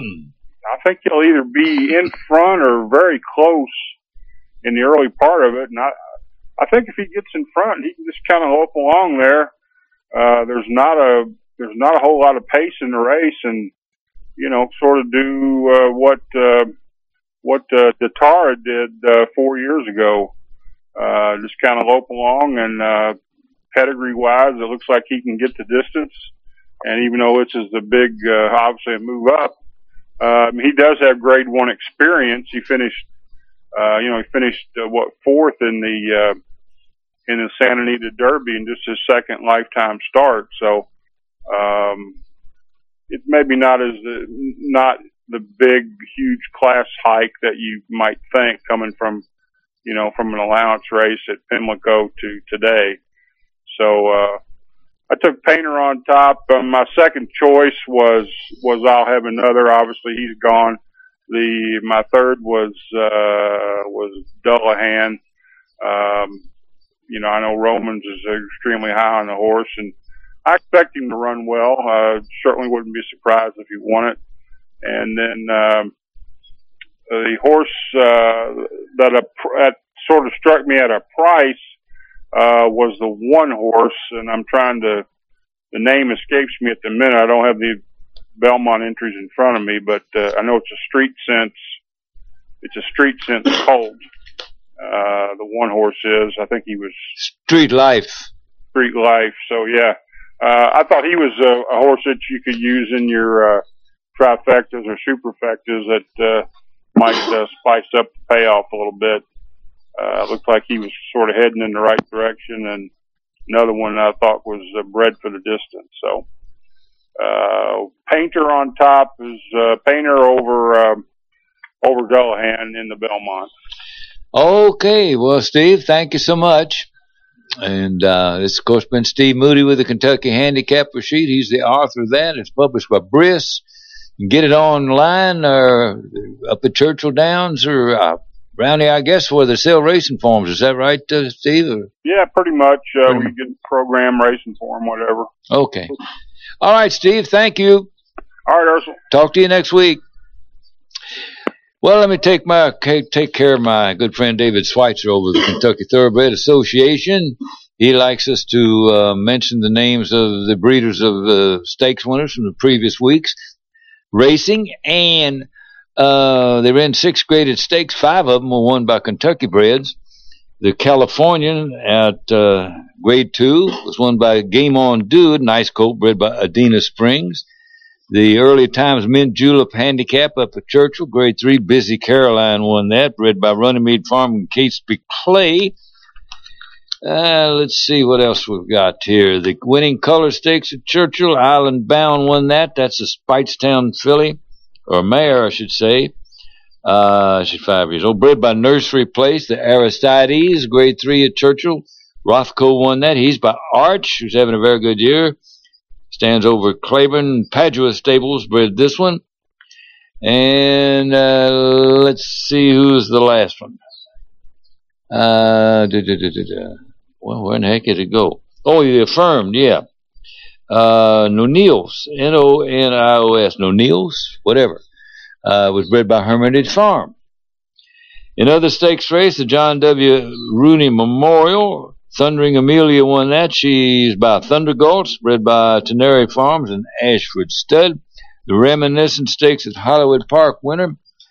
I think he'll either be in front or very close in the early part of it. And I, I think if he gets in front, he can just kind of lope along there. Uh, there's not a, there's not a whole lot of pace in the race, and, you know, sort of do, uh, what, uh, what, uh, Datara did, uh, four years ago. Uh, just kind of lope along, and, uh, pedigree wise, it looks like he can get the distance. And even though this is the big, uh, obviously a move up, um, he does have grade one experience. He finished, uh, you know, he finished, uh, what, fourth in the, uh, in the Santa Anita Derby in just his second lifetime start. So, um, it's maybe not as, the, not the big, huge class hike that you might think coming from, you know, from an allowance race at Pimlico to today. So, uh, I took Painter on top. Um, my second choice was, was I'll Have Another. Obviously he's gone. The, my third was, uh, was Dullahan. Um, you know, I know Romans is extremely high on the horse, and I expect him to run well. Uh, certainly wouldn't be surprised if he won it. And then, um, the horse, uh, that, a, that sort of struck me at a price, uh, was the one horse, and I'm trying to, the name escapes me at the minute. I don't have the Belmont entries in front of me, but, uh, I know it's a Street Sense, it's a Street Sense colt. Uh, the one horse is, I think he was Street Life. Street Life. So yeah, uh, I thought he was a, a horse that you could use in your, uh, trifectas or superfectas that, uh, might, uh, spice up the payoff a little bit. Uh, it looked like he was sort of heading in the right direction, and another one I thought was uh, bred for the distance. So, uh, Painter on top is, uh, Painter over, uh, over Dullahan in the Belmont. Okay, well, Steve, thank you so much. And uh, this, of course, been Steve Moody with the Kentucky Handicapper Sheet. He's the author of that. It's published by Briss. You can get it online or up at Churchill Downs or uh, around here, I guess, where they sell racing forms. Is that right, uh, Steve? Or? Yeah, pretty much. Uh, pretty we much. Get program racing form, whatever. Okay. All right, Steve, thank you. All right, Ursel. Talk to you next week. Well, let me take my take care of my good friend David Schweitzer over the Kentucky Thoroughbred Association. He likes us to uh, mention the names of the breeders of the uh, stakes winners from the previous weeks racing, and uh, they ran six graded stakes. Five of them were won by Kentucky breds. The Californian at uh, grade two was won by Game On Dude, nice colt bred by Adena Springs. The Early Times Mint Julep Handicap up at Churchill, grade three. Busy Caroline won that, bred by Runnymede Farm and Catesby Clay. Uh, let's see what else we've got here. The Winning Color Stakes at Churchill, Island Bound won that. That's a Spitestown filly, or mare, I should say. Uh, she's five years old. Bred by Nursery Place, the Aristides, grade three at Churchill. Rothko won that. He's by Arch, who's having a very good year. Stands over Claiborne. Padua Stables bred this one. And uh, let's see who's the last one. Uh, da, da, da, da, da. Well, where in the heck did it go? Oh, the Affirmed, yeah. Uh, Nonios, N O N I O S, Nonios, whatever. Uh, was bred by Hermitage Farm. In other stakes race, the John W. Rooney Memorial. Thundering Amelia won that. She's by Thunder Gulch, bred by Tenary Farms and Ashford Stud. The Reminiscent Stakes at Hollywood Park winner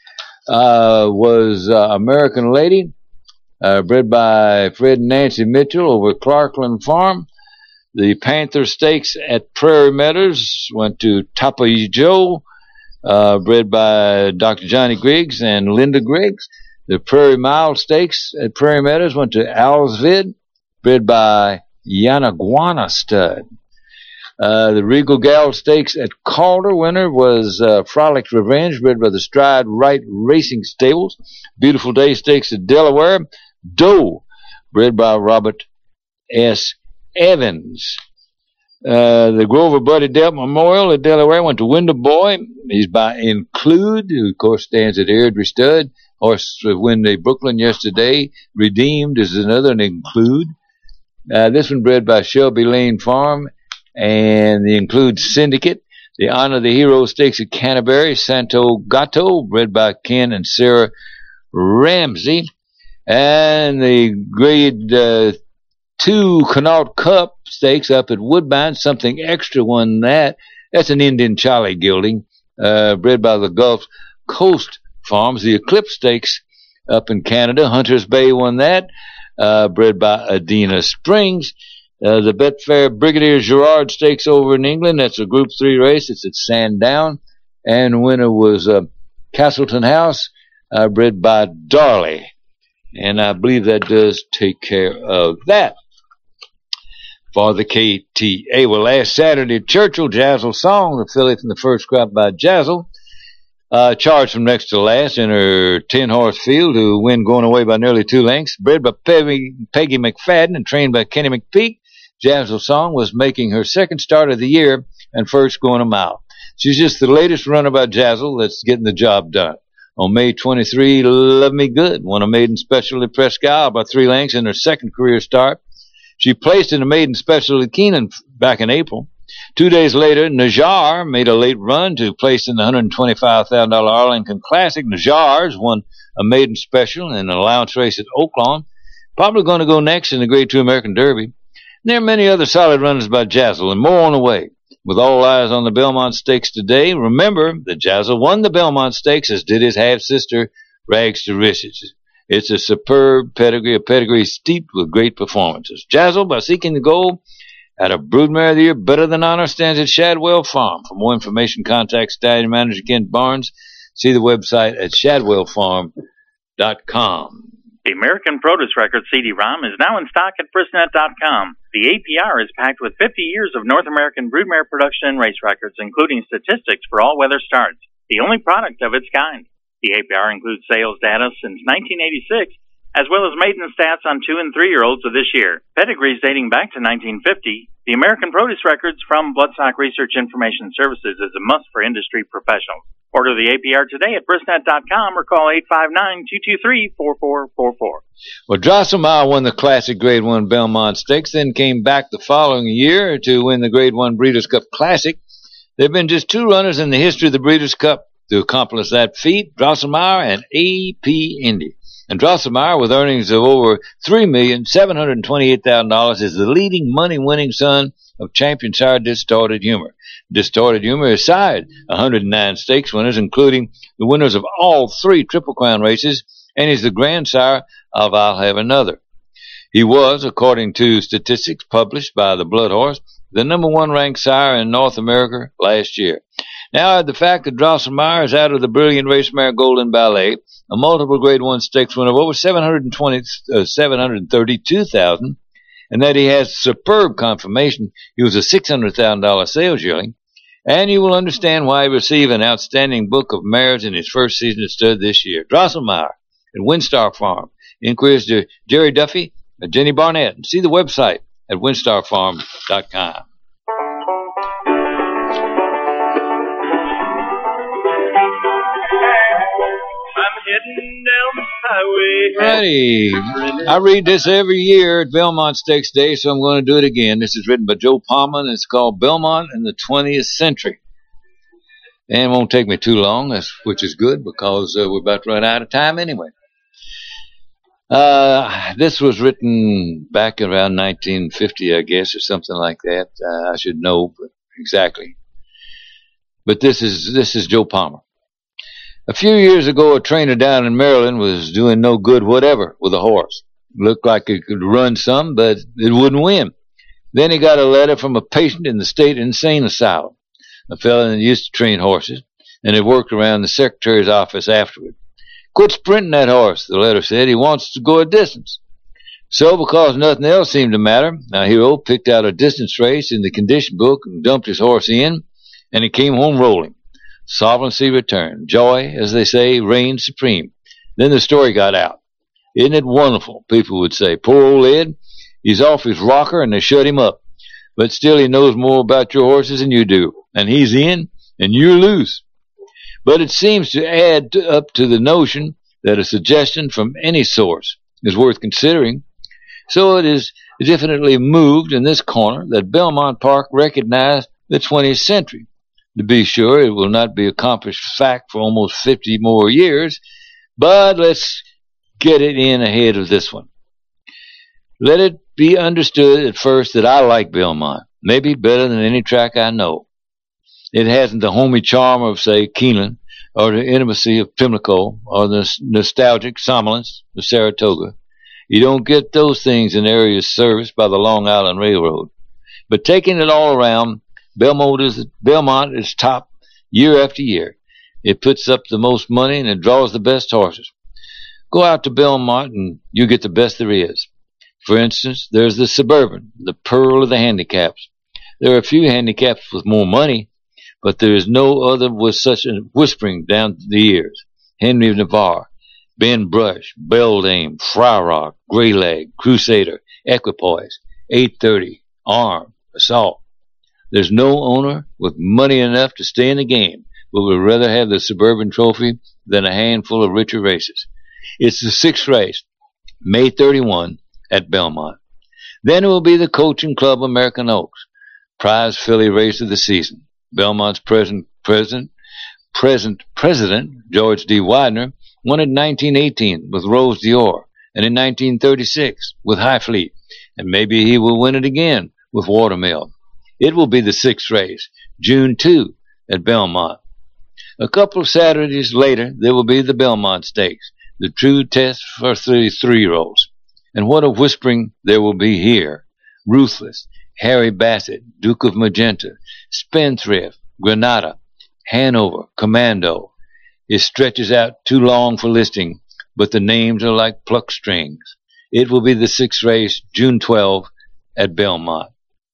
uh, was uh, American Lady, uh, bred by Fred and Nancy Mitchell over at Clarkland Farm. The Panther Stakes at Prairie Meadows went to Tapa Joe, uh, bred by Doctor Johnny Griggs and Linda Griggs. The Prairie Mile Stakes at Prairie Meadows went to Owlsvid, bred by Yanaguana Stud. Uh, the Regal Gal Stakes at Calder winner was uh, Frolic's Revenge, bred by the Stride Right Racing Stables. Beautiful Day Stakes at Delaware, Doe, bred by Robert S. Evans. Uh, the Grover Buddy Delp Memorial at Delaware went to Window Boy. He's by Include, who of course stands at Airdrie Stud. Horse win the Brooklyn yesterday. Redeemed is another an Include. Uh, this one bred by Shelby Lane Farm and the Include Syndicate. The Honor the Hero Stakes at Canterbury, Santo Gato, bred by Ken and Sarah Ramsey. And the grade uh, two Connaught Cup Stakes up at Woodbine, Something Extra won that. That's an Indian Charlie gelding, uh, bred by the Gulf Coast Farms. The Eclipse Stakes up in Canada, Hunter's Bay won that. Uh, bred by Adena Springs. Uh, the Betfair Brigadier Gerard Stakes over in England. That's a Group three race. It's at Sandown. And winner was uh, Castleton House, uh, bred by Darley. And I believe that does take care of that for the K T A. Well, last Saturday at Churchill, Jazzle Song, the filly from the first crop by Jazzle, Uh, charged from next to last in her ten-horse field to win going away by nearly two lengths. Bred by Peggy, Peggy McFadden and trained by Kenny McPeak, Jazzle Song was making her second start of the year and first going a mile. She's just the latest runner by Jazzle that's getting the job done. On May twenty-third, Love Me Good won a maiden special at Presque Isle by three lengths in her second career start. She placed in a maiden special at Keenan back in April. Two days later, Najar made a late run to place in the one hundred twenty-five thousand dollars Arlington Classic. Najar's won a maiden special in an allowance race at Oaklawn. Probably going to go next in the Grade two American Derby. And there are many other solid runners by Jazzle and more on the way. With all eyes on the Belmont Stakes today, remember that Jazzle won the Belmont Stakes, as did his half-sister, Rags to Riches. It's a superb pedigree, a pedigree steeped with great performances. Jazzle, by seeking the goal, had a broodmare of the year, Better Than Honor, stands at Shadwell Farm. For more information, contact stallion manager Kent Barnes. See the website at shadwell farm dot com. The American Produce Record C D ROM is now in stock at Brisnet dot com. The A P R is packed with fifty years of North American broodmare production and race records, including statistics for all weather starts, the only product of its kind. The A P R includes sales data since nineteen eighty-six, as well as maiden stats on two- and three-year-olds of this year. Pedigrees dating back to nineteen fifty. The American Produce Records from Bloodstock Research Information Services is a must for industry professionals. Order the A P R today at Brisnet dot com or call eight five nine, two two three, four four four four. Well, Drosselmeyer won the Classic Grade one Belmont Stakes, then came back the following year to win the Grade one Breeders' Cup Classic. There have been just two runners in the history of the Breeders' Cup to accomplish that feat, Drosselmeyer and A P Indy. And Drosselmeyer, with earnings of over three million seven hundred twenty-eight thousand dollars, is the leading money-winning son of champion sire Distorted Humor. Distorted Humor has sired one hundred nine stakes winners, including the winners of all three Triple Crown races, and is the grandsire of I'll Have Another. He was, according to statistics published by the Blood Horse, the number one ranked sire in North America last year. Now, the fact that Drosselmeyer is out of the brilliant race mare Golden Ballet, a multiple grade one stakes winner of over seven hundred twenty, uh, seven hundred thirty-two thousand, and that he has superb confirmation. He was a six hundred thousand dollars sales yearling, and you will understand why he received an outstanding book of mares in his first season at stud this year. Drosselmeyer at Windstar Farm. Inquiries to Jerry Duffy and Jenny Barnett. And see the website at windstar farm dot com. Righty. I read this every year at Belmont Stakes Day, so I'm going to do it again. This is written by Joe Palmer, and it's called Belmont in the twentieth Century. And it won't take me too long, that's, which is good because uh, we're about to run out of time anyway. Uh, this was written back around nineteen fifty, I guess, or something like that. Uh, I should know exactly. But this is this is Joe Palmer. A few years ago, a trainer down in Maryland was doing no good whatever with a horse. Looked like it could run some, but it wouldn't win. Then he got a letter from a patient in the state insane asylum, a fellow that used to train horses, and had worked around the secretary's office afterward. Quit sprinting that horse, the letter said. He wants to go a distance. So, because nothing else seemed to matter, our hero picked out a distance race in the condition book and dumped his horse in, and he came home rolling. Solvency returned. Joy, as they say, reigned supreme. Then the story got out. Isn't it wonderful, people would say. Poor old Ed, he's off his rocker and they shut him up. But still he knows more about your horses than you do. And he's in, and you're loose. But it seems to add to, up to the notion that a suggestion from any source is worth considering. So it is definitely moved in this corner that Belmont Park recognized the twentieth century. To be sure, it will not be accomplished fact for almost fifty more years, but let's get it in ahead of this one. Let it be understood at first that I like Belmont, maybe better than any track I know. It hasn't the homey charm of, say, Keeneland, or the intimacy of Pimlico, or the nostalgic somnolence of Saratoga. You don't get those things in areas serviced by the Long Island Railroad. But taking it all around, Belmont is, Belmont is top year after year. It puts up the most money and it draws the best horses. Go out to Belmont and you get the best there is. For instance, there's the Suburban, the pearl of the handicaps. There are a few handicaps with more money, but there is no other with such a whispering down the ears. Henry of Navarre, Ben Brush, Beldame, Friar Rock, Greyleg, Crusader, Equipoise, eight thirty, Arm, Assault. There's no owner with money enough to stay in the game but would rather have the Suburban Trophy than a handful of richer races. It's the sixth race, May thirty-first, at Belmont. Then it will be the Coaching Club American Oaks, prize filly race of the season. Belmont's present president, present president George D. Widener won in nineteen eighteen with Rose d'Or, and in nineteen thirty-six with Highfleet, and maybe he will win it again with Watermill. It will be the sixth race, June second, at Belmont. A couple of Saturdays later, there will be the Belmont Stakes, the true test for three three-year-olds. And what a whispering there will be here. Ruthless, Harry Bassett, Duke of Magenta, Spendthrift, Granada, Hanover, Commando. It stretches out too long for listing, but the names are like plucked strings. It will be the sixth race, June twelfth, at Belmont.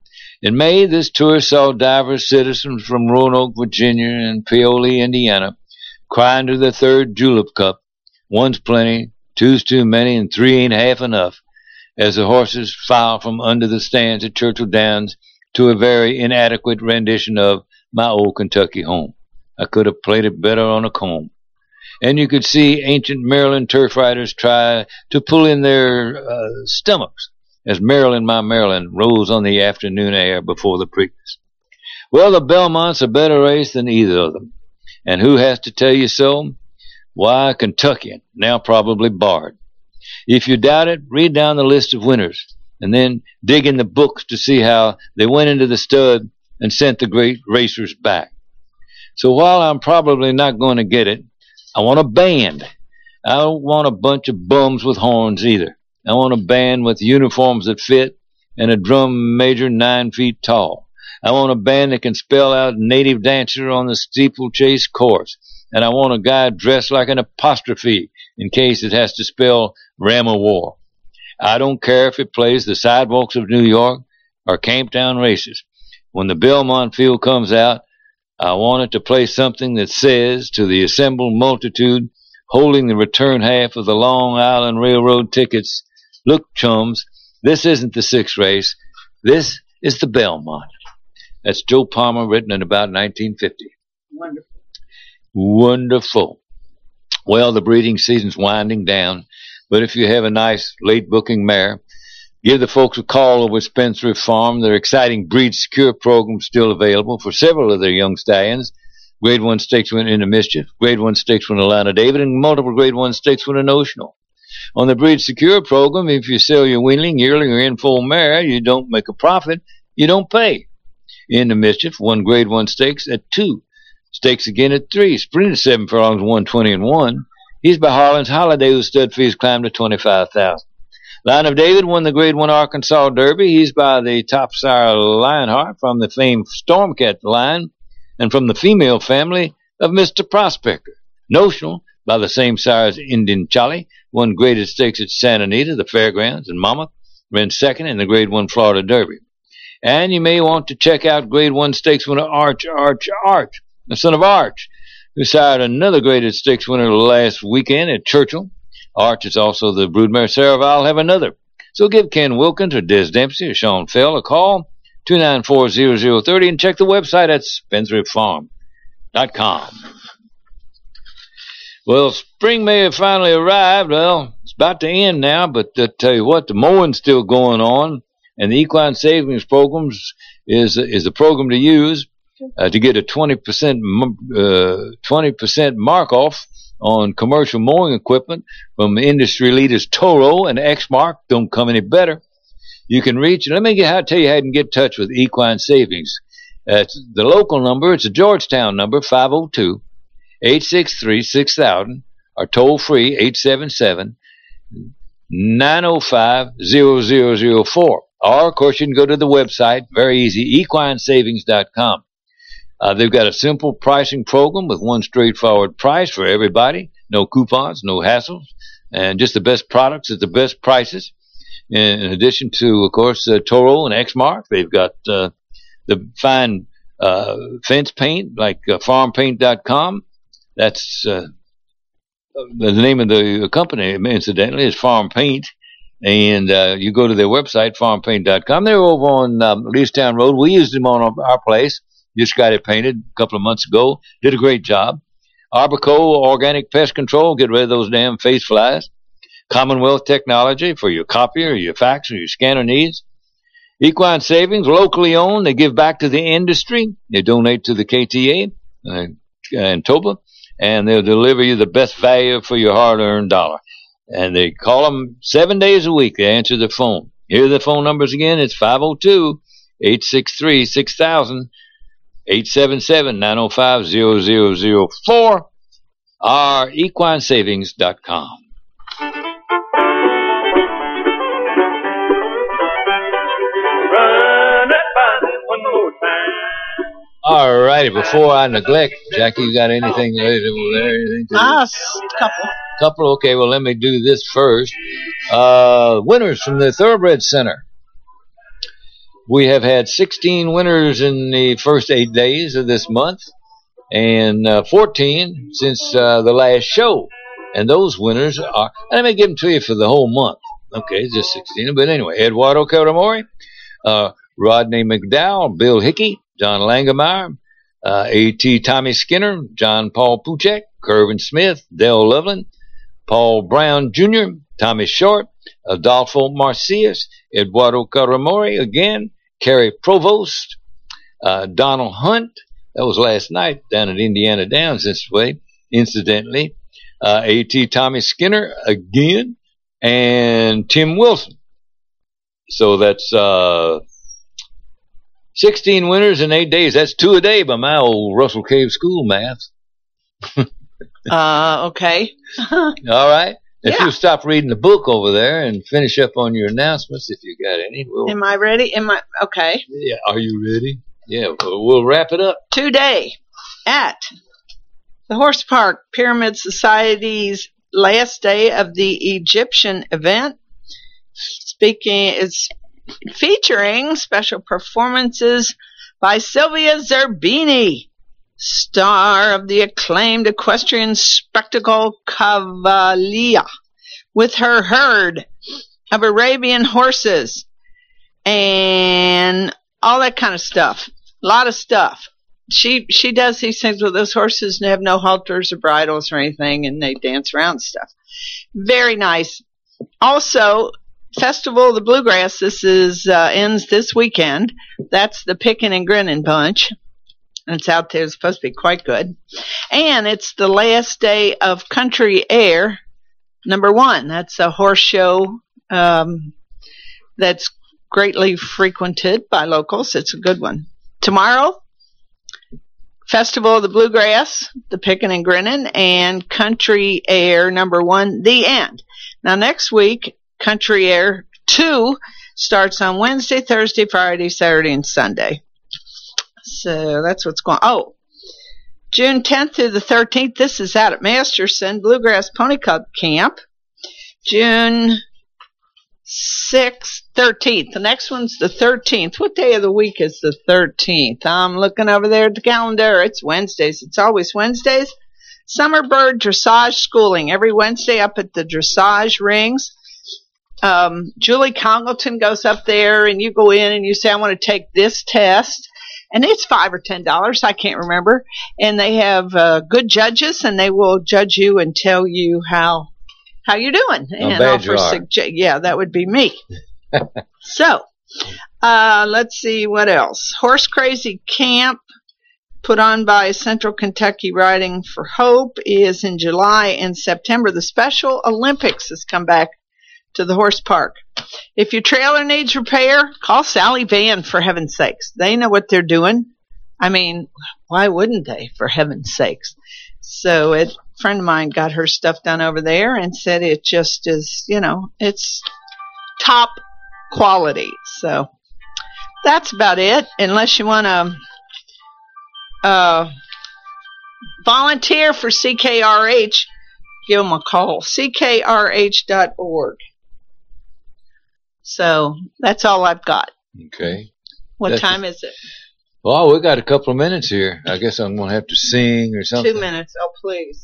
In May, this tour saw divers citizens from Roanoke, Virginia, and Paoli, Indiana, crying to the third Julep Cup. One's plenty, two's too many, and three ain't half enough, as the horses file from under the stands at Churchill Downs to a very inadequate rendition of My Old Kentucky Home. I could have played it better on a comb. And you could see ancient Maryland turf riders try to pull in their uh, stomachs as Maryland, My Maryland, rose on the afternoon air before the Preakness. Well, the Belmont's a better race than either of them. And who has to tell you so? Why, Kentuckian, now probably barred. If you doubt it, read down the list of winners, and then dig in the books to see how they went into the stud and sent the great racers back. So while I'm probably not going to get it, I want a band. I don't want a bunch of bums with horns either. I want a band with uniforms that fit and a drum major nine feet tall. I want a band that can spell out native dancer on the steeplechase course. And I want a guy dressed like an apostrophe in case it has to spell Ram of War. I don't care if it plays the sidewalks of New York or Camptown races. When the Belmont field comes out, I want it to play something that says to the assembled multitude holding the return half of the Long Island Railroad tickets, look, chums, this isn't the sixth race. This is the Belmont. That's Joe Palmer, written in about nineteen fifty. Wonderful. Wonderful. Well, the breeding season's winding down, but if you have a nice late booking mare, give the folks a call over at Spendthrift Farm. Their exciting Breed Secure program still available for several of their young stallions. Grade one stakes winner Into Mischief, Grade one stakes winner Lana David, and multiple Grade one stakes winner Notional. On the Breed Secure program, if you sell your weanling, yearling, or in-foal mare, you don't make a profit, you don't pay. Into Mischief won Grade one stakes at two. Stakes again at three. Spring at seven furlongs, one twenty and one. He's by Harlan's Holiday, whose stud fees climbed to twenty-five thousand. Line of David won the Grade one Arkansas Derby. He's by the top sire Lionheart from the famed Stormcat line and from the female family of Mister Prospector. Notional, by the same sire as Indian Charlie, won graded stakes at Santa Anita, the Fairgrounds, and Mama ran second in the Grade one Florida Derby. And you may want to check out Grade one stakes winner Arch, Arch, Arch, the son of Arch, who sired another graded stakes winner last weekend at Churchill. Arch is also the broodmare Saraval have another. So give Ken Wilkins or Des Dempsey or Sean Fell a call, two nine four, zero zero three zero, and check the website at spendthrift farm dot com. Well, spring may have finally arrived. Well, it's about to end now, but I tell you what, the mowing's still going on, and the Equine Savings Programs is is the program to use uh, to get a twenty percent uh, twenty percent mark off on commercial mowing equipment from industry leaders Toro and Exmark. Don't come any better. You can reach, let me get, I'll tell you how you can get in touch with Equine Savings. That's the local number. It's a Georgetown number, five oh two, eight six three, six thousand, or toll free, eight seven seven, nine oh five, zero zero zero four. Or, of course, you can go to the website, very easy, equine savings dot com. Uh, they've got a simple pricing program with one straightforward price for everybody. No coupons, no hassles, and just the best products at the best prices. In addition to, of course, uh, Toro and Exmark, they've got uh, the fine uh, fence paint like uh, farm paint dot com. That's uh, the name of the company, incidentally, is Farm Paint. And uh, you go to their website, farm paint dot com. They're over on um, Leestown Road. We used them on our, our place. Just got it painted a couple of months ago. Did a great job. Arborco Organic Pest Control. Get rid of those damn face flies. Commonwealth Technology for your copier, your fax, or your scanner needs. Equine Savings, locally owned. They give back to the industry. They donate to the K T A uh, and Toba. And they'll deliver you the best value for your hard-earned dollar. And they call them seven days a week. They answer the phone. Here are the phone numbers again. It's five oh two, eight six three, six thousand, eight seven seven, nine oh five, zero zero zero four, or equine savings dot com. Run that by me one more time. All righty. Before I neglect, Jackie, you got anything over there? Anything to Ah, a couple. Couple. Okay, well, let me do this first. Uh, winners from the Thoroughbred Center. We have had sixteen winners in the first eight days of this month, and uh, fourteen since uh, the last show. And those winners are, let me give them to you for the whole month. Okay, just sixteen. But anyway, Eduardo Caramori, uh, Rodney McDowell, Bill Hickey, John Langemeyer, uh, A T Tommy Skinner, John Paul Puchek, Kervin Smith, Dale Loveland, Paul Brown Junior, Tommy Short, Adolfo Marcias, Eduardo Caramori again, Kerry Provost, uh, Donald Hunt. That was last night down at Indiana Downs this way, incidentally. Uh, A T Tommy Skinner again, and Tim Wilson. So that's uh, sixteen winners in eight days. That's two a day by my old Russell Cave School math. uh, okay. All right. If Yeah. you stop reading the book over there and finish up on your announcements, if you got any. We'll, Am I ready? Am I okay? yeah. Are you ready? Yeah, we'll wrap it up. Today at the Horse Park, Pyramid Society's last day of the Egyptian event. Speaking is featuring special performances by Sylvia Zerbini, star of the acclaimed equestrian spectacle Cavalia, with her herd of Arabian horses and all that kind of stuff. A lot of stuff. She she does these things with those horses and have no halters or bridles or anything, and they dance around and stuff. Very nice. Also, Festival of the Bluegrass. This is uh, ends this weekend. That's the Pickin' and Grinnin' Bunch. And it's out there. It's supposed to be quite good. And it's the last day of Country Air number one. That's a horse show um, that's greatly frequented by locals. It's a good one. Tomorrow, Festival of the Bluegrass, the Pickin' and Grinnin', and Country Air number one, the end. Now next week, Country Air two starts on Wednesday, Thursday, Friday, Saturday, and Sunday. So that's what's going on. Oh, June tenth through the thirteenth, this is out at Masterson Bluegrass Pony Club Camp. June sixth, thirteenth. The next one's the thirteenth. What day of the week is the thirteenth? I'm looking over there at the calendar. It's Wednesdays. It's always Wednesdays. Summer Bird Dressage Schooling every Wednesday up at the Dressage Rings. Um, Julie Congleton goes up there, and you go in and you say, I want to take this test. And it's five or ten dollars. I can't remember. And they have uh, good judges, and they will judge you and tell you how how you're doing. How and bad you are. Sugge- yeah, that would be me. So, uh, let's see what else. Horse Crazy Camp, put on by Central Kentucky Riding for Hope, is in July and September. The Special Olympics has come back to the horse park. If your trailer needs repair, call Sally Van, for heaven's sakes. They know what they're doing. I mean, why wouldn't they, for heaven's sakes? So a friend of mine got her stuff done over there and said it just is, you know, it's top quality. So that's about it. Unless you want to uh, volunteer for C K R H, give them a call, C K R H dot org. So that's all I've got. Okay. What That's time is it? Well, we got a couple of minutes here. I guess I'm going to have to sing or something. Two minutes. Oh, please.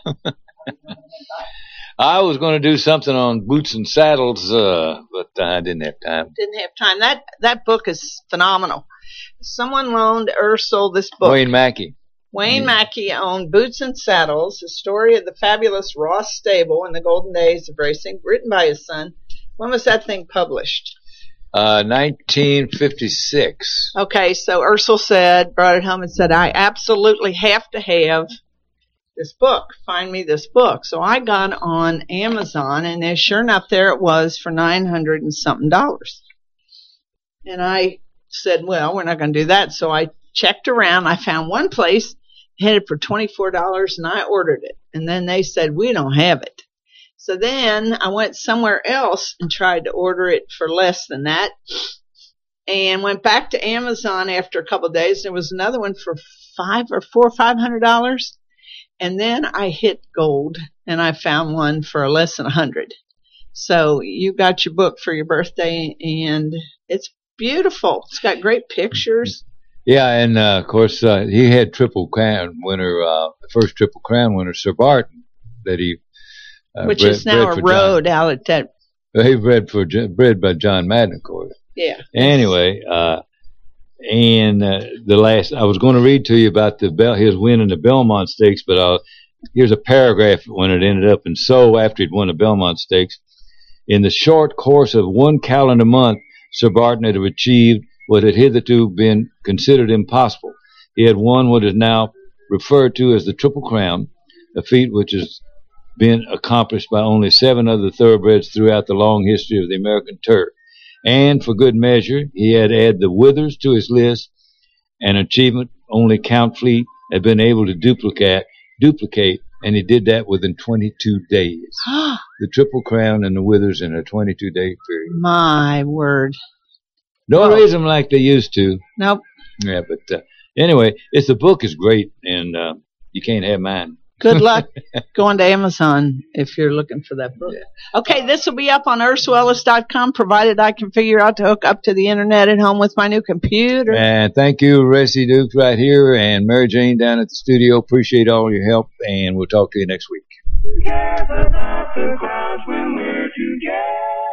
I was going to do something on boots and saddles, uh, but I didn't have time. Didn't have time. That that book is phenomenal. Someone loaned Ursel this book. Wayne Mackey. Wayne Mackey owned Boots and Saddles, the story of the fabulous Ross stable in the golden days of racing, written by his son. When was that thing published? Uh, nineteen fifty-six. Okay, so Ursel said, brought it home and said, I absolutely have to have this book. Find me this book. So I got on Amazon, and there, sure enough, there it was for nine hundred and something dollars. And I said, well, we're not going to do that. So I checked around. I found one place, had it for twenty-four dollars, and I ordered it. And then they said, we don't have it. So then I went somewhere else and tried to order it for less than that, and went back to Amazon after a couple of days. There was another one for five or four or five hundred dollars, and then I hit gold, and I found one for less than a hundred. So you got your book for your birthday, and it's beautiful. It's got great pictures. Yeah, and uh, of course uh, he had Triple Crown winner, uh, the first Triple Crown winner, Sir Barton, that he. Uh, Which bred, is now a road John. out at that. Well, he bred for bred by John Madden, of course. Yeah. Anyway, uh, and uh, the last I was going to read to you about the Bel- his win in the Belmont Stakes, but I'll, here's a paragraph when it ended up in So after he'd won the Belmont Stakes. In the short course of one calendar month, Sir Barton had achieved what had hitherto been considered impossible. He had won what is now referred to as the Triple Crown, a feat which is been accomplished by only seven other thoroughbreds throughout the long history of the American turf. And for good measure, he had added the Withers to his list, an achievement only Count Fleet had been able to duplicate, duplicate, and he did that within twenty-two days. The Triple Crown and the Withers in a twenty-two day period. My word. Don't raise them like they used to. Nope. Yeah, but uh, anyway, it's the book is great, and uh, you can't have mine. Good luck going to Amazon if you're looking for that book. Okay, this will be up on Ursula Ellis dot com, provided I can figure out to hook up to the internet at home with my new computer. And thank you, Ressie Dukes right here, and Mary Jane down at the studio. Appreciate all your help, and we'll talk to you next week. Cares about the crowds when we're together.